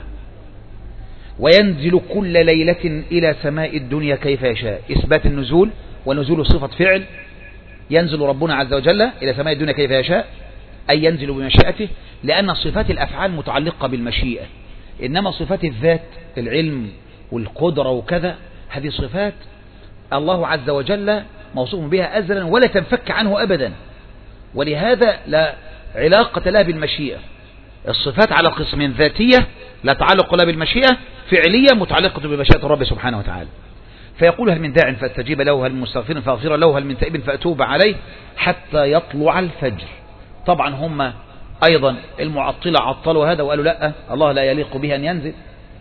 وينزل كل ليلة إلى سماء الدنيا كيف يشاء. إثبات النزول، ونزول صفة فعل. ينزل ربنا عز وجل إلى سماء الدنيا كيف يشاء، أي ينزل بمشيئته، لأن صفات الأفعال متعلقة بالمشيئة. إنما صفات الذات العلم والقدرة وكذا، هذه صفات الله عز وجل موصوف بها أزلا ولا تنفك عنه أبدا، ولهذا لا علاقة لها بالمشيئة. الصفات على قسم ذاتية لا تعلق لها بالمشيئة، فعلية متعلقة بمشيئة الرب سبحانه وتعالى. فيقول هل من داع فاستجيب له، هل من مستغفر فاغفر له، هل من تائب فأتوب عليه حتى يطلع الفجر. طبعا هم أيضا المعطلة عطلوا هذا وقالوا لا، الله لا يليق به أن ينزل.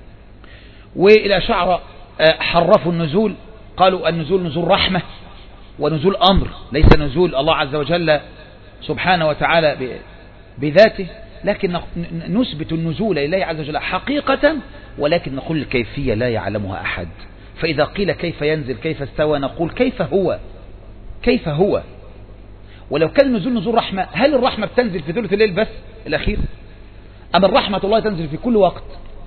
والأشاعرة حرفوا النزول، قالوا النزول نزول رحمة ونزول أمر، ليس نزول الله عز وجل سبحانه وتعالى بذاته، لكن نثبت النزول لله عز وجل حقيقة، ولكن نقول الكيفية لا يعلمها أحد. فإذا قيل كيف ينزل كيف استوى، نقول كيف هو كيف هو. ولو كان النزول نزول رحمة، هل الرحمة بتنزل في ثلث الليل بس الأخير؟ أم الرحمة الله تنزل في كل وقت؟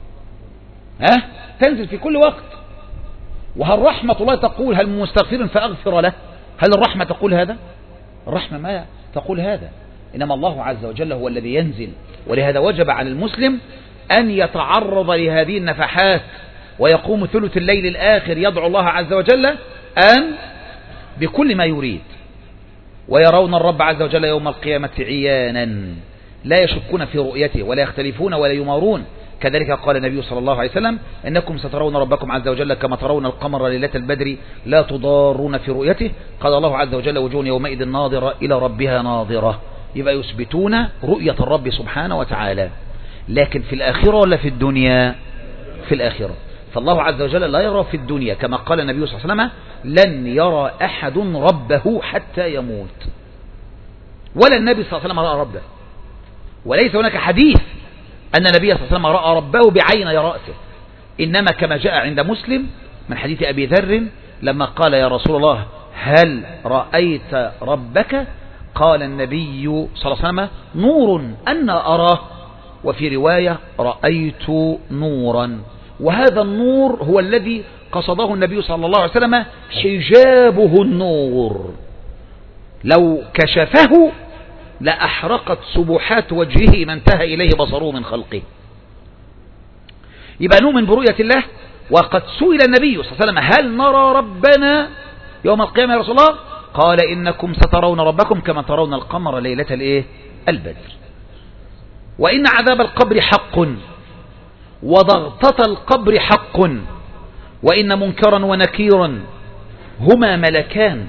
ها؟ تنزل في كل وقت. وهل رحمة الله تقول هل مستغفر فأغفر له؟ هل الرحمة تقول هذا؟ الرحمة ما تقول هذا، إنما الله عز وجل هو الذي ينزل. ولهذا وجب على المسلم أن يتعرض لهذه النفحات، ويقوم ثلث الليل الآخر يدعو الله عز وجل أن بكل ما يريد. ويرون الرب عز وجل يوم القيامة عيانا، لا يشكون في رؤيته ولا يختلفون ولا يمارون. كذلك قال النبي صلى الله عليه وسلم إنكم سترون ربكم عز وجل كما ترون القمر ليلة البدر لا تضارون في رؤيته. قال الله عز وجل وجوه يومئذ ناظرة إلى ربها ناظرة. يبقى يثبتون رؤية الرب سبحانه وتعالى، لكن في الآخرة ولا في الدنيا؟ في الآخرة. فالله عز وجل لا يرى في الدنيا، كما قال النبي صلى الله عليه وسلم لن يرى أحد ربه حتى يموت، ولا النبي صلى الله عليه وسلم رأى ربه، وليس هناك حديث أن النبي صلى الله عليه وسلم رأى ربه بعيني رأسه. إنما كما جاء عند مسلم من حديث أبي ذر لما قال يا رسول الله هل رأيت ربك؟ قال النبي صلى الله عليه وسلم نور أنا أراه، وفي رواية رأيت نورا. وهذا النور هو الذي قصده النبي صلى الله عليه وسلم حجابه النور، لو كشفه لأحرقت سبحات وجهه ما انتهى إليه بصره من خلقه. يبقى نؤمن برؤية الله. وقد سئل النبي صلى الله عليه وسلم هل نرى ربنا يوم القيامة يا رسول الله؟ قال إنكم سترون ربكم كما ترون القمر ليلة الإيه؟ البدر. وإن عذاب القبر حق، وضغطة القبر حق، وإن منكرا ونكيرا هما ملكان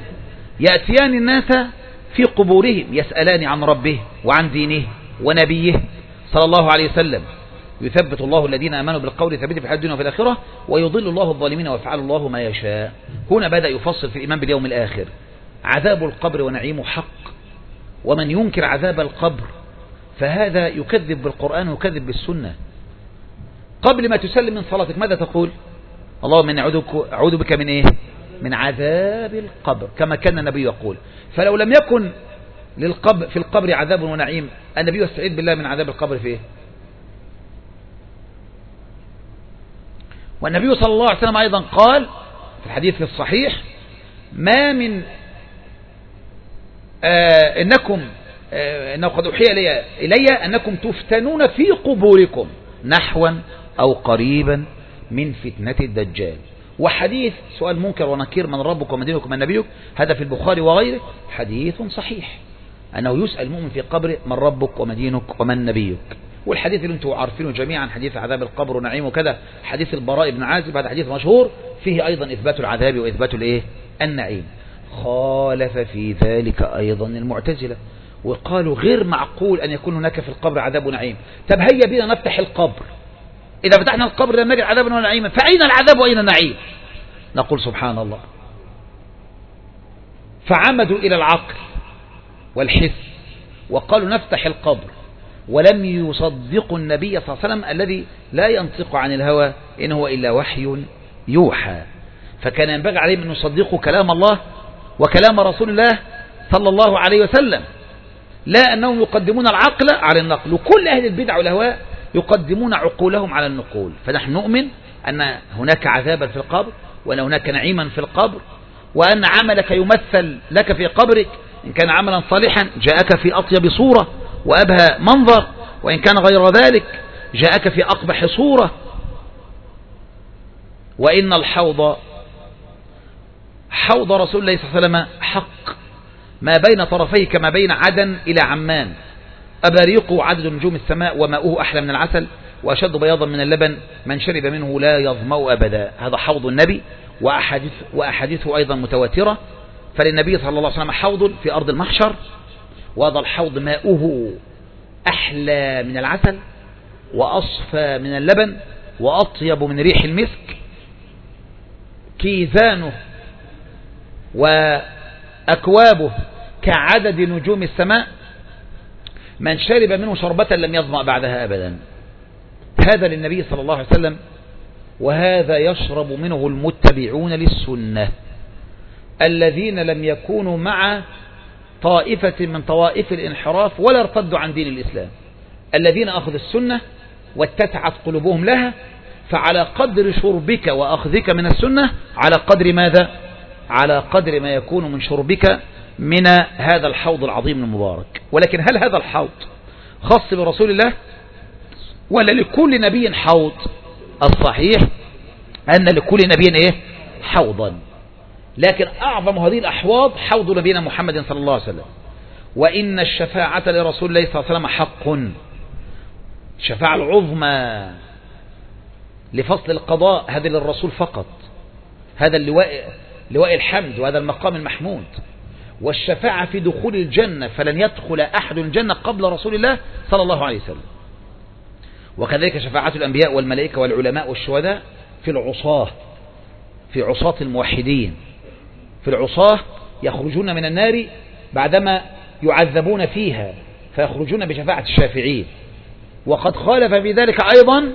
يأتيان الناس في قبورهم يسألان عن ربه وعن دينه ونبيه صلى الله عليه وسلم: يثبت الله الذين آمنوا بالقول الثابت في الحياة الدنيا وفي الآخرة ويضل الله الظالمين ويفعل الله ما يشاء. هنا بدأ يفصل في الإيمان باليوم الآخر. عذاب القبر ونعيمه حق، ومن ينكر عذاب القبر فهذا يكذب بالقرآن ويكذب بالسنة. قبل ما تسلم من صلاتك ماذا تقول؟ اللهم إني أعوذ بك من إيه؟ من عذاب القبر، كما كان النبي يقول. فلو لم يكن للقبر في القبر عذاب ونعيم، النبي يستعيذ بالله من عذاب القبر في إيه؟ والنبي صلى الله عليه وسلم أيضا قال في الحديث الصحيح: ما من آه إنكم آه إنه قد أوحي إلي, إلي أنكم تفتنون في قبوركم نحوا أو قريبا من فتنة الدجال. وحديث سؤال منكر ونكير: من ربك ومن دينك ومن نبيك، هذا في البخاري وغيره، حديث صحيح أنه يسأل المؤمن في قبره: من ربك ومن دينك ومن نبيك. والحديث اللي انتم عارفينه جميعا، حديث عذاب القبر ونعيمه وكذا، حديث البراء بن عازب، هذا حديث مشهور فيه أيضا إثبات العذاب وإثبات الإيه؟ النعيم. خالف في ذلك أيضا المعتزلة، وقالوا غير معقول أن يكون هناك في القبر عذاب ونعيم. طب هيا بنا نفتح القبر، إذا فتحنا القبر لم نجد عذابا ونعيما، فأين العذاب وأين النعيم؟ نقول سبحان الله. فعمدوا إلى العقل والحس وقالوا نفتح القبر، ولم يصدقوا النبي صلى الله عليه وسلم الذي لا ينطق عن الهوى إن هو إلا وحي يوحى. فكان ينبغي عليهم أن يصدقوا كلام الله وكلام رسول الله صلى الله عليه وسلم، لا أنهم يقدمون العقل على النقل. وكل أهل البدع والهواء يقدمون عقولهم على النقول. فنحن نؤمن أن هناك عذابا في القبر، وأن هناك نعيما في القبر، وأن عملك يمثل لك في قبرك. إن كان عملا صالحا جاءك في أطيب صورة وأبهى منظر، وإن كان غير ذلك جاءك في أقبح صورة. وإن الحوض حوض رسول الله صلى الله عليه وسلم حق، ما بين طرفيه كما بين عدن إلى عمان، أباريقه عدد نجوم السماء، وماؤه أحلى من العسل وأشد بياضا من اللبن، من شرب منه لا يظمأ أبدا. هذا حوض النبي، وأحاديث وأحاديثه أيضا متواترة. فللنبي صلى الله عليه وسلم حوض في أرض المحشر، وهذا الحوض ماؤه أحلى من العسل وأصفى من اللبن وأطيب من ريح المسك. كيزانه وأكوابه كعدد نجوم السماء، من شرب منه شربة لم يظمأ بعدها أبدا. هذا للنبي صلى الله عليه وسلم، وهذا يشرب منه المتبعون للسنة الذين لم يكونوا مع طائفة من طوائف الانحراف ولا ارتدوا عن دين الإسلام، الذين أخذوا السنة واتسعت قلوبهم لها. فعلى قدر شربك وأخذك من السنة، على قدر ماذا؟ على قدر ما يكون من شربك من هذا الحوض العظيم المبارك. ولكن هل هذا الحوض خاص برسول الله ولا لكل نبي حوض؟ الصحيح أن لكل نبي إيه؟ حوضا، لكن أعظم هذه الأحواض حوض نبينا محمد صلى الله عليه وسلم. وإن الشفاعة لرسول الله صلى الله عليه وسلم حق، الشفاعة العظمى لفصل القضاء هذا للرسول فقط، هذا اللواء لواء الحمد، وهذا المقام المحمود. والشفاعة في دخول الجنة، فلن يدخل أحد الجنة قبل رسول الله صلى الله عليه وسلم. وكذلك شفاعة الأنبياء والملائكة والعلماء والشهداء في العصاة، في عصاة الموحدين، في العصاة يخرجون من النار بعدما يعذبون فيها فيخرجون بشفاعة الشافعين. وقد خالف في ذلك أيضا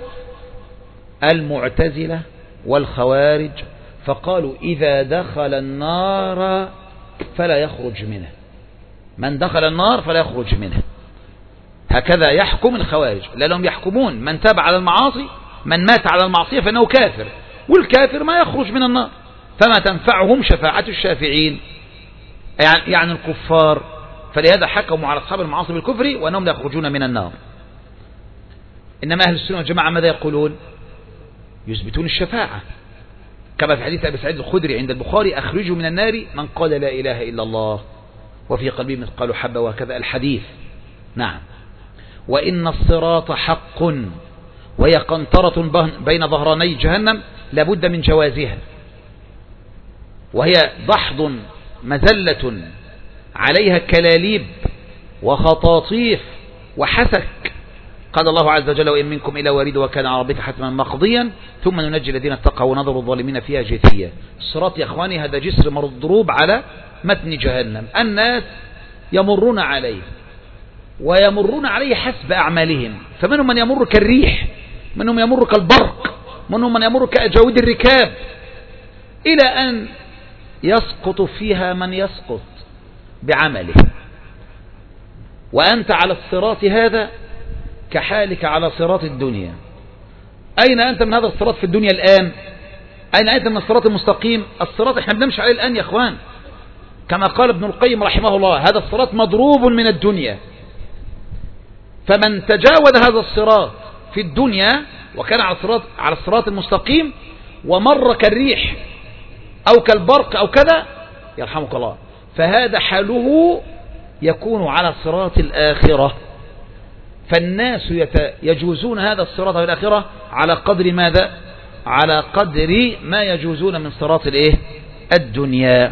المعتزلة والخوارج، فقالوا إذا دخل النار فلا يخرج منها، من دخل النار فلا يخرج منها. هكذا يحكم الخوارج، لأنهم يحكمون من تاب على المعاصي، من مات على المعصية فإنه كافر، والكافر ما يخرج من النار، فما تنفعهم شفاعة الشافعين يعني, يعني الكفار. فلهذا حكموا على أصحاب المعاصي بالكفر وأنهم لا يخرجون من النار. إنما أهل السنة والجماعة ماذا يقولون؟ يثبتون الشفاعة، كما في حديث أبي سعيد الخدري عند البخاري: أخرجوا من النار من قال لا إله إلا الله وفي قلبه مثقال حبة، وهكذا الحديث. نعم. وإن الصراط حق، وهي قنطرة بين ظهراني جهنم لابد من جوازها، وهي ضحض مزلة عليها كلاليب وخطاطيف وحسك قال الله عز وجل وإن منكم إلا وارد وكان على ربك حتما مقضيا ثم ننجي الذين اتقوا ونذر الظالمين فيها جثيا. الصراط يا إخواني هذا جسر مضروب على متن جهنم، الناس يمرون عليه ويمرون عليه حسب أعمالهم، فمنهم من يمر كالريح، منهم يمر كالبرق، منهم من يمر كأجاود الركاب، إلى أن يسقط فيها من يسقط بعمله. وأنت على الصراط هذا كحالك على صراط الدنيا. أين أنت من هذا الصراط في الدنيا الآن؟ أين أنت من الصراط المستقيم؟ الصراط احنا بنمشي عليه الآن يا أخوان، كما قال ابن القيم رحمه الله هذا الصراط مضروب من الدنيا، فمن تجاوز هذا الصراط في الدنيا وكان على الصراط على الصراط المستقيم ومر كالريح أو كالبرق أو كذا يرحمك الله، فهذا حاله يكون على صراط الآخرة. فالناس يجوزون هذا الصراط في الآخرة على قدر ماذا؟ على قدر ما يجوزون من صراط الايه الدنيا.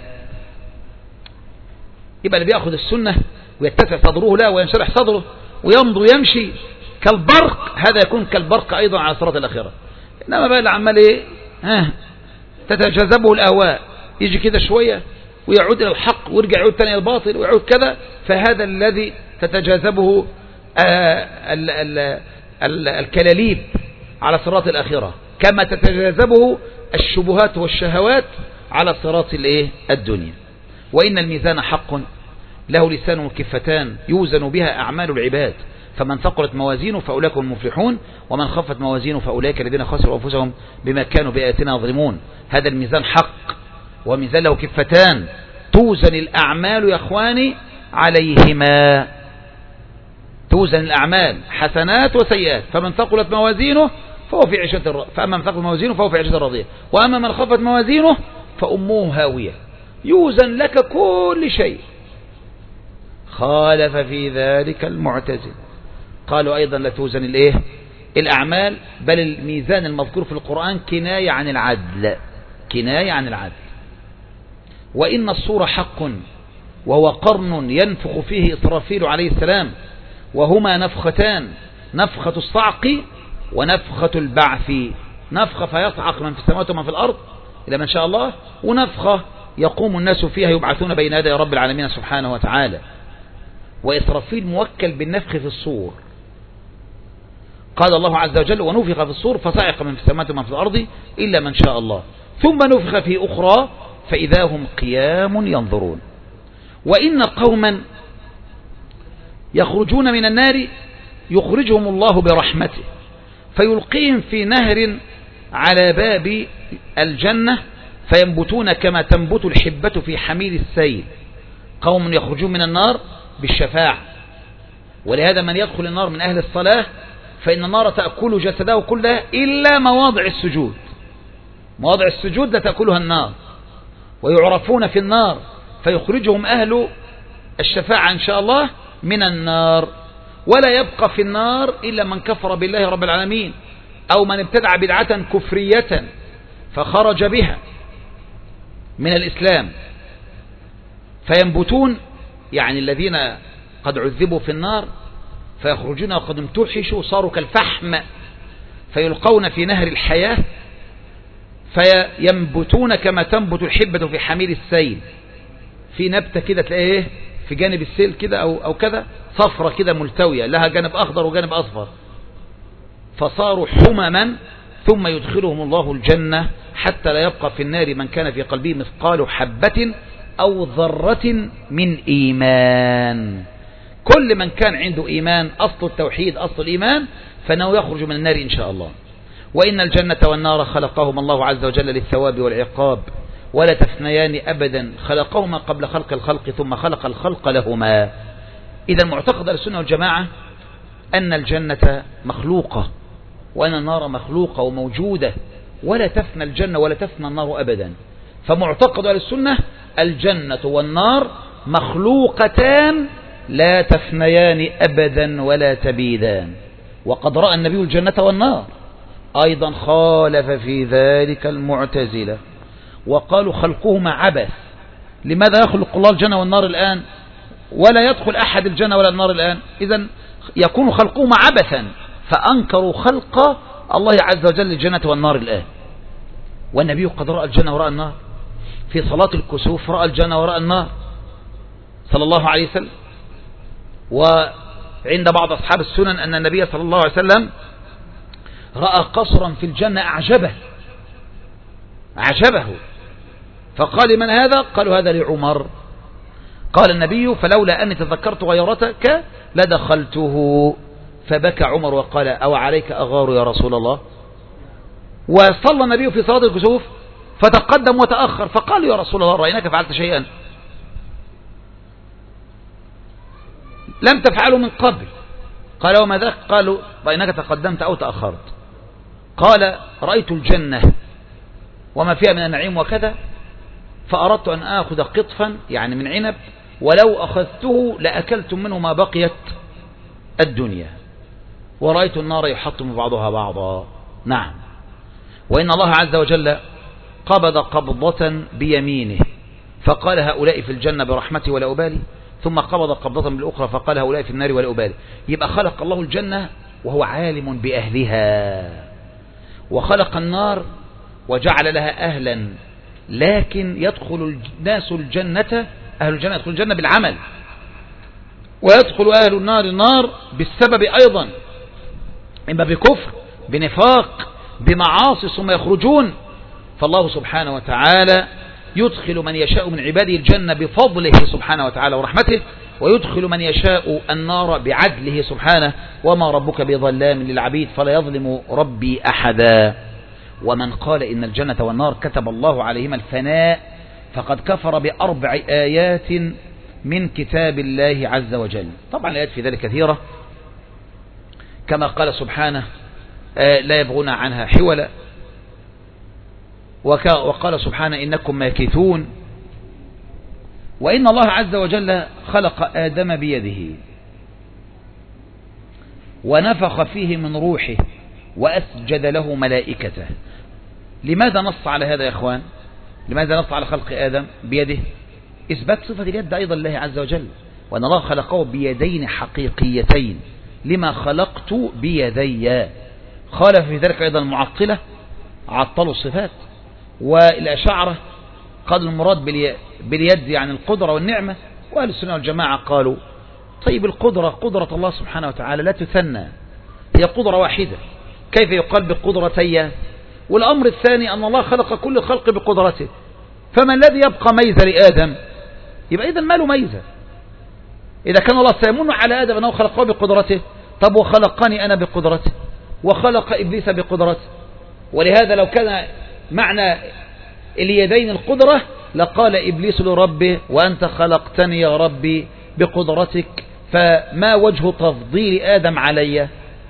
يبقى اللي بيأخذ السنة ويتسع صدره لا وينشرح صدره ويمضي يمشي كالبرق، هذا يكون كالبرق أيضا على صراط الآخرة. إنما بقى العمال ايه ها تتجاذبه الأهواء، يجي كده شوية ويعود إلى الحق ويرجع يعود تاني إلى الباطل ويعود كذا، فهذا الذي تتجاذبه آه ال ال ال الكلاليب على صراط الآخرة، كما تتجاذبه الشبهات والشهوات على صراط الايه الدنيا. وإن الميزان حق له لسان وكفتان يوزن بها أعمال العباد، فمن ثقلت موازينه فأولئك هم المفلحون ومن خفت موازينه فأولئك الذين خسروا أنفسهم بما كانوا بآياتنا يظلمون. هذا الميزان حق وميزان له كفتان توزن الأعمال يا أخواني عليهما، توزن الأعمال حسنات وسيئات، فمن ثقلت موازينه فهو في عيشة الر... فأما من ثقلت موازينه فهو في عيشة راضية، وأما من خفت موازينه فأمه هاوية. يوزن لك كل شيء. خالف في ذلك المعتزل، قالوا أيضا لا توزن الإيه الأعمال، بل الميزان المذكور في القرآن كناية عن العدل، كناية عن العدل. وإن الصور حق وهو قرن ينفخ فيه إسرافيل عليه السلام، وهما نفختان، نفخة الصعق ونفخة البعث، نفخة فيصعق من في السماوات ومن في الأرض إلى من شاء الله، ونفخة يقوم الناس فيها يبعثون بين يدي رب العالمين سبحانه وتعالى. وإسرافيل موكل بالنفخ في الصور، قال الله عز وجل ونفخ في الصور فصعق من في السماوات ومن في الأرض إلا من شاء الله، ثم نفخ في أخرى فإذا هم قيام ينظرون. وإن قوما يخرجون من النار يخرجهم الله برحمته فيلقيهم في نهر على باب الجنة فينبتون كما تنبت الحبة في حميل السيل. قوم يخرجون من النار بالشفاعة، ولهذا من يدخل النار من أهل الصلاة فإن النار تأكل جسده كله إلا مواضع السجود، مواضع السجود لا تأكلها النار، ويعرفون في النار فيخرجهم أهل الشفاعة إن شاء الله من النار. ولا يبقى في النار إلا من كفر بالله رب العالمين أو من ابتدع بدعة كفرية فخرج بها من الإسلام، فينبتون يعني الذين قد عذبوا في النار فيخرجون وقد امتوحشوا صاروا كالفحم فيلقون في نهر الحياة فينبتون كما تنبت الحبة في حميل السيل. في نبتة كده تلاقيه في جانب السيل كده أو, أو كذا صفرة كده ملتوية لها جانب أخضر وجانب أصفر، فصاروا حمما ثم يدخلهم الله الجنة حتى لا يبقى في النار من كان في قلبه مثقال حبة أو ذرة من إيمان. كل من كان عنده إيمان أصل التوحيد أصل الإيمان فإنه يخرج من النار إن شاء الله. وإن الجنة والنار خلقهما الله عز وجل للثواب والعقاب ولا تفنيان أبدا، خلقهما قبل خلق الخلق ثم خلق الخلق لهما. إذا معتقد السنة والجماعة أن الجنة مخلوقة وأن النار مخلوقة وموجودة، ولا تفنى الجنة ولا تفنى النار أبدا. فمعتقد السنة الجنة والنار مخلوقتان لا تفنيان أبدا ولا تبيدان. وقد رأى النبي الجنة والنار. أيضا خالف في ذلك المعتزلة وقالوا خلقهما عبث. لماذا يخلق الله الجنة والنار الآن ولا يدخل أحد الجنة ولا النار الآن؟ إذن يكون خلقهما عبثا فأنكروا خلق الله عز وجل الجنة والنار الآن، والنبي قد رأى الجنة ورأى النار في صلاة الكسوف، رأى الجنة ورأى النار صلى الله عليه وسلم. وعند بعض أصحاب السنن أن النبي صلى الله عليه وسلم رأى قصرا في الجنة أعجبه أعجبه فقال من هذا؟ قالوا هذا لعمر. قال النبي فلولا أني تذكرت غيرتك لدخلته، فبكى عمر وقال أو عليك أغار يا رسول الله. وصلى النبي في صلاة الكسوف فتقدم وتأخر، فقالوا يا رسول الله رأيناك فعلت شيئا لم تفعله من قبل. قال وما ذاك؟ قالوا رأيناك تقدمت أو تأخرت. قال رأيت الجنة وما فيها من النعيم وكذا، فأردت أن آخذ قطفا يعني من عنب، ولو أخذته لأكلتم منه ما بقيت الدنيا. ورأيت النار يحطم بعضها بعضا. نعم. وإن الله عز وجل قبض قبضة بيمينه فقال هؤلاء في الجنة برحمتي ولا أبالي، ثم قبض قبضة بالأخرى فقال هؤلاء في النار ولا أبالي. يبقى خلق الله الجنة وهو عالم بأهلها، وخلق النار وجعل لها أهلا، لكن يدخل الناس الجنة، أهل الجنة يدخل الجنة بالعمل، ويدخل أهل النار النار بالسبب أيضا، إما بكفر بنفاق بمعاصي ثم يخرجون. فالله سبحانه وتعالى يدخل من يشاء من عباده الجنة بفضله سبحانه وتعالى ورحمته، ويدخل من يشاء النار بعدله سبحانه، وما ربك بظلام للعبيد فلا يظلم ربي أحدا. ومن قال إن الجنة والنار كتب الله عليهما الفناء فقد كفر بأربع آيات من كتاب الله عز وجل. طبعا الآيات في ذلك كثيرة، كما قال سبحانه لا يبغون عنها حولا، وقال سبحانه إنكم ماكثون. وإن الله عز وجل خلق آدم بيده ونفخ فيه من روحه وأسجد له ملائكته. لماذا نص على هذا يا إخوان؟ لماذا نص على خلق آدم بيده؟ إثبات صفة اليد أيضا لله عز وجل، وأن الله خلقه بيدين حقيقيتين، لما خلقت بيدي. خالف في ذلك أيضا المعطلة عطلوا الصفات، والأشاعرة قالوا المراد باليد يعني القدرة والنعمة، وأهل السنة والجماعة قالوا طيب القدرة قدرة الله سبحانه وتعالى لا تثنى، هي قدرة واحدة، كيف يقال بقدرتي؟ والأمر الثاني أن الله خلق كل خلق بقدرته، فما الذي يبقى ميزة لآدم؟ يبقى إذن ما له ميزة. إذا كان الله سيمن على آدم أنه خلقه بقدرته، طب وخلقني أنا بقدرته، وخلق إبليس بقدرته. ولهذا لو كان معنى اليدين القدرة لقال إبليس لربه وأنت خلقتني يا ربي بقدرتك، فما وجه تفضيل آدم علي؟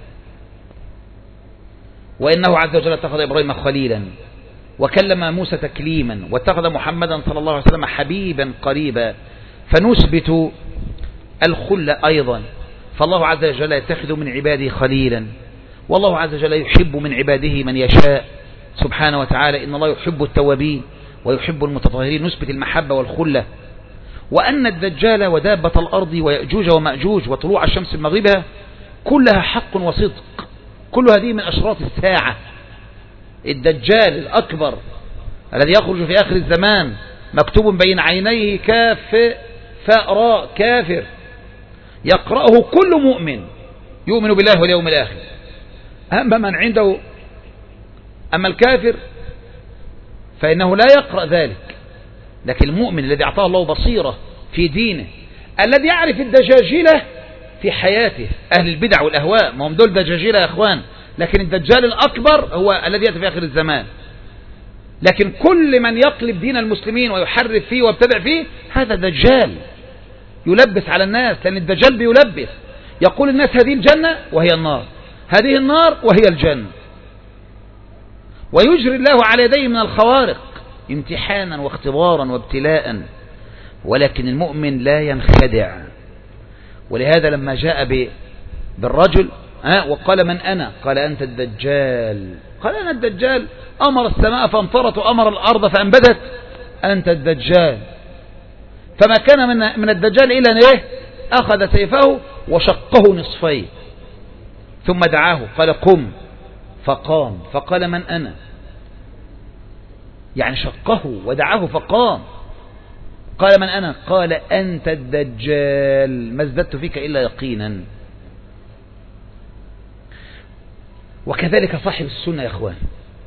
وإنه عز وجل اتخذ إبراهيم خليلا وكلم موسى تكليما واتخذ محمدا صلى الله عليه وسلم حبيبا قريبا، فنثبت الخل أيضا. فالله عز وجل يتخذ من عباده خليلا، والله عز وجل يحب من عباده من يشاء سبحانه وتعالى. إن الله يحب التوابين ويحب المتطهرين، نثبت المحبة والخلة. وأن الدجال ودابة الأرض ويأجوج ومأجوج وطلوع الشمس من مغربها كلها حق وصدق، كل هذه من أشراط الساعة. الدجال الأكبر الذي يخرج في آخر الزمان مكتوب بين عينيه كاف فاء راء كافر، يقرأه كل مؤمن يؤمن بالله واليوم الآخر. أما من عنده أما الكافر فإنه لا يقرأ ذلك، لكن المؤمن الذي أعطاه الله بصيرة في دينه، الذي يعرف الدجاجلة في حياته، أهل البدع والأهواء ما هم دول دجاجلة يا أخوان، لكن الدجال الأكبر هو الذي يأتي في آخر الزمان. لكن كل من يقلب دين المسلمين ويحرف فيه ويبتدع فيه هذا دجال يلبس على الناس، لأن الدجال بيلبس، يقول الناس هذه الجنة وهي النار، هذه النار وهي الجنة، ويجري الله على يديه من الخوارق امتحانا واختبارا وابتلاء. ولكن المؤمن لا ينخدع. ولهذا لما جاء بالرجل وقال من أنا؟ قال أنت الدجال. قال أنا الدجال؟ أمر السماء فامطرت وأمر الأرض فأنبتت، أنت الدجال. فما كان من من الدجال إلا أن إيه؟ أخذ سيفه وشقه نصفين، ثم دعاه قال قم فقام فقال من أنا؟ يعني شقه ودعاه فقام. قال من أنا؟ قال أنت الدجال ما ازددت فيك إلا يقينا. وكذلك صاحب السنة يا أخوان،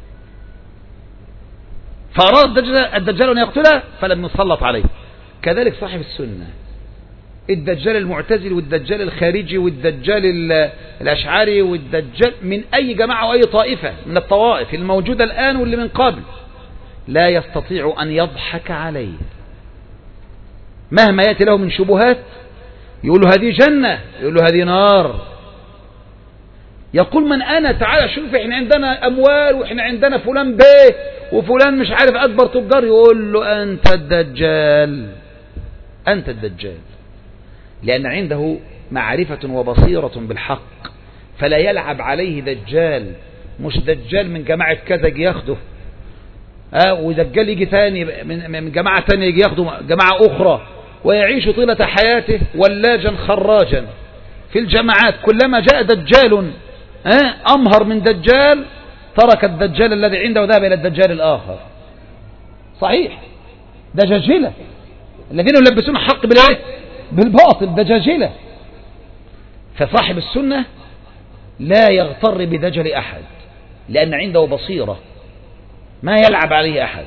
فأراد الدجال أن يقتله فلم يسلط عليه. كذلك صاحب السنة، الدجال المعتزل والدجال الخارجي والدجال الأشعري والدجال من أي جماعة وأي طائفة من الطوائف الموجودة الآن واللي من قبل لا يستطيع أن يضحك عليه. مهما يأتي له من شبهات يقول له هذه جنة، يقول له هذه نار. يقول من أنا؟ تعالى شوف احنا عندنا أموال واحنا عندنا فلان بيه وفلان مش عارف أكبر تجار. يقول له أنت الدجال، أنت الدجال، لأن عنده معرفة وبصيرة بالحق، فلا يلعب عليه دجال. مش دجال من جماعة كذا يجي ياخده، آه ودجال يجي ثاني من, من جماعة ثانية يجي ياخده جماعة أخرى، ويعيش طيلة حياته ولاجا خراجا في الجماعات. كلما جاء دجال آه أمهر من دجال ترك الدجال الذي عنده وذهب إلى الدجال الآخر. صحيح، دجاجلة الذين يلبسون الحق بالإيه؟ بالباطل، دجاجلة. فصاحب السنة لا يغتر بدجل أحد لأن عنده بصيرة ما يلعب عليه أحد.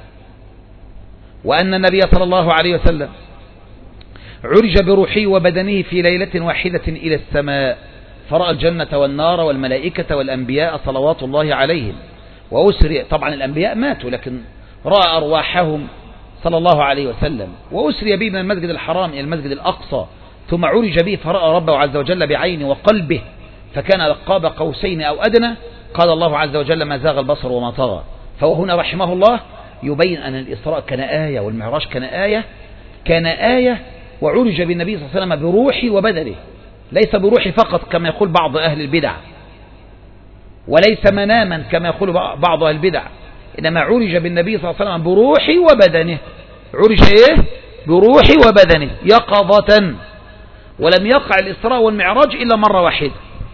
وأن النبي صلى الله عليه وسلم عرج بروحه وبدنه في ليلة واحدة إلى السماء، فرأى الجنة والنار والملائكة والأنبياء صلوات الله عليهم، وأسري طبعا الأنبياء ماتوا لكن رأى أرواحهم صلى الله عليه وسلم. وأسري به من المسجد الحرام إلى المسجد الأقصى، ثم عرج به فرأى ربه عز وجل بعينه وقلبه، فكان قاب قوسين أو أدنى. قال الله عز وجل ما زاغ البصر وما طغى. فهو هنا رحمه الله يبين أن الإسراء كان آية والمعراج كان آية، كان آية وعرج بالنبي صلى الله عليه وسلم بروحه وبدنه، ليس بروحه فقط كما يقول بعض أهل البدع، وليس مناما كما يقول بعض أهل البدع، إنما عرج بالنبي صلى الله عليه وسلم بروحه وبدنه. عرج إيه؟ بروحه وبدنه يقظة. ولم يقع الإسراء والمعراج إلا مرة واحدة،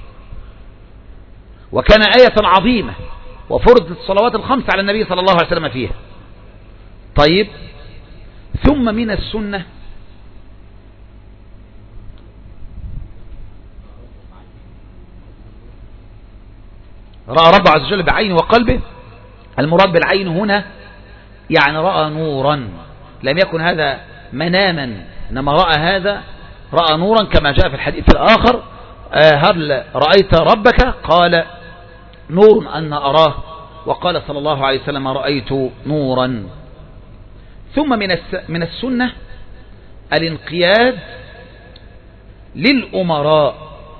وكان آية عظيمة وفرضت الصلوات الخمس على النبي صلى الله عليه وسلم فيها. طيب، ثم من السنة رأى رب عز وجل بعينه وقلبه. المراد بالعين هنا يعني رأى نورا، لم يكن هذا مناما، إنما رأى هذا رأى نورا كما جاء في الحديث الآخر هل رأيت ربك؟ قال نور أن أراه، وقال صلى الله عليه وسلم رأيت نورا. ثم من من السنة الانقياد للأمراء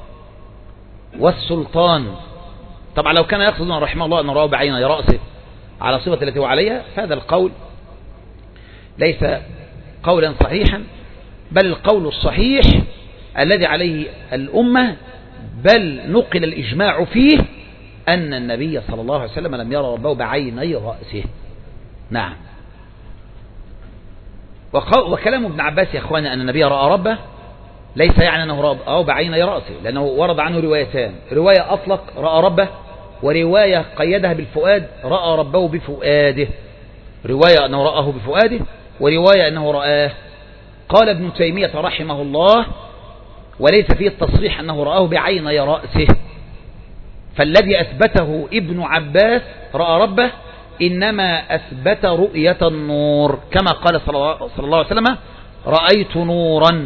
والسلطان. طبعا لو كان يقصد رحمه الله أن رأى بعين رأسه على صفة التي هو عليها فهذا القول ليس قولا صحيحا، بل القول الصحيح الذي عليه الأمة بل نقل الإجماع فيه أن النبي صلى الله عليه وسلم لم يرى ربه بعيني رأسه. نعم. وكلام ابن عباس يا أخواني أن النبي رأى ربه ليس يعني أنه رأى بعيني رأسه، لأنه ورد عنه روايتان، رواية أطلق رأى ربه، ورواية قيدها بالفؤاد رأى ربه بفؤاده. رواية أنه رآه بفؤاده، ورواية أنه رآه. قال ابن تيمية رحمه الله وليس فيه التصريح أنه رآه بعيني رأسه، فالذي أثبته ابن عباس رأى ربه إنما أثبت رؤية النور، كما قال صلى الله عليه وسلم رأيت نورا.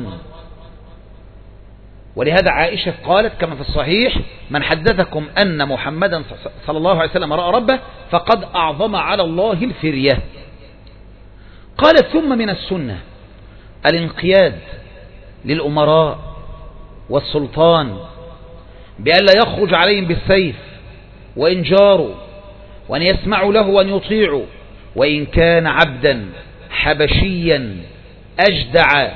ولهذا عائشة قالت كما في الصحيح من حدثكم أن محمدا صلى الله عليه وسلم رأى ربه فقد أعظم على الله الفرية. قالت ثم من السنة الانقياد للأمراء والسلطان بأن لا يخرج عليهم بالسيف وإن جاروا، وأن يسمعوا له وأن يطيعوا، وإن كان عبدا حبشيا أجدع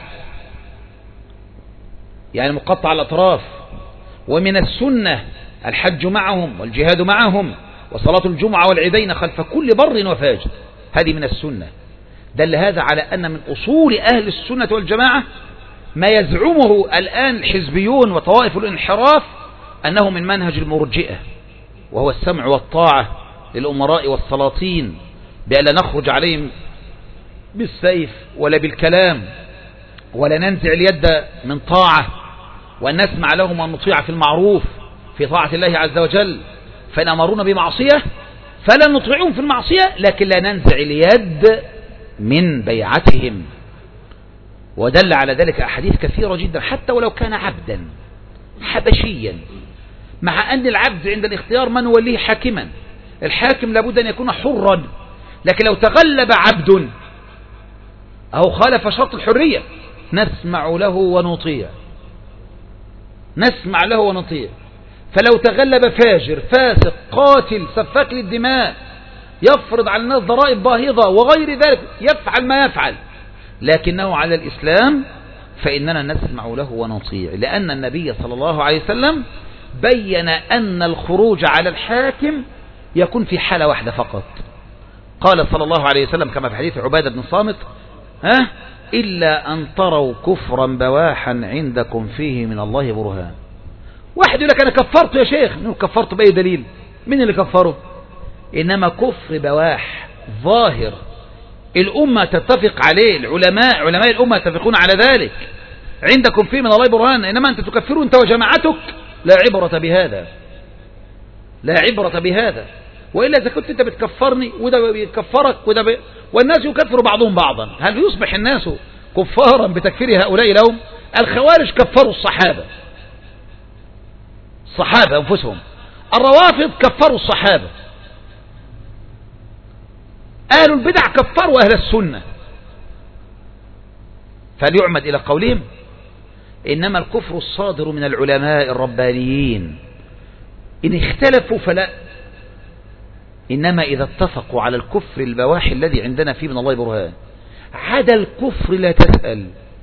يعني مقطع الأطراف. ومن السنة الحج معهم والجهاد معهم وصلاة الجمعة والعيدين خلف كل بر وفاجر، هذه من السنة. دل هذا على أن من أصول أهل السنة والجماعة ما يزعمه الآن الحزبيون وطوائف الانحراف أنه من منهج المرجئة، وهو السمع والطاعة للأمراء والسلاطين بأن لا نخرج عليهم بالسيف ولا بالكلام، ولا ننزع اليد من طاعة، وأن نسمع لهم ونطيع في المعروف في طاعة الله عز وجل. فإن أمرونا بمعصية فلا نطيعهم في المعصية، لكن لا ننزع اليد من بيعتهم. ودل على ذلك أحاديث كثيرة جدا، حتى ولو كان عبدا حبشيا، مع أن العبد عند الاختيار من وليه حاكما، الحاكم لابد أن يكون حرا، لكن لو تغلب عبد أو خالف شرط الحرية نسمع له ونطيع، نسمع له ونطيع. فلو تغلب فاجر فاسق قاتل سفاك للدماء يفرض على الناس ضرائب باهظة وغير ذلك، يفعل ما يفعل، لكنه على الإسلام فإننا نسمع له ونطيع، لأن النبي صلى الله عليه وسلم بين أن الخروج على الحاكم يكون في حالة واحدة فقط. قال صلى الله عليه وسلم كما في حديث عبادة بن صامت: ها إلا أن تروا كفرا بواحا عندكم فيه من الله برهان. واحد يقول لك أنا كفرت يا شيخ، كفرت بأي دليل؟ من اللي كفره؟ إنما كفر بواح ظاهر الأمة تتفق عليه، العلماء علماء الأمة يتفقون على ذلك، عندكم فيه من الله برهان، إنما أنت تكفر أنت وجماعتك، لا عبرة بهذا، لا عبرة بهذا. وإلا إذا كنت أنت بتكفرني وده بيكفرك وده بي... والناس يكفر بعضهم بعضا، هل يصبح الناس كفارا بتكفير هؤلاء لهم؟ الخوارج كفروا الصحابة، الصحابة أنفسهم، الروافض كفروا الصحابة، أهل البدع كفروا أهل السنة. فليعمد إلى قولهم إنما الكفر الصادر من العلماء الربانيين، إن اختلفوا فلا، إنما إذا اتفقوا على الكفر البواحي الذي عندنا فيه من الله برهان. عدا الكفر لا تسأل،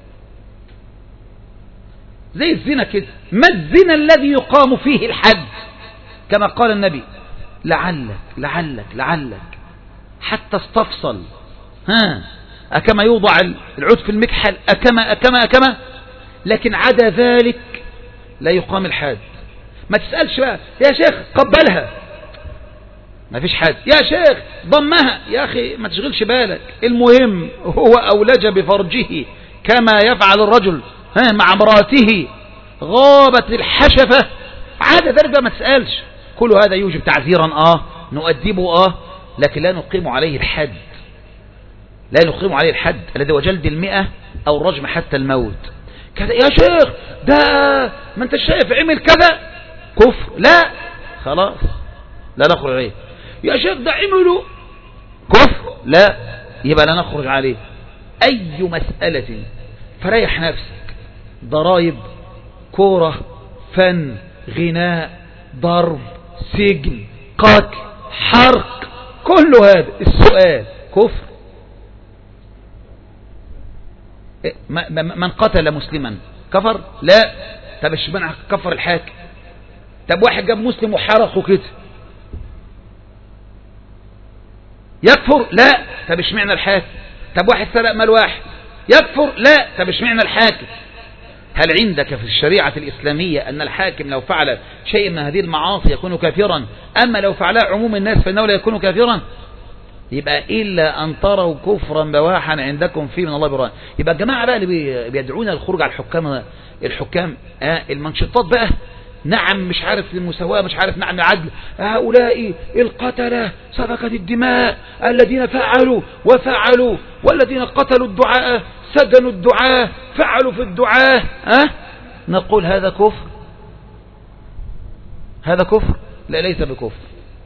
زي الزنا كده، ما الزنا الذي يقام فيه الحد؟ كما قال النبي: لعلك لعلك لعلك حتى استفصل، ها أكما يوضع العود في المكحل، أكما أكما أكما، لكن عدا ذلك لا يقام الحد. ما تسألش بقى يا شيخ قبلها، ما فيش حد، يا شيخ ضمها، يا أخي ما تشغلش بالك، المهم هو أولج بفرجه كما يفعل الرجل ها مع امراته، غابت الحشفة، عدا ذلك بقى ما تسألش. كل هذا يوجب تعزيرا آه نؤدبه آه لكن لا نقيم عليه الحد، لا نقيم عليه الحد الذي هو جلد المئة أو الرجم حتى الموت. كذا يا شيخ ده ما انت شايف عمل كذا كفر، لا خلاص لا نخرج عليه. يا شيخ ده عمله كفر، لا يبقى لا نخرج عليه. أي مسألة فريح نفسك، ضرائب، كورة، فن، غناء، ضرب، سجن، قتل، حرق، كل هذا السؤال كفر. من قتل مسلما كفر؟ لا. طب اشمعنى كفر الحاكم؟ طب واحد جاب مسلم وحرقه كده يكفر؟ لا. طب اشمعنى الحاكم؟ طب واحد سرق مال واحد يكفر؟ لا. طب اشمعنى الحاكم؟ هل عندك في الشريعة الإسلامية أن الحاكم لو فعل شيء من هذه المعاصي يكون كافرا، أما لو فعلها عموم الناس فإنه لا يكون كافرا؟ يبقى إلا أن تروا كفرا بواحا عندكم فيه من الله برهان. يبقى الجماعة بقى اللي بيدعون الخروج على الحكام، الحكام آه المنشطات بقى، نعم مش عارف المساواة، مش عارف نعم العدل، هؤلاء القتلة سفكت الدماء الذين فعلوا وفعلوا، والذين قتلوا الدعاء سجنوا الدعاء فعلوا في الدعاء، أه؟ نقول هذا كفر، هذا كفر؟ لا ليس بكفر.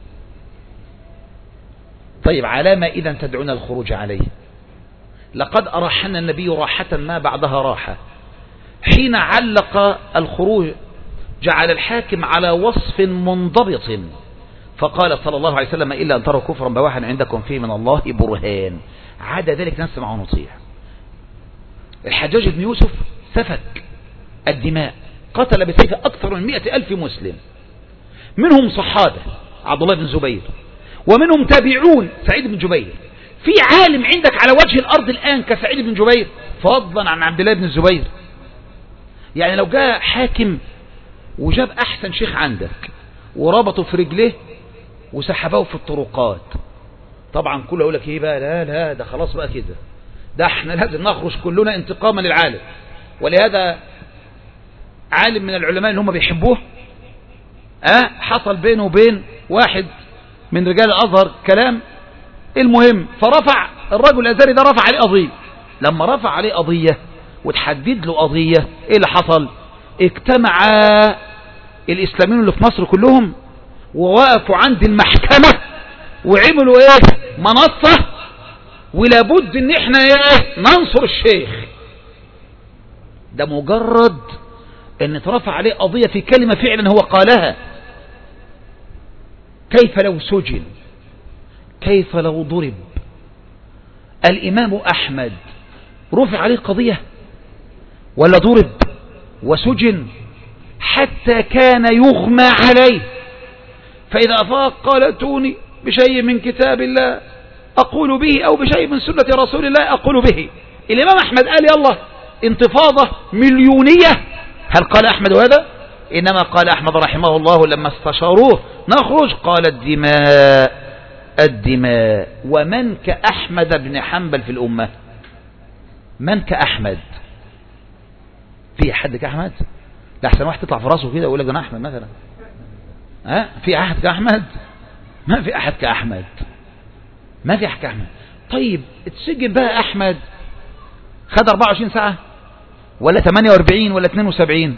طيب على ما إذا تدعون الخروج عليه؟ لقد أراحنا النبي راحة ما بعدها راحة، حين علق الخروج جعل الحاكم على وصف منضبط، فقال صلى الله عليه وسلم: إلا أن تروا كفرا بواحا عندكم فيه من الله برهان. عدا ذلك نسمع ونطيع. الحجاج بن يوسف سفك الدماء، قتل بسيفه أكثر من مئة ألف مسلم، منهم صحابة عبد الله بن زبير، ومنهم تابعون سعيد بن جبير. في عالم عندك على وجه الأرض الآن كسعيد بن جبير فضلا عن عبد الله بن الزبير؟ يعني لو جاء حاكم وجاب أحسن شيخ عندك وربطه في رجله وسحبه في الطرقات. طبعا كله يقول لك ايه بقى، لا لا ده خلاص بقى كده، ده احنا لازم نخرج كلنا انتقاما للعالم. ولهذا عالم من العلماء اللي هم بيحبوه اه حصل بينه وبين واحد من رجال الازهر كلام، المهم فرفع الرجل الازهري ده رفع عليه قضيه. لما رفع عليه قضيه وتحدد له قضيه، ايه اللي حصل؟ اجتمع الاسلاميين اللي في مصر كلهم ووقفوا عند المحكمه وعملوا ايه؟ منصه، ولابد ان احنا ايه؟ ننصر الشيخ ده. مجرد ان اترفع عليه قضيه في كلمه فعلا هو قالها. كيف لو سجن؟ كيف لو ضرب؟ الإمام أحمد رفع عليه قضية ولا ضرب وسجن حتى كان يغمى عليه، فإذا أفاق قال ائتوني بشيء من كتاب الله أقول به أو بشيء من سنة رسول الله أقول به. الإمام أحمد قال يلا انتفاضة مليونية. هل قال أحمد هذا؟ إنما قال أحمد رحمه الله لما استشاروه نخرج قال الدماء الدماء. ومن كأحمد بن حنبل في الأمة؟ من كأحمد؟ في حد كأحمد؟ لا أحسن واحد تطلع في راسه كده ويقول لك أنا أحمد مثلا. ها في أحد كأحمد؟ ما في أحد كأحمد، ما في أحد كأحمد. طيب اتسجن بقى أحمد خد أربعة وعشرين ساعة ولا ثمانية وأربعين ولا اثنين وسبعين؟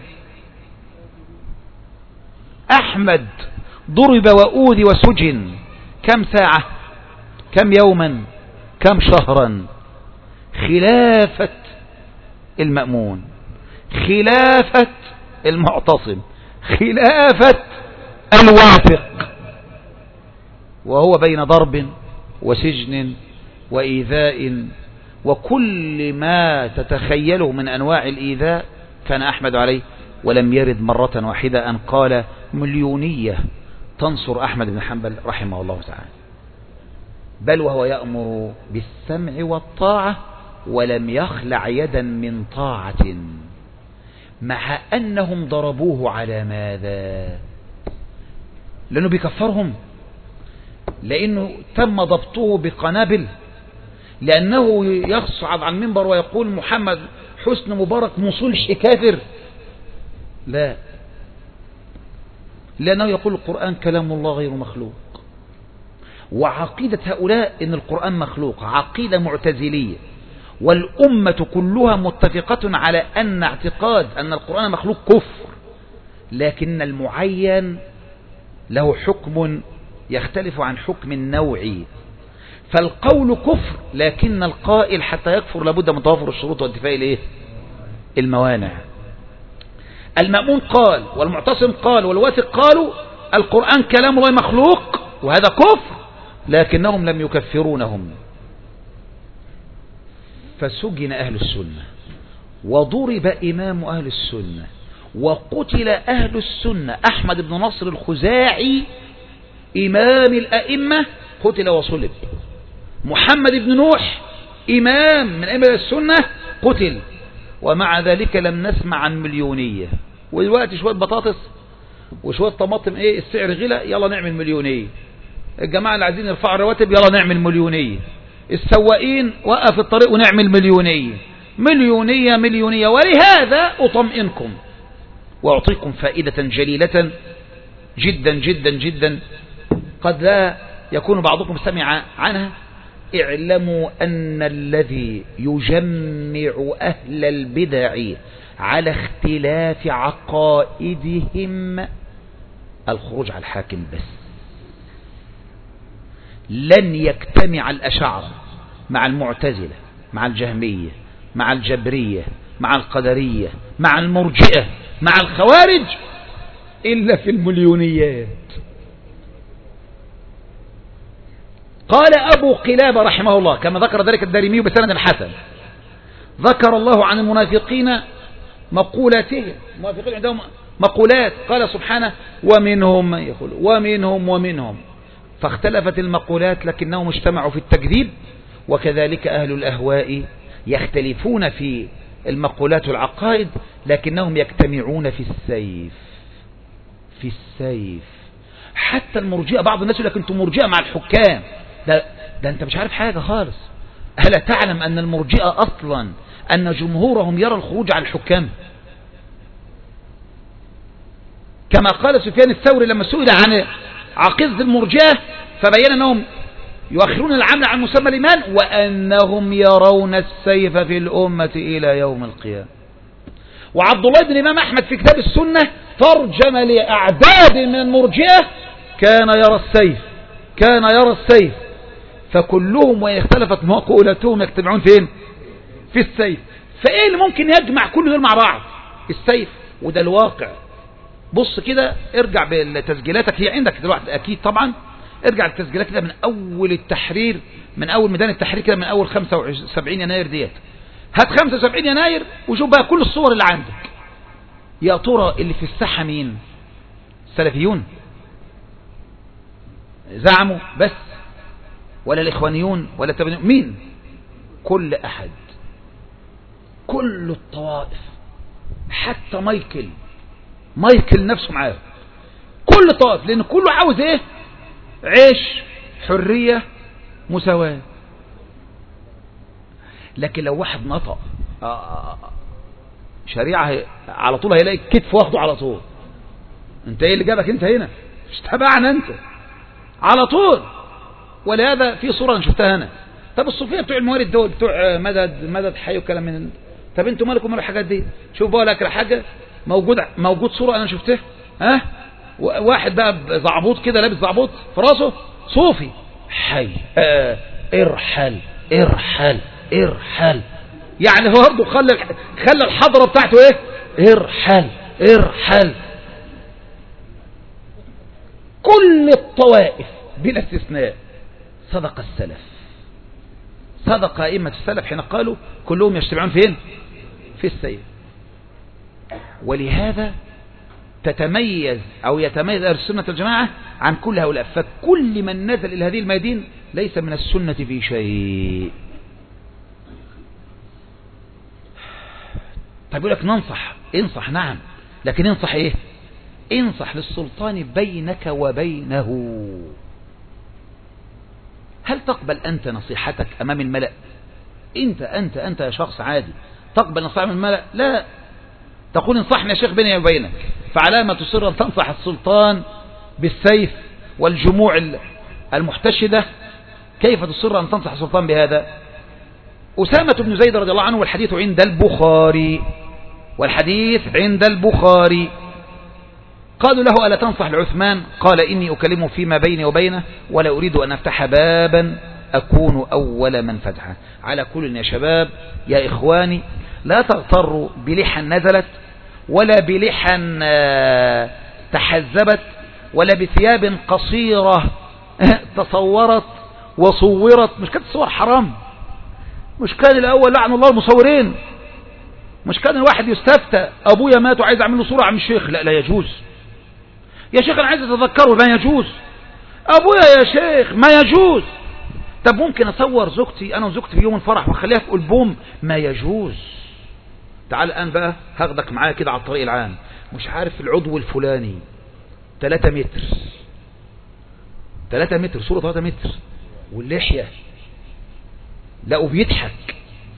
أحمد ضرب وأوذي وسجن كم ساعة؟ كم يوما؟ كم شهرا؟ خلافة المأمون، خلافة المعتصم، خلافة الواثق، وهو بين ضرب وسجن وإيذاء وكل ما تتخيله من أنواع الإيذاء كان أحمد عليه. ولم يرد مرة واحدة أن قال مليونية تنصر أحمد بن حنبل رحمه الله تعالى، بل وهو يأمر بالسمع والطاعة ولم يخلع يدا من طاعة، مع أنهم ضربوه على ماذا؟ لأنه بيكفرهم، لأنه تم ضبطه بقنابل، لأنه يصعد عن المنبر ويقول محمد حسن مبارك مصلح كافر. لا، لأنه يقول القرآن كلام الله غير مخلوق. وعقيدة هؤلاء إن القرآن مخلوق عقيدة معتزلية، والأمة كلها متفقة على أن اعتقاد أن القرآن مخلوق كفر، لكن المعين له حكم يختلف عن حكم النوعي. فالقول كفر، لكن القائل حتى يكفر لابد من توافر الشروط وانتفاء الايه؟ الموانع. المأمون قال والمعتصم قال والواثق قالوا القرآن كلام الله مخلوق وهذا كفر، لكنهم لم يكفرونهم. فسجن أهل السنة وضرب إمام أهل السنة وقتل أهل السنة. أحمد بن نصر الخزاعي إمام الأئمة قتل وصلب. محمد بن نوح إمام من أئمة السنة قتل. ومع ذلك لم نسمع عن مليونية. ودلوقتي شوية بطاطس وشوية طماطم ايه السعر غلى يلا نعمل مليونية. الجماعة اللي عايزين يرفعوا الرواتب يلا نعمل مليونية. السواقين وقف الطريق ونعمل مليونية مليونية مليونية. ولهذا أطمئنكم وأعطيكم فائدة جليلة جدا جدا جدا قد لا يكون بعضكم سمع عنها. اعلموا أن الذي يجمع أهل البدع على اختلاف عقائدهم الخروج على الحاكم بس. لن يجتمع الأشاعرة مع المعتزلة مع الجهمية مع الجبرية مع القدرية مع المرجئة مع الخوارج إلا في المليونيات. قال أبو قلابة رحمه الله كما ذكر ذلك الدارمي بسند الحسن، ذكر الله عن المنافقين مقولاتهم، المنافقين عندهم مقولات، قال سبحانه ومنهم من يقول ومنهم ومنهم، فاختلفت المقولات لكنهم اجتمعوا في التكذيب. وكذلك أهل الأهواء يختلفون في المقولات والعقائد لكنهم يجتمعون في السيف. في السيف. حتى المرجئة بعض الناس يقول لك انتم مرجئة مع الحكام. ده, ده انت مش عارف حاجة خالص. ألا تعلم أن المرجئة أصلا أن جمهورهم يرى الخروج على الحكام، كما قال سفيان الثوري لما سئل عن عقيدة المرجئة فبين أنهم يؤخرون العمل عن مسمى الإيمان وأنهم يرون السيف في الأمة إلى يوم القيامة. وعبد الله بن الإمام أحمد في كتاب السنة ترجم لأعداد من المرجئة كان يرى السيف، كان يرى السيف، فكلهم وإن اختلفت مقولتهم يجتمعون فين؟ في السيف. فإيه اللي ممكن يجمع كل دول مع بعض؟ السيف. وده الواقع. بص كده، ارجع بتسجيلاتك، هي عندك دلوقتي أكيد طبعا، ارجع للتسجيلات كده من أول التحرير، من أول ميدان التحرير كده، من أول خمسة وسبعين يناير ديت، هات خمسة وسبعين يناير وشوف بقى كل الصور اللي عندك. يا ترى اللي في الساحة مين؟ السلفيون زعموا بس، ولا الإخوانيون، ولا التبنيون؟ مين؟ كل أحد، كل الطوائف، حتى مايكل مايكل نفسه معاه، كل طائف، لأن كله عاوز إيه؟ عيش، حرية، مساواة. لكن لو واحد نطق شريعة على طول هيلاقي الكتف واخده على طول. انت ايه اللي جابك انت هنا؟ مش تبعنا انت على طول. ولهذا في صورة انا شفتها هنا. طب الصوفية بتوع الموارد دول، بتوع مدد مدد حي وكلام من، طب انتوا مالكم مال الحاجات دي؟ شوف بقى لك حاجة موجود موجود صورة انا شفتها، ها، واحد بقى زعبوط كده لابس زعبوط في راسه صوفي حي، اه ارحل ارحل ارحل، يعني هو برضه خلى خلى الحضرة بتاعته ايه؟ ارحل ارحل. كل الطوائف بلا استثناء صدق السلف، صدق أئمة السلف حين قالوا كلهم يجتمعون فين؟ في السيف. ولهذا تتميز أو يتميز أهل السنة والجماعة عن كل هؤلاء. فكل من نزل إلى هذه الميادين ليس من السنة في شيء. طيب يقول لك ننصح، انصح نعم، لكن انصح ايه؟ انصح للسلطان بينك وبينه. هل تقبل أنت نصيحتك أمام الملأ؟ أنت أنت أنت يا شخص عادي تقبل نصيحة من الملأ؟ لا، تقول انصحني يا شيخ بيني وبينك. فعلامة تصر أن تنصح السلطان بالسيف والجموع المحتشدة، كيف تصر أن تنصح السلطان بهذا؟ أسامة بن زيد رضي الله عنه، والحديث عند البخاري، والحديث عند البخاري، قالوا له ألا تنصح لعثمان؟ قال إني أكلمه فيما بيني وبينه ولا أريد أن أفتح بابا أكون أول من فتحه. على كل يا شباب يا إخواني، لا تغتروا بلحى نزلت، ولا بلحى تحزبت، ولا بثياب قصيرة تصورت وصورت. مش كانت الصور حرام؟ مش كان الأول لعن الله المصورين؟ مش كان الواحد يستفتى أبويا مات وعايز أعمل له صورة عم الشيخ؟ لا لا يجوز يا شيخ، أنا عايز أتذكره، ما يجوز. أبويا يا شيخ ما يجوز. طب ممكن أصور زوجتي أنا وزوجتي في يوم الفرح وأخليها في ألبوم؟ ما يجوز. تعال الآن بقى هاخدك معايا كده على الطريق العام، مش عارف العضو الفلاني ثلاثة متر، ثلاثة متر صورة ثلاثة متر، واللحية لا وبيضحك،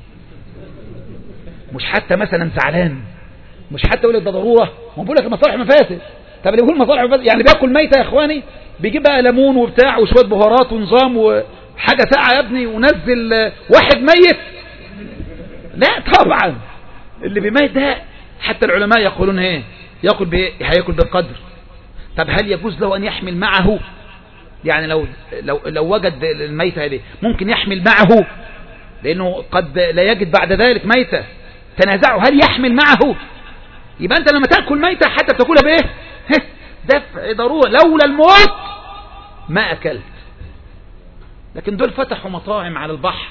مش حتى مثلا زعلان، مش حتى يقول لك ده ضروره، ما بقول لك المصالح مفاسد. طب اللي بيقول مصالح مفاسد يعني بياكل ميته يا اخواني، بيجيب بقى ليمون وبتاع وشويه بهارات ونظام وحاجه ساعه يا ابني ونزل واحد ميت؟ لا طبعا، اللي بيميت ده حتى العلماء يقولون ايه؟ ياكل بايه؟ هياكل بالقدر. طب هل يجوز له ان يحمل معه؟ يعني لو لو لو وجد الميته هذه ممكن يحمل معه، لانه قد لا يجد بعد ذلك ميته، تنازعوا هل يحمل معه؟ يبقى انت لما تاكل ميته حتى بتاكلها بايه؟ دفع ضروره، لولا الموت ما اكلت. لكن دول فتحوا مطاعم على البحر،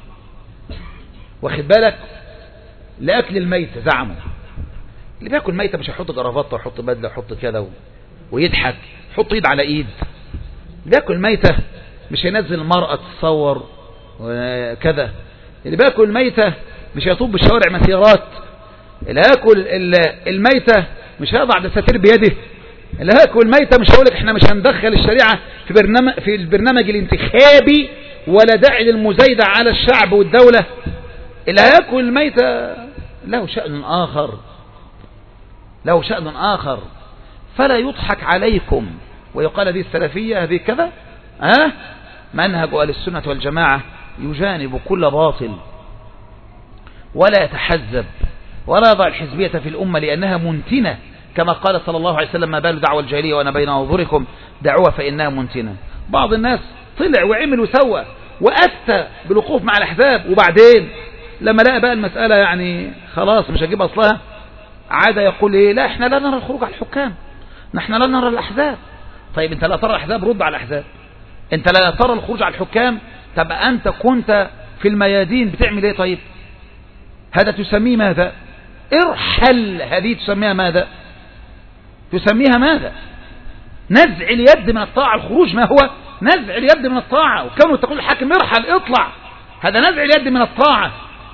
واخد بالك، لاكل الميته زعموا. اللي بياكل ميته مش هيحط جرافطه ويحط بدله ويحط كده ويضحك، يحط ايد على ايد. اللي بياكل ميته مش هينزل المرأة تتصور وكذا. اللي بياكل الميته مش هيطوب بالشوارع مسيرات. اللي هياكل الميته مش هيضع دساتير بيده الهاك والميتة مش هقولك احنا مش هندخل الشريعة في برنامج في البرنامج الانتخابي ولا داعي للمزايدة على الشعب والدولة. الهاك والميتة له شأن آخر، له شأن آخر، فلا يضحك عليكم ويقال هذه السلفية هذه كذا. ها منهج أهل السنة والجماعة يجانب كل باطل ولا يتحزب ولا يضع الحزبية في الأمة لأنها منتنة، كما قال صلى الله عليه وسلم: ما بال دعوة الجاهلية وأنا بين أظهركم دعوة فإنها منتنة. بعض الناس طلع وعمل وسوى وأفتى بالوقوف مع الأحزاب، وبعدين لما لقى بقى المسألة يعني خلاص مش هجيب أصلها عاد يقول إيه؟ لا احنا لا نرى الخروج على الحكام، نحن لا نرى الأحزاب. طيب انت لا ترى الأحزاب، رد على الأحزاب. انت لا ترى الخروج على الحكام، طب أنت كنت في الميادين بتعمل ايه؟ طيب هذا تسميه ماذا؟ ارحل. هذه تسميها ماذا؟ تسميها ماذا؟ نزع اليد من الطاعة. الخروج ما هو؟ نزع اليد من الطاعة. وكانوا تقول الحاكم ارحل اطلع، هذا نزع اليد من الطاعة.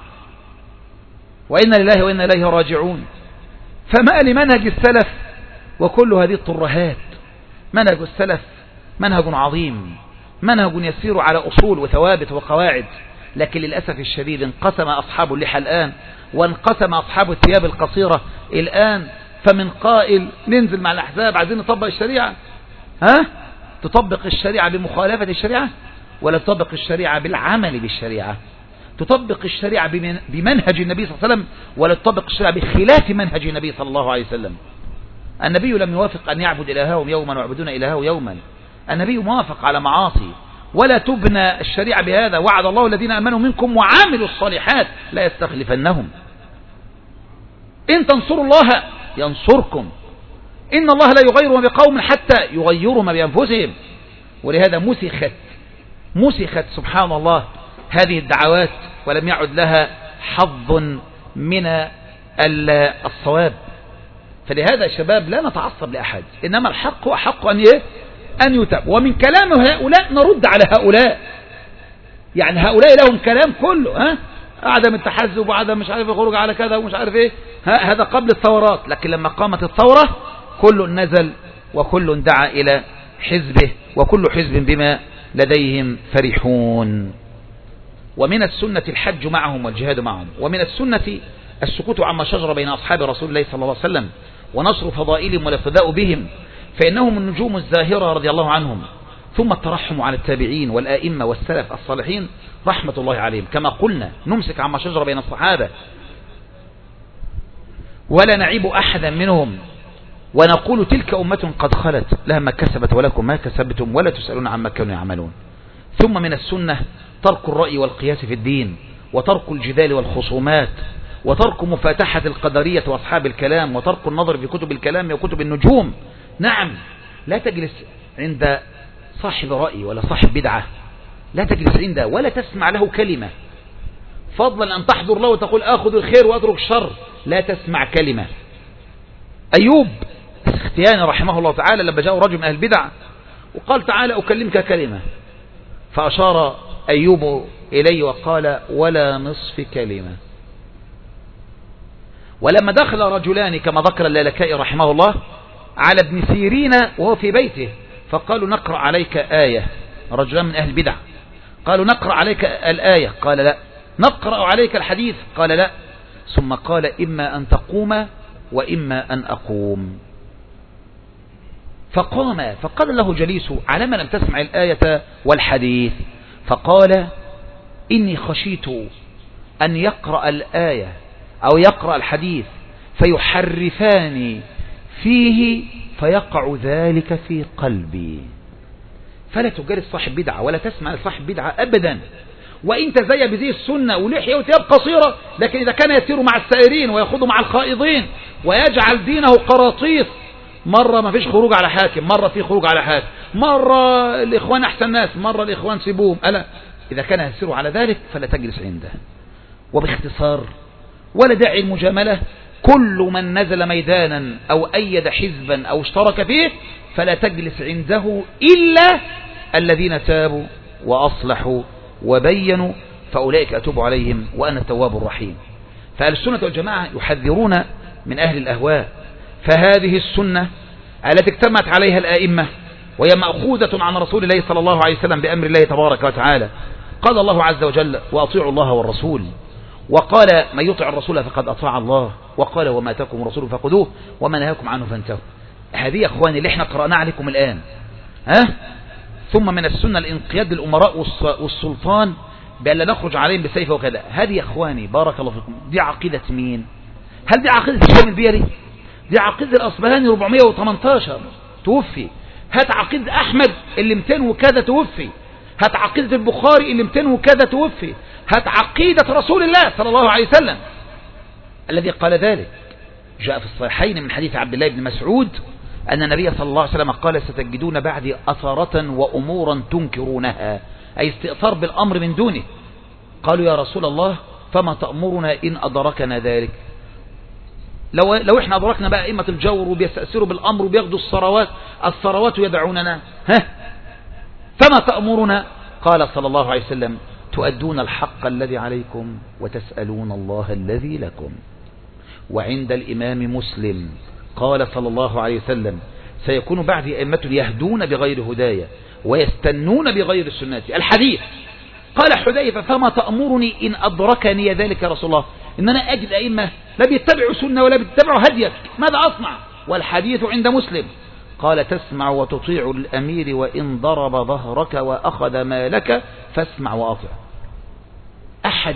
وإنا لله وإنا إليه راجعون. فما لمنهج السلف وكل هذه الطرهات؟ منهج السلف منهج عظيم، منهج يسير على أصول وثوابت وقواعد، لكن للأسف الشديد انقسم أصحاب اللحى الآن، وانقسم أصحاب الثياب القصيرة الآن. فمن قائل ننزل مع الأحزاب عايزين نطبق الشريعة، ها تطبق الشريعة بمخالفة الشريعة ولا تطبق الشريعة بالعمل بالشريعة؟ تطبق الشريعة بمنهج النبي صلى الله عليه وسلم ولا تطبق الشريعة بخلاف منهج النبي صلى الله عليه وسلم؟ النبي لم يوافق أن يعبد إلههم يوما ويعبدون إلهه يوما. النبي موافق على معاصي، ولا تبنى الشريعة بهذا. وعد الله الذين آمنوا منكم وعاملوا الصالحات لا يستخلفنهم. إن تنصروا الله ينصركم، إن الله لا يغير ما بقوم حتى يغيروا ما بأنفسهم. ولهذا مسخت مسخت سبحان الله هذه الدعوات ولم يعد لها حظ من الصواب. فلهذا يا شباب لا نتعصب لأحد، إنما الحق أحق أن أن يتاب. ومن كلام هؤلاء نرد على هؤلاء، يعني هؤلاء لهم كلام كله ها عدم التحزب وعدم مش عارف الخروج على كذا ومش عارف ايه، هذا قبل الثورات. لكن لما قامت الثورة كل نزل وكل دعا إلى حزبه وكل حزب بما لديهم فرحون. ومن السنة الحج معهم والجهاد معهم، ومن السنة السكوت عما شجر بين أصحاب رسول الله صلى الله عليه وسلم ونشر فضائلهم والاقتداء بهم، فإنهم النجوم الزاهرة رضي الله عنهم. ثم الترحم على التابعين والآئمة والسلف الصالحين رحمة الله عليهم. كما قلنا نمسك عما شجر بين الصحابة ولا نعيب أحدا منهم، ونقول تلك أمة قد خلت لها ما كسبت ولكم ما كسبتم ولا تسألون عما كانوا يعملون. ثم من السنة ترك الرأي والقياس في الدين، وترك الجدال والخصومات، وترك مفاتحة القدرية وأصحاب الكلام، وترك النظر في كتب الكلام وكتب النجوم. نعم، لا تجلس عند صاحب رأي ولا صاحب بدعة، لا تجلس عنده ولا تسمع له كلمة، فضلا أن تحضر له وتقول آخذ الخير وأترك الشر. لا تسمع كلمة. أيوب السختياني رحمه الله تعالى لما جاء رجل من أهل البدع وقال تعالى أكلمك كلمة، فأشار أيوب إليه وقال ولا نصف كلمة. ولما دخل رجلان كما ذكر اللالكائي رحمه الله على ابن سيرين وهو في بيته فقالوا نقرأ عليك آية، رجلان من أهل البدع قالوا نقرأ عليك الآية، قال لا. نقرأ عليك الحديث، قال لا. ثم قال إما أن تقوم وإما أن أقوم. فقام فقال له جليسه على ما لم تسمع الآية والحديث؟ فقال إني خشيت أن يقرأ الآية أو يقرأ الحديث فيحرفاني فيه فيقع ذلك في قلبي. فلا تجالس صاحب بدعة ولا تسمع صاحب بدعة أبدا، وإن تزي بزي السنة ولحية وثياب قصيرة، لكن إذا كان يسير مع السائرين ويخوض مع الخائضين ويجعل دينه قراطيس، مرة ما فيش خروج على حاكم، مرة في خروج على حاكم، مرة الإخوان أحسن ناس، مرة الإخوان سيبوهم، ألا إذا كان يسير على ذلك فلا تجلس عنده. وباختصار ولا داعي المجاملة، كل من نزل ميدانا أو أيد حزبا أو اشترك فيه فلا تجلس عنده إلا الذين تابوا وأصلحوا وبينوا، فأولئك أتوب عليهم وأنا التواب الرحيم. فأهل السنة والجماعة يحذرون من أهل الأهواء، فهذه السنة التي اجتمعت عليها الآئمة وهي مأخوذة عن رسول الله صلى الله عليه وسلم بأمر الله تبارك وتعالى. قال الله عز وجل وأطيعوا الله والرسول، وقال من يطع الرسول فقد أطاع الله، وقال وما أتاكم الرسول فخذوه وما نهاكم عنه فانتهوا. هذه يا أخواني اللي احنا قرأناها عليكم الآن. ها؟ ثم من السنة الانقياد للأمراء والسلطان بأن لا نخرج عليهم بسيف وكذا. هذه يا أخواني بارك الله فيكم دي عقيدة مين؟ هل دي عقيدة هشام البيري؟ دي عقيدة الأصبهاني أربعمائة وثمانية عشر توفي. هات عقيدة أحمد اللي مئتين وكذا توفي. هات عقيدة البخاري اللي مئتين وكذا توفي. هات عقيدة رسول الله صلى الله عليه وسلم الذي قال ذلك. جاء في الصحيحين من حديث عبد الله بن مسعود أن النبي صلى الله عليه وسلم قال ستجدون بعدي أثرة وأمورا تنكرونها، أي استئثار بالأمر من دونه. قالوا يا رسول الله فما تأمرنا إن أدركنا ذلك؟ لو, لو إحنا أدركنا بقى أئمة الجور وبيستأثروا بالأمر وبياخدوا الثروات الثروات يدعوننا، ها فما تأمرنا؟ قال صلى الله عليه وسلم تؤدون الحق الذي عليكم وتسألون الله الذي لكم. وعند الإمام مسلم قال صلى الله عليه وسلم سيكون بعد أئمة يهدون بغير هدايا ويستنون بغير سنتي. الحديث قال حذيفة فما تأمرني إن أدركني ذلك يا رسول الله؟ إن أنا أجد أئمة لا بيتبعوا سنة ولا بيتبعوا هديك، ماذا أصنع؟ والحديث عند مسلم قال تسمع وتطيع الأمير وإن ضرب ظهرك وأخذ مالك فاسمع وأطع. أحد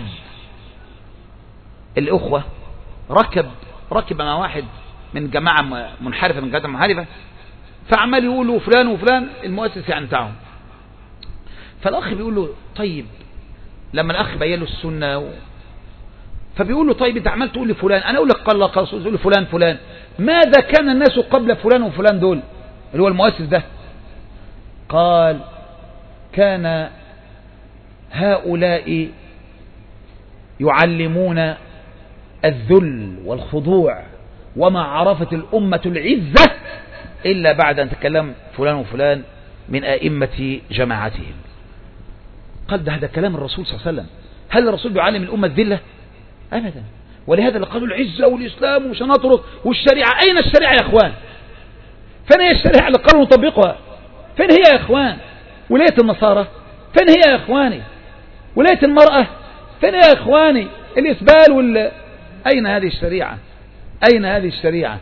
الأخوة ركب ركب مع واحد من جماعة منحرفة من جماعة منحرفة، فعمال يقولوا فلان وفلان المؤسس يعني بتاعهم. فالأخ بيقول له طيب لما الأخ بين له السنة و... فبيقول له طيب انت عمال تقول لي فلان، أنا أقول لك قال الله قال رسول تقول لي فلان فلان، ماذا كان الناس قبل فلان وفلان دول اللي هو المؤسس ده؟ قال كان هؤلاء يعلمون الذل والخضوع وما عرفت الأمة العزة إلا بعد أن تكلم فلان وفلان من أئمة جماعتهم. قال ده هذا كلام الرسول صلى الله عليه وسلم. هل الرسول بيعلم الأمة الذلة؟ أبدا. ولهذا اللي قالوا العزة والإسلام ومش هنترك والشريعة، أين الشريعة يا إخوان؟ فين هي الشريعة اللي قالوا نطبقها؟ فين هي يا إخوان؟ ولاية النصارى فين هي يا إخواني؟ ولاية المرأة فين هي يا إخواني؟ الإسبال وال... أين هذه الشريعة؟ أين هذه الشريعة؟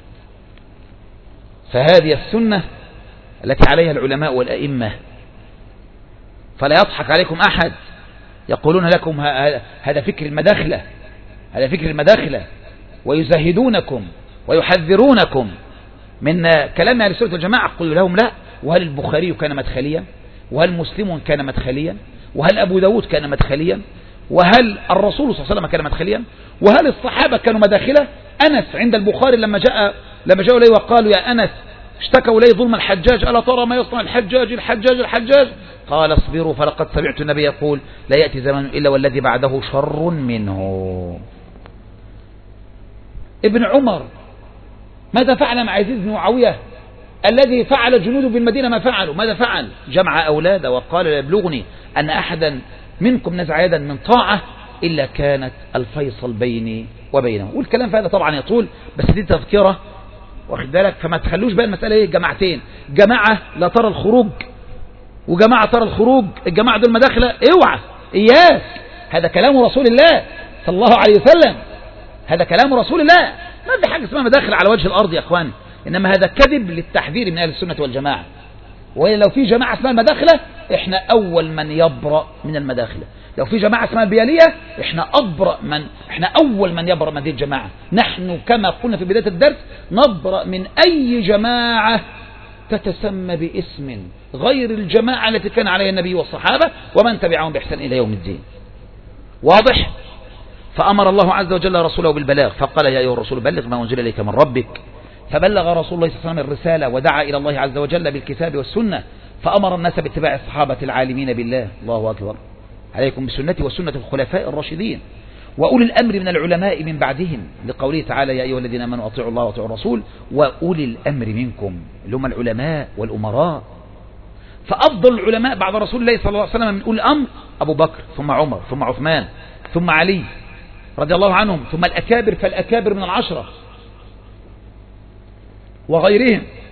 فهذه السنة التي عليها العلماء والأئمة. فلا يضحك عليكم أحد يقولون لكم هذا فكر المداخلة، هذا فكر المداخلة، ويزهدونكم ويحذرونكم من كلام أهل السنة والجماعة. قلوا لهم لا، وهل البخاري كان مدخليا؟ وهل مسلم كان مدخليا؟ وهل أبو داود كان مدخليا؟ وهل الرسول صلى الله عليه وسلم كان مدخليا؟ وهل الصحابة كانوا مداخلة؟ أنس عند البخاري لما جاء لما جاءوا إليه وقالوا يا أنس اشتكوا إليه ظلم الحجاج ألا ترى ما يصنع الحجاج الحجاج الحجاج قال اصبروا فلقد سمعت النبي يقول لا يأتي زمان إلا والذي بعده شر منه. ابن عمر ماذا فعل مع يزيد بن معاوية الذي فعل جنوده بالمدينة ما فعلوا؟ ماذا فعل؟ جمع أولاده وقال لا يبلغني أن أحدا منكم نزع يدا من طاعة إلا كانت الفيصل بيني وبينه. والكلام في هذا طبعا يطول، بس دي تذكرة واخد بالك. فما تخلوش بقى المسألة ايه جماعتين، جماعة لا ترى الخروج وجماعة ترى الخروج، الجماعة دول مداخلة اوعى اياك. هذا كلام رسول الله صلى الله عليه وسلم، هذا كلام رسول الله. ما في حاجة اسمها مداخلة على وجه الأرض يا اخوان، إنما هذا كذب للتحذير من أهل السنة والجماعة. ولو في جماعة اسمها المداخلة احنا أول من يبرأ من المداخلة. لو في جماعة اسمها البيالية احنا أبرأ من احنا أول من يبرأ من هذه الجماعة. نحن كما قلنا في بداية الدرس نبرأ من أي جماعة تتسمى باسم غير الجماعة التي كان عليها النبي والصحابة ومن تبعهم بإحسان إلى يوم الدين. واضح؟ فأمر الله عز وجل رسوله بالبلاغ فقال يا أيها الرسول بلغ ما أنزل إليك من ربك. فبلغ رسول الله صلى الله عليه وسلم الرسالة ودعا إلى الله عز وجل بالكتاب والسنة، فأمر الناس باتباع الصحابة العالمين بالله. الله أكبر. عليكم بسنتي وسنة الخلفاء الراشدين وأولي الأمر من العلماء من بعدهم، لقوله تعالى يا أيها الذين آمنوا أطيعوا الله وأطيعوا الرسول وأولي الأمر منكم اللي هم العلماء والأمراء. فأفضل العلماء بعد رسول الله صلى الله عليه وسلم من أولي الأمر أبو بكر ثم عمر ثم عثمان ثم علي رضي الله عنهم، ثم الأكابر فالأكابر من العشرة وغيرهم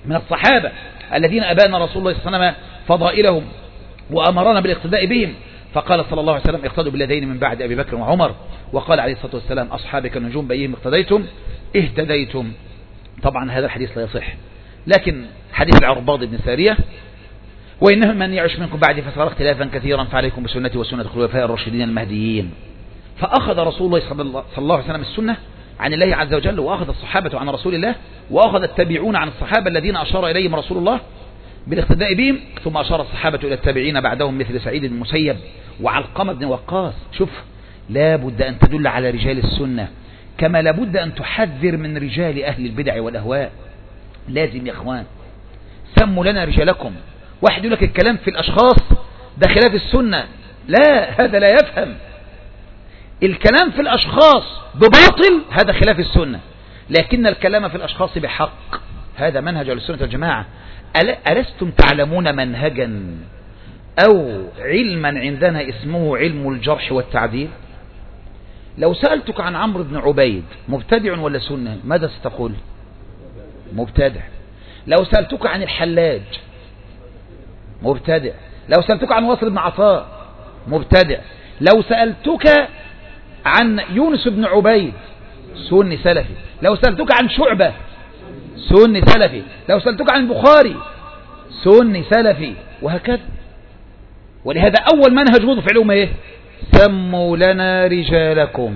من الصحابة الذين أبانا رسول الله صلى الله عليه وسلم فضائلهم وأمرنا بالاقتداء بهم، فقال صلى الله عليه وسلم اقتدوا بالذين من بعد أبي بكر وعمر، وقال عليه الصلاة والسلام أصحابك النجوم بأيهم اقتديتم اهتديتم. طبعا هذا الحديث لا يصح، لكن حديث العرباض بن سارية وإنه من يعش منكم بعد فسيرى اختلافا كثيرا فعليكم بسنتي وسنة الخلفاء الراشدين المهديين. فأخذ رسول الله صلى الله عليه وسلم السنة عن الله عز وجل، وأخذ الصحابة عن رسول الله، وأخذ التابعون عن الصحابة الذين أشار إليهم رسول الله بالاقتداء بهم، ثم أشار الصحابة إلى التابعين بعدهم مثل سعيد بن المسيب وعلقمة بن وقاص. شوف، لا بد أن تدل على رجال السنة، كما لا بد أن تحذر من رجال أهل البدع والأهواء. لازم يا إخوان سموا لنا رجالكم. واحد يقول لك الكلام في الأشخاص ده خلاف السنة، لا، هذا لا يفهم. الكلام في الأشخاص بباطل هذا خلاف السنة، لكن الكلام في الأشخاص بحق هذا منهج أهل السنة والجماعة. ألستم تعلمون منهجا أو علما عندنا اسمه علم الجرح والتعديل؟ لو سألتك عن عمرو بن عبيد مبتدع ولا سنة ماذا ستقول؟ مبتدع. لو سألتك عن الحلاج مبتدع. لو سألتك عن واصل بن عطاء مبتدع. لو سألتك عن يونس بن عبيد سني سلفي. لو سألتك عن شعبة سني سلفي. لو سألتك عن البخاري سني سلفي، وهكذا. ولهذا أول منهج وضع في علوم ايه؟ سموا لنا رجالكم.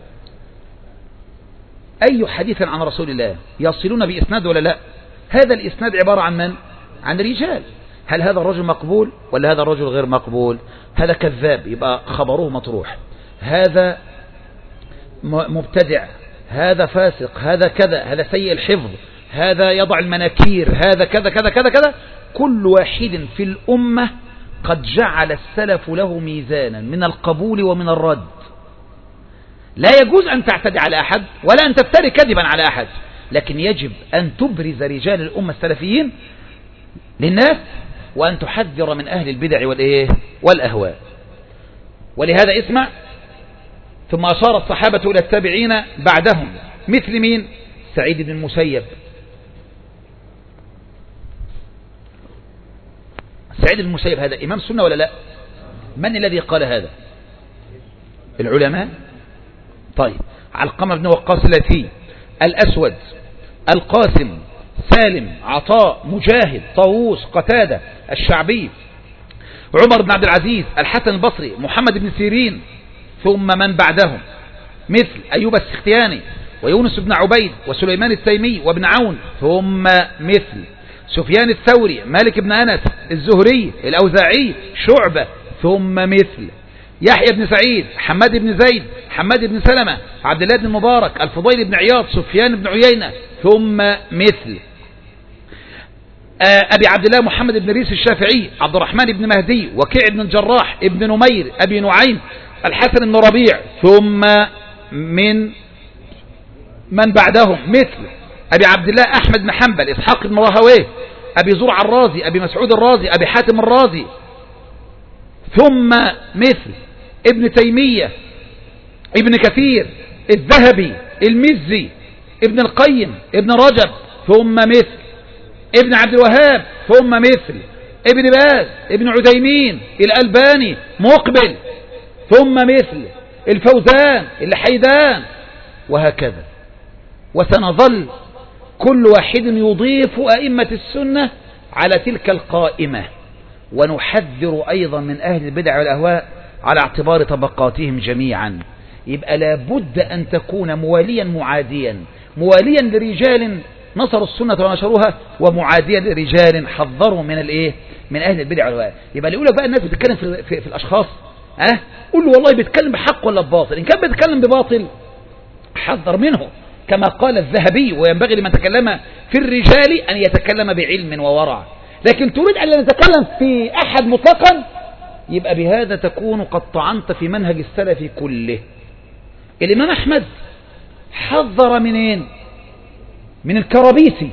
أي حديث عن رسول الله يصلون بإسناد ولا لا؟ هذا الإسناد عبارة عن من؟ عن رجال. هل هذا الرجل مقبول ولا هذا الرجل غير مقبول؟ هذا كذاب يبقى خبره مطروح، هذا مبتدع، هذا فاسق، هذا كذا، هذا سيء الحفظ، هذا يضع المناكير، هذا كذا كذا كذا كذا. كل واحد في الأمة قد جعل السلف له ميزانا من القبول ومن الرد. لا يجوز أن تعتدي على أحد ولا أن تفتري كذبا على أحد، لكن يجب أن تبرز رجال الأمة السلفيين للناس، وأن تحذر من أهل البدع والإيه والأهواء. ولهذا اسمع، ثم أشار الصحابة إلى التابعين بعدهم مثل مين؟ سعيد بن المسيب. سعيد بن المسيب هذا إمام سنة ولا لا؟ من الذي قال هذا؟ العلماء. طيب، علقمة بن وقاص الليثي، الأسود، القاسم، سالم، عطاء، مجاهد، طاووس، قتادة، الشعبي، عمر بن عبد العزيز، الحسن البصري، محمد بن سيرين، ثم من بعدهم مثل أيوب السختياني ويونس بن عبيد وسليمان التيمي وابن عون، ثم مثل سفيان الثوري، مالك بن أنس، الزهري، الأوزاعي، شعبة، ثم مثل يحيى بن سعيد، حماد بن زيد، حماد بن سلمة، عبد الله بن المبارك، الفضيل بن عياض، سفيان بن عيينة، ثم مثل أبي عبد الله محمد بن ريس الشافعي، عبد الرحمن بن مهدي، وكيع بن الجراح، ابن نمير، أبي نعيم، الحسن بن ربيع، ثم من من بعدهم مثل أبي عبد الله أحمد بن حنبل، إسحاق بن راهويه، أبي زرع الرازي، أبي مسعود الرازي، أبي حاتم الرازي، ثم مثل ابن تيمية، ابن كثير، الذهبي، المزي، ابن القيم، ابن رجب، ثم مثل ابن عبد الوهاب، ثم مثل ابن باز، ابن عثيمين، الألباني، مقبل، ثم مثل الفوزان، الحيدان، وهكذا. وسنظل كل واحد يضيف أئمة السنة على تلك القائمة، ونحذر أيضا من أهل البدع والأهواء على اعتبار طبقاتهم جميعا. يبقى لابد أن تكون مواليا معاديا، مواليا لرجال نصروا السنة ونشروها، ومعاديا لرجال حذروا من الايه من أهل البدع والأهواء. يبقى اللي يقول بقى الناس بتتكلم في, في, في الأشخاص، أه؟ قل له والله بيتكلم بحق ولا بباطل. إن كان بيتكلم بباطل حذر منه، كما قال الذهبي: وينبغي لمن تكلم في الرجال أن يتكلم بعلم وورع. لكن تريد أن نتكلم في أحد مطلقا، يبقى بهذا تكون قد طعنت في منهج السلف كله. الإمام أحمد حذر منين؟ من الكرابيسي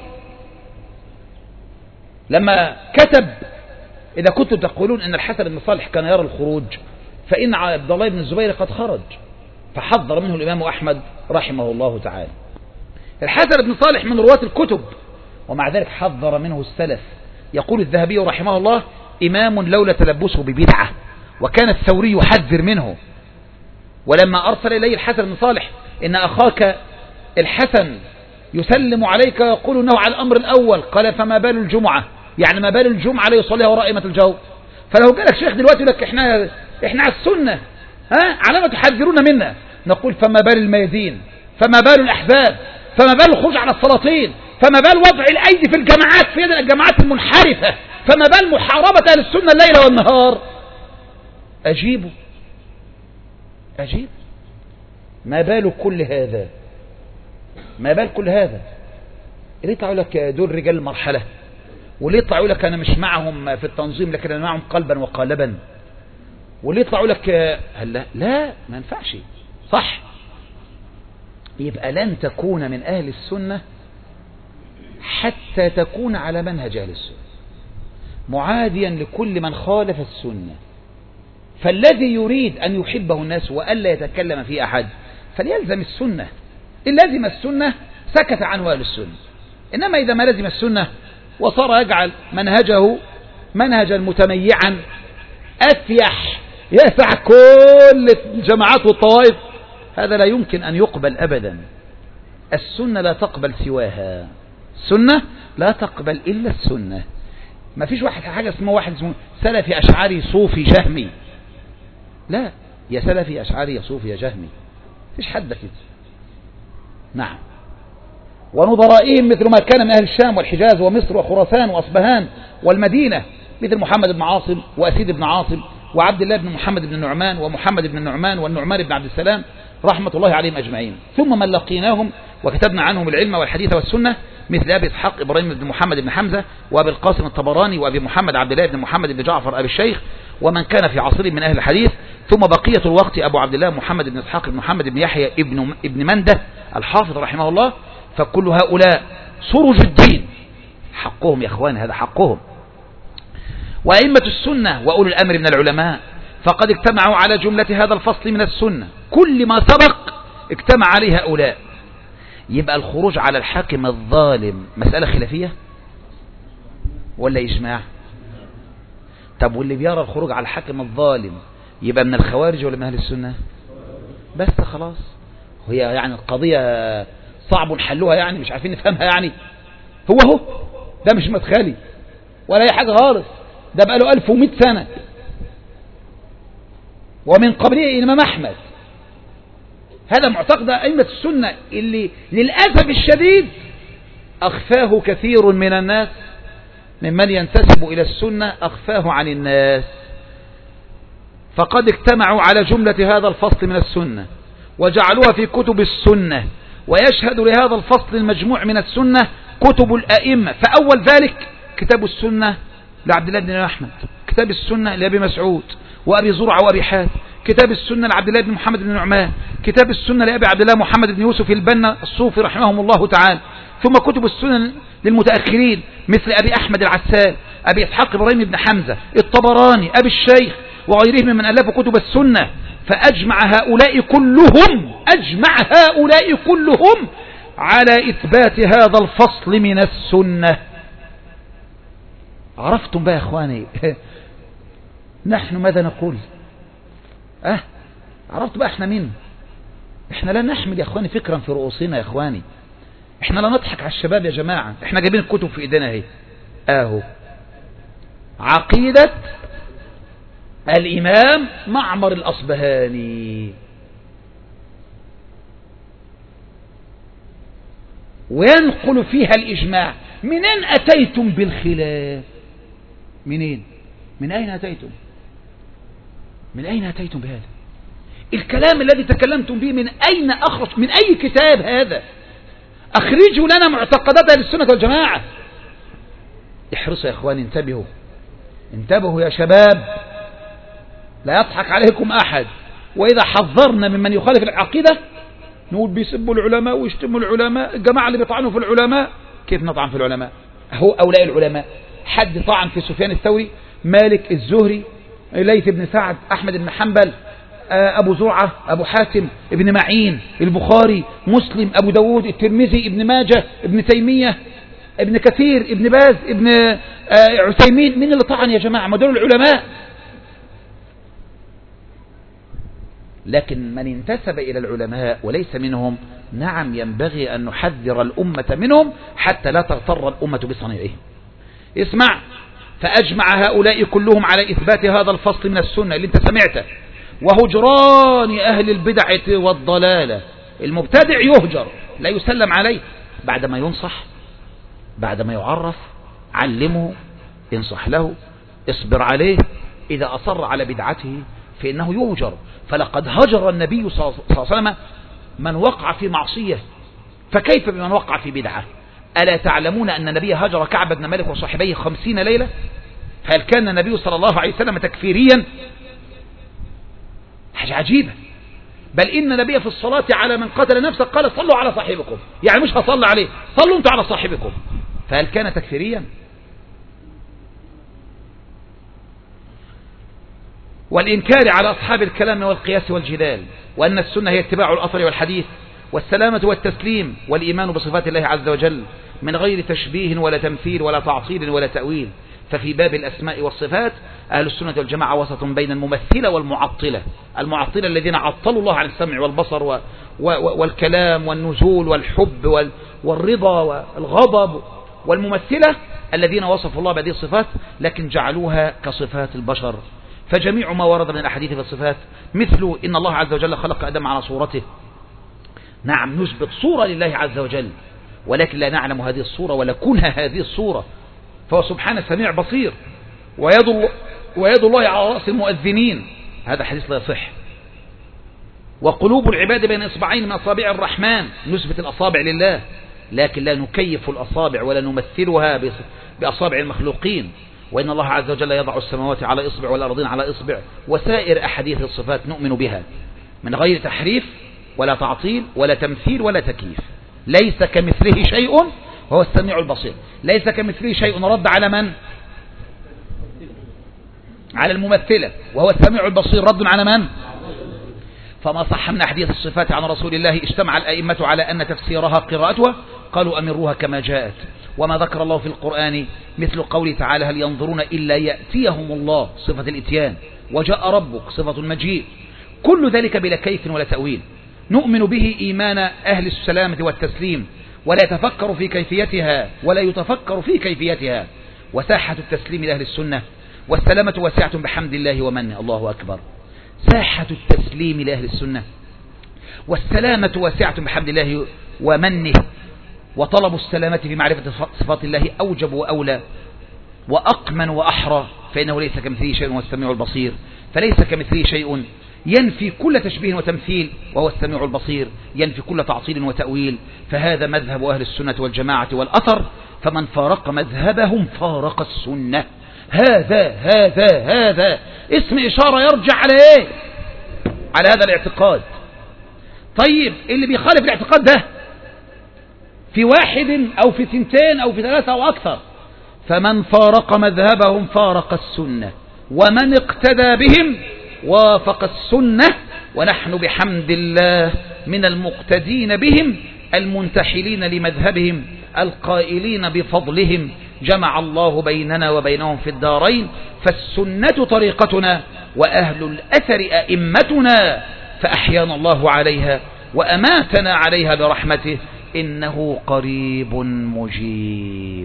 لما كتب: إذا كنتم تقولون أن الحسن بن صالح كان يرى الخروج فإن عبد الله بن الزبير قد خرج. فحذر منه الإمام أحمد رحمه الله تعالى. الحسن بن صالح من رواة الكتب ومع ذلك حذر منه السلف. يقول الذهبي رحمه الله: إمام لولا تلبسه ببدعة. وكان الثوري يحذر منه، ولما أرسل إليه الحسن بن صالح: إن أخاك الحسن يسلم عليك ويقول أنه على الأمر الأول. قال: فما بال الجمعة؟ يعني ما بال الجمعة ليصليها ورائمة الجو. فلو جالك شيخ دلوقتي لك إحنا, إحنا على السنة، ها على ما تحذرون منا، نقول: فما بال الميادين، فما بال الأحزاب، فما بال الخروج على السلاطين، فما بال وضع الأيدي في الجماعات في يد الجماعات المنحرفة، فما بال محاربة أهل السنة الليل والنهار. أجيبوا أجيب ما بال كل هذا؟ ما بال كل هذا؟ ليه يطلعوا لك دول رجال المرحلة؟ وليه يطلعوا لك أنا مش معهم في التنظيم لكن أنا معهم قلبا وقالبا؟ وليه يطلعوا لك هلا؟ لا، ما ينفعش. صح؟ يبقى لن تكون من أهل السنة حتى تكون على منهج أهل السنة، معاديا لكل من خالف السنة. فالذي يريد أن يحبه الناس وألا يتكلم في أحد فليلزم السنة. إن لزم السنة سكت عنه أهل السنة. إنما إذا ما لزم السنة وصار يجعل منهجه منهجا متميعا أفيح يسع كل الجماعات والطوائف، هذا لا يمكن أن يقبل أبدا. السنة لا تقبل سواها، السنة لا تقبل إلا السنة. ما فيش واحد حاجة اسمه واحد اسمه سلفي أشعري صوفي جهمي، لا، يا سلفي أشعري يا صوفي يا جهمي، فيش حد كده. نعم. ونظرائهم مثل ما كان من أهل الشام والحجاز ومصر وخراسان وأصبهان والمدينة، مثل محمد بن عاصم وأسيد بن عاصم وعبد الله بن محمد بن النعمان ومحمد بن النعمان والنعمان بن عبد السلام رحمة الله عليهم أجمعين. ثم من لقيناهم وكتبنا عنهم العلم والحديث والسنة، مثل أبي إسحاق إبراهيم بن محمد بن حمزة وأبي القاسم الطبراني وأبي محمد عبد الله بن محمد بن جعفر أبي الشيخ ومن كان في عصره من أهل الحديث. ثم بقية الوقت أبو عبد الله محمد بن إسحاق بن محمد بن يحيى ابن ابن منده الحافظ رحمه الله. فكل هؤلاء سرج الدين، حقهم يا إخوان، هذا حقهم. وأئمة السنة وأولو الأمر من العلماء فقد اجتمعوا على جملة هذا الفصل من السنة، كل ما سبق اجتمع عليه هؤلاء. يبقى الخروج على الحاكم الظالم مسألة خلافية ولا إجماع؟ طب واللي بيرى الخروج على الحاكم الظالم يبقى من الخوارج ولا من أهل السنة؟ بس خلاص، هي يعني القضية صعب حلوها، يعني مش عارفين نفهمها، يعني هو هو ده مش مدخلي ولا أي حاجة خالص، ده بقى له ألف ومئة سنة، ومن قبله الإمام أحمد. هذا معتقد أئمة السنة اللي للأسف الشديد أخفاه كثير من الناس ممن ينتسب إلى السنة، أخفاه عن الناس. فقد اجتمعوا على جملة هذا الفصل من السنة وجعلوها في كتب السنة، ويشهد لهذا الفصل المجموع من السنة كتب الأئمة. فأول ذلك كتاب السنة لعبد الله بن أحمد، كتاب السنة لأبي مسعود وأبي زرعة وأبي حاتم، كتاب السنة لعبد الله بن محمد بن نعمان، كتاب السنة لأبي عبد الله محمد بن يوسف البنا الصوفي رحمهم الله تعالى. ثم كتب السنن للمتأخرين مثل أبي أحمد العسال، أبي إسحاق إبراهيم بن حمزة، الطبراني، أبي الشيخ وغيرهم ممن ألفوا كتب السنة. فأجمع هؤلاء كلهم أجمع هؤلاء كلهم على إثبات هذا الفصل من السنة. عرفتم بقى يا إخواني نحن ماذا نقول؟ أه عرفت بقى احنا مين؟ احنا لا نحمل يا إخواني فكرا في رؤوسنا يا إخواني، احنا لا نضحك على الشباب يا جماعة، احنا جايبين الكتب في ايدينا اهي، اهو عقيدة الإمام معمر الأصبهاني، وينقل فيها الإجماع. منين أتيتم بالخلاف؟ منين؟ من أين أتيتم؟ من أين أتيتم بهذا الكلام الذي تكلمتم به؟ من أين أخرج؟ من أي كتاب هذا؟ أخرجوا لنا معتقدات أهل السنة والجماعة. احرصوا يا إخواني، انتبهوا انتبهوا يا شباب، لا يضحك عليكم أحد. وإذا حذرنا ممن يخالف العقيدة نقول بيسبوا العلماء ويشتموا العلماء، الجماعة اللي بيطعنوا في العلماء. كيف نطعن في العلماء؟ هو أولاء العلماء. حد طعن في سفيان الثوري، مالك، الزهري، ليث بن سعد، أحمد بن حنبل، أبو زرعة، أبو حاتم، ابن معين، البخاري، مسلم، أبو داود، الترمذي، ابن ماجه، ابن تيمية، ابن كثير، ابن باز، ابن عثيمين، مين اللي طعن يا جماعة؟ ما دول العلماء. لكن من انتسب إلى العلماء وليس منهم، نعم ينبغي أن نحذر الأمة منهم حتى لا تغتر الأمة بصنيعهم. اسمع، فأجمع هؤلاء كلهم على إثبات هذا الفصل من السنة اللي انت سمعته، وهجران أهل البدعة والضلالة. المبتدع يهجر لا يسلم عليه، بعدما ينصح، بعدما يعرف، علمه، انصح له، اصبر عليه. إذا أصر على بدعته فإنه يهجر. فلقد هجر النبي صلى الله عليه وسلم من وقع في معصية، فكيف بمن وقع في بدعة؟ ألا تعلمون أن النبي هجر كعب بن مالك وصاحبيه خمسين ليلة؟ هل كان النبي صلى الله عليه وسلم تكفيريا؟ حاجة عجيبة. بل إن النبي في الصلاة على من قتل نفسه قال صلوا على صاحبكم، يعني مش هصلي عليه، صلوا انتوا على صاحبكم. فهل كان تكفيريا؟ والإنكار على أصحاب الكلام والقياس والجدال، وأن السنة هي اتباع الأثر والحديث، والسلامة والتسليم، والإيمان بصفات الله عز وجل من غير تشبيه ولا تمثيل ولا تعطيل ولا تأويل. ففي باب الأسماء والصفات أهل السنة والجماعة وسط بين الممثلة والمعطلة. المعطلة الذين عطلوا الله عن السمع والبصر و و والكلام والنزول والحب وال والرضا والغضب، والممثلة الذين وصفوا الله بهذه الصفات لكن جعلوها كصفات البشر. فجميع ما ورد من الأحاديث في الصفات مثل إن الله عز وجل خلق آدم على صورته، نعم نثبت صورة لله عز وجل، ولكن لا نعلم هذه الصورة ولا كونها هذه الصورة. فهو سبحانه سميع بصير. ويد الله, ويد الله على رأس المؤذنين، هذا حديث لا يصح. وقلوب العباد بين إصبعين من أصابع الرحمن، نثبت الأصابع لله لكن لا نكيف الأصابع ولا نمثلها بأصابع المخلوقين. وإن الله عز وجل يضع السماوات على إصبع والأرضين على إصبع، وسائر أحاديث الصفات نؤمن بها من غير تحريف ولا تعطيل ولا تمثيل ولا تكييف. ليس كمثله شيء وهو السميع البصير. ليس كمثله شيء رد على من؟ على الممثلة. وهو السميع البصير رد على من؟ فما صح من أحاديث الصفات عن رسول الله اجتمع الأئمة على أن تفسيرها قراءتها، قالوا أمروها كما جاءت. وما ذكر الله في القرآن مثل قوله تعالى هل ينظرون إلا يأتيهم الله، صفة الإتيان، وجاء ربك، صفة المجيء، كل ذلك بلا كيف ولا تأويل. نؤمن به إيمان أهل السلامة والتسليم، ولا يتفكر في كيفيتها ولا يتفكر في كيفيتها. وساحة التسليم لأهل السنة والسلامة واسعة بحمد الله ومنه. الله أكبر. ساحة التسليم لأهل السنة والسلامة واسعة بحمد الله ومنه. وطلب السلامة في معرفة صفات الله أوجب وأولى وأقمن وأحرى، فإنه ليس كمثله شيء وهو السميع البصير. فليس كمثله شيء ينفي كل تشبيه وتمثيل، وهو السميع البصير ينفي كل تعطيل وتأويل. فهذا مذهب أهل السنة والجماعة والأثر، فمن فارق مذهبهم فارق السنة. هذا هذا هذا اسم إشارة يرجع على إيه؟ على هذا الاعتقاد. طيب اللي بيخالف الاعتقاد ده في واحد أو في ثنتين أو في ثلاثة أو أكثر، فمن فارق مذهبهم فارق السنة، ومن اقتدى بهم وافق السنة. ونحن بحمد الله من المقتدين بهم المنتحلين لمذهبهم القائلين بفضلهم. جمع الله بيننا وبينهم في الدارين. فالسنة طريقتنا وأهل الأثر أئمتنا، فأحيانا الله عليها وأماتنا عليها برحمته، إنه قريب مجيب.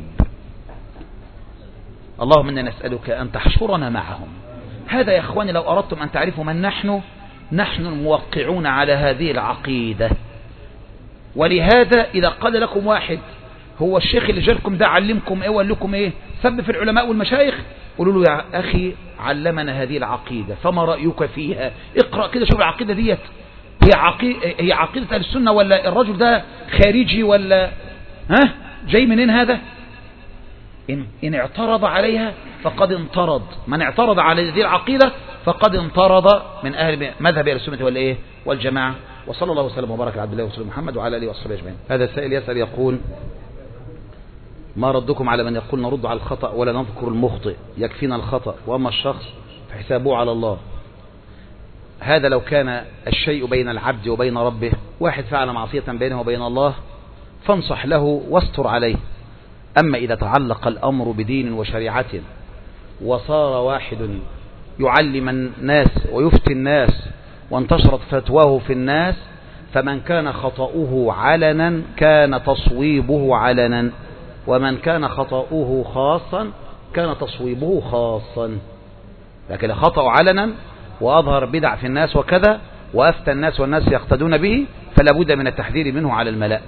اللهم إنا نسألك أن تحشرنا معهم. هذا يا إخواني لو أردتم أن تعرفوا من نحن، نحن الموقعون على هذه العقيدة. ولهذا إذا قال لكم واحد هو الشيخ اللي جالكم ده علمكم إيه وقال لكم إيه، سب في العلماء والمشايخ، قولوا له يا أخي علمنا هذه العقيدة فما رأيك فيها؟ اقرأ كده شوف العقيدة ديت هي عقيدة, هي عقيدة أهل السنة ولا الرجل ده خارجي ولا ها جاي منين هذا؟ إن, إن اعترض عليها فقد انطرد. من اعترض على هذه العقيدة فقد انطرد من أهل مذهب أهل السنة ولا إيه والجماعة. وصلى الله وسلم وبارك على عبد الله ورسوله محمد وعلى آله وصحبه أجمعين. هذا السائل يسأل يقول ما ردكم على من يقول نرد على الخطأ ولا نذكر المخطئ، يكفينا الخطأ وأما الشخص فحسابه على الله. هذا لو كان الشيء بين العبد وبين ربه، واحد فعل معصية بينه وبين الله فانصح له واستر عليه. أما إذا تعلق الأمر بدين وشريعة وصار واحد يعلم الناس ويفتي الناس وانتشرت فتواه في الناس، فمن كان خطأه علنا كان تصويبه علنا، ومن كان خطأه خاصا كان تصويبه خاصا. لكن خطأ علنا وأظهر بدع في الناس وكذا وأفتى الناس والناس يقتدون به، فلا بد من التحذير منه على الملأ.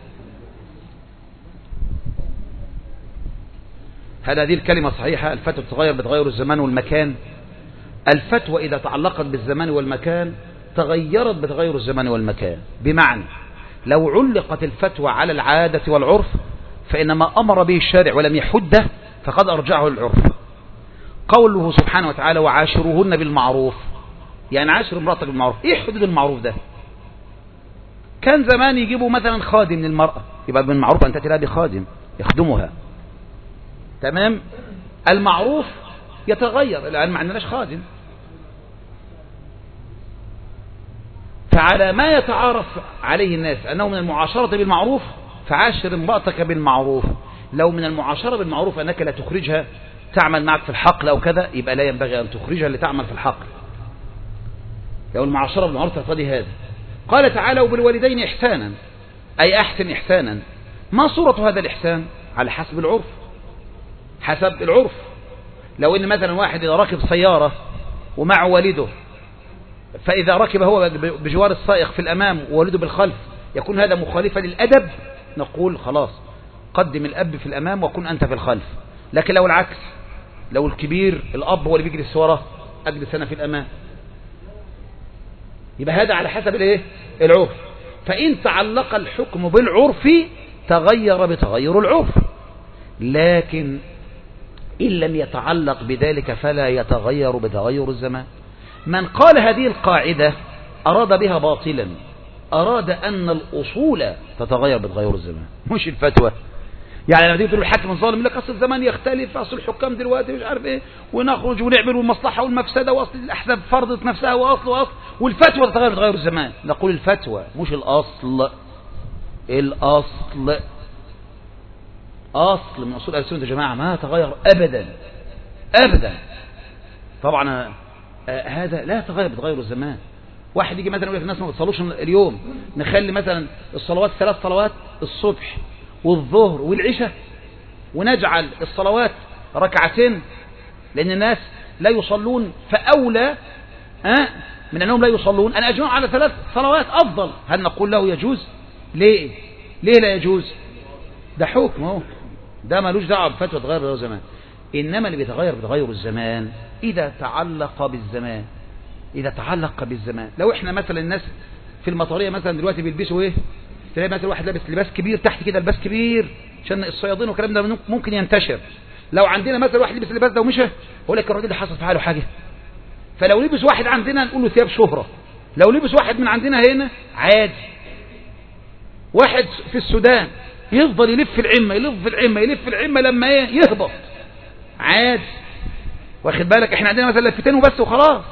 هل هذه الكلمة صحيحة؟ الفتوى تتغير بتغير الزمان والمكان. الفتوى إذا تعلقت بالزمان والمكان تغيرت بتغير الزمان والمكان، بمعنى لو علقت الفتوى على العادة والعرف فإنما أمر به الشارع ولم يحده فقد أرجعه للعرف. قوله سبحانه وتعالى وعاشروهن بالمعروف، يعني عاشر امرأتك بالمعروف، إيه حدود المعروف ده؟ كان زمان يجيبوا مثلا خادم للمرأة، يبقى بالمعروف أن تأتي لها بخادم يخدمها، تمام؟ المعروف يتغير، الآن ما عندناش خادم، فعلى ما يتعارف عليه الناس أنه من المعاشرة بالمعروف فعاشر امرأتك بالمعروف. لو من المعاشرة بالمعروف أنك لا تخرجها تعمل معك في الحقل أو كذا، يبقى لا ينبغي أن تخرجها لتعمل في الحقل. لو المعاشرة بالمعروف تقتضي هذا. قال تعالى وبالوالدين إحسانا، أي أحسن إحسانا. ما صورة هذا الإحسان؟ على حسب العرف، حسب العرف. لو إن مثلا واحد إذا ركب سيارة ومع والده، فإذا ركب هو بجوار السائق في الأمام ووالده بالخلف، يكون هذا مخالفا للأدب، نقول خلاص قدم الأب في الأمام وكن أنت في الخلف. لكن لو العكس، لو الكبير الأب هو اللي بيجلس وراه، أجلس أنا في الأمام، يبقى هذا على حسب الايه؟ العرف. فإن تعلق الحكم بالعرف تغير بتغير العرف، لكن إن لم يتعلق بذلك فلا يتغير بتغير الزمان. من قال هذه القاعدة أراد بها باطلا، أراد أن الأصول تتغير بتغير الزمان مش الفتوى. يعني لما تيجي تقول الحاكم الظالم يقول لك أصل الزمان يختلف، أصل الحكام دلوقتي مش عارف إيه، ونخرج ونعمل والمصلحة والمفسدة، وأصل الأحزاب فرضت نفسها وأصل وأصل، والفتوى تتغير بتغير الزمان. نقول الفتوى مش الأصل، الأصل أصل من أصول أهل السنة يا جماعة ما تغير أبدا أبدا. طبعا آه هذا لا يتغير بتغير الزمان. واحد يجي مثلا يقول لك الناس ما بتصلوش اليوم، نخلي مثلا الصلوات ثلاث صلوات، الصبح والظهر والعشاء، ونجعل الصلوات ركعتين، لأن الناس لا يصلون، فأولى أه من أنهم لا يصلون أن أجمعوا على ثلاث صلوات أفضل. هل نقول له يجوز؟ ليه؟ ليه لا يجوز؟ ده حكم اهو، ده مالوش دعوه بفتوى تغير بتغير الزمان. انما اللي بيتغير بتغير الزمان اذا تعلق بالزمان، اذا تعلق بالزمان. لو احنا مثلا الناس في المطاريه مثلا دلوقتي بيلبسوا ايه، تلاقي مثلا واحد لابس لباس كبير تحت كده، لباس كبير عشان الصيادين والكلام ده ممكن ينتشر. لو عندنا مثلا واحد لبس اللباس ده ومشى، يقول لك الراجل ده حصل في حاله حاجه. فلو لبس واحد عندنا نقول له ثياب شهره، لو لبس واحد من عندنا هنا عادي. واحد في السودان يفضل يلف في العمة يلف في العمة يلف في العمة لما ايه يهبط عادي، واخد بالك؟ احنا عندنا مثلا لفتين وبس وخلاص.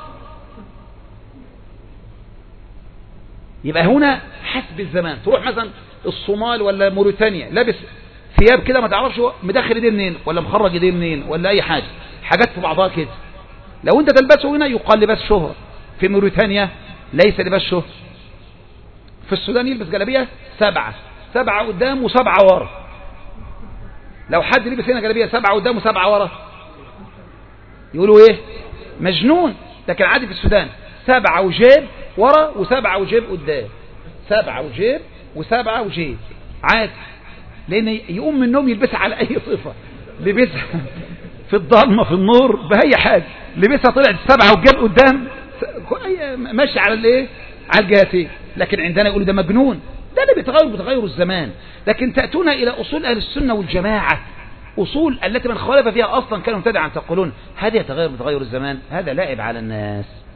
يبقى هنا حسب الزمان. تروح مثلا الصومال ولا موريتانيا لابس ثياب كده ما تعرفش مدخل ايديه منين ولا مخرج ايديه منين ولا اي حاجة، حاجات في بعضها كده. لو انت تلبسه هنا يقال لباس شهرة، في موريتانيا ليس لباس شهرة. في السودان يلبس جلابية سبعة سبعة قدام وسبعة ورا. لو حد لبس هنا جلابية سبعة قدام وسبعة ورا يقولوا ايه؟ مجنون. لكن عادي في السودان سبعة وجيب ورا وسبعة وجيب قدام، سبعة وجيب وسبعة وجيب عادي، لان يقوم من النوم يلبسها على اي صفة، لبسها في الضلمة في النور بأي حاجة، لبسها طلعت السبعة والجيب قدام ماشي على الايه؟ على الجهتين. لكن عندنا يقولوا ده مجنون، ده اللي بيتغير بتغير الزمان. لكن تأتون إلى أصول أهل السنة والجماعة، أصول التي من خالف فيها أصلا كانوا مبتدعا تقولون هذا يتغير بتغير الزمان، هذا لاعب على الناس.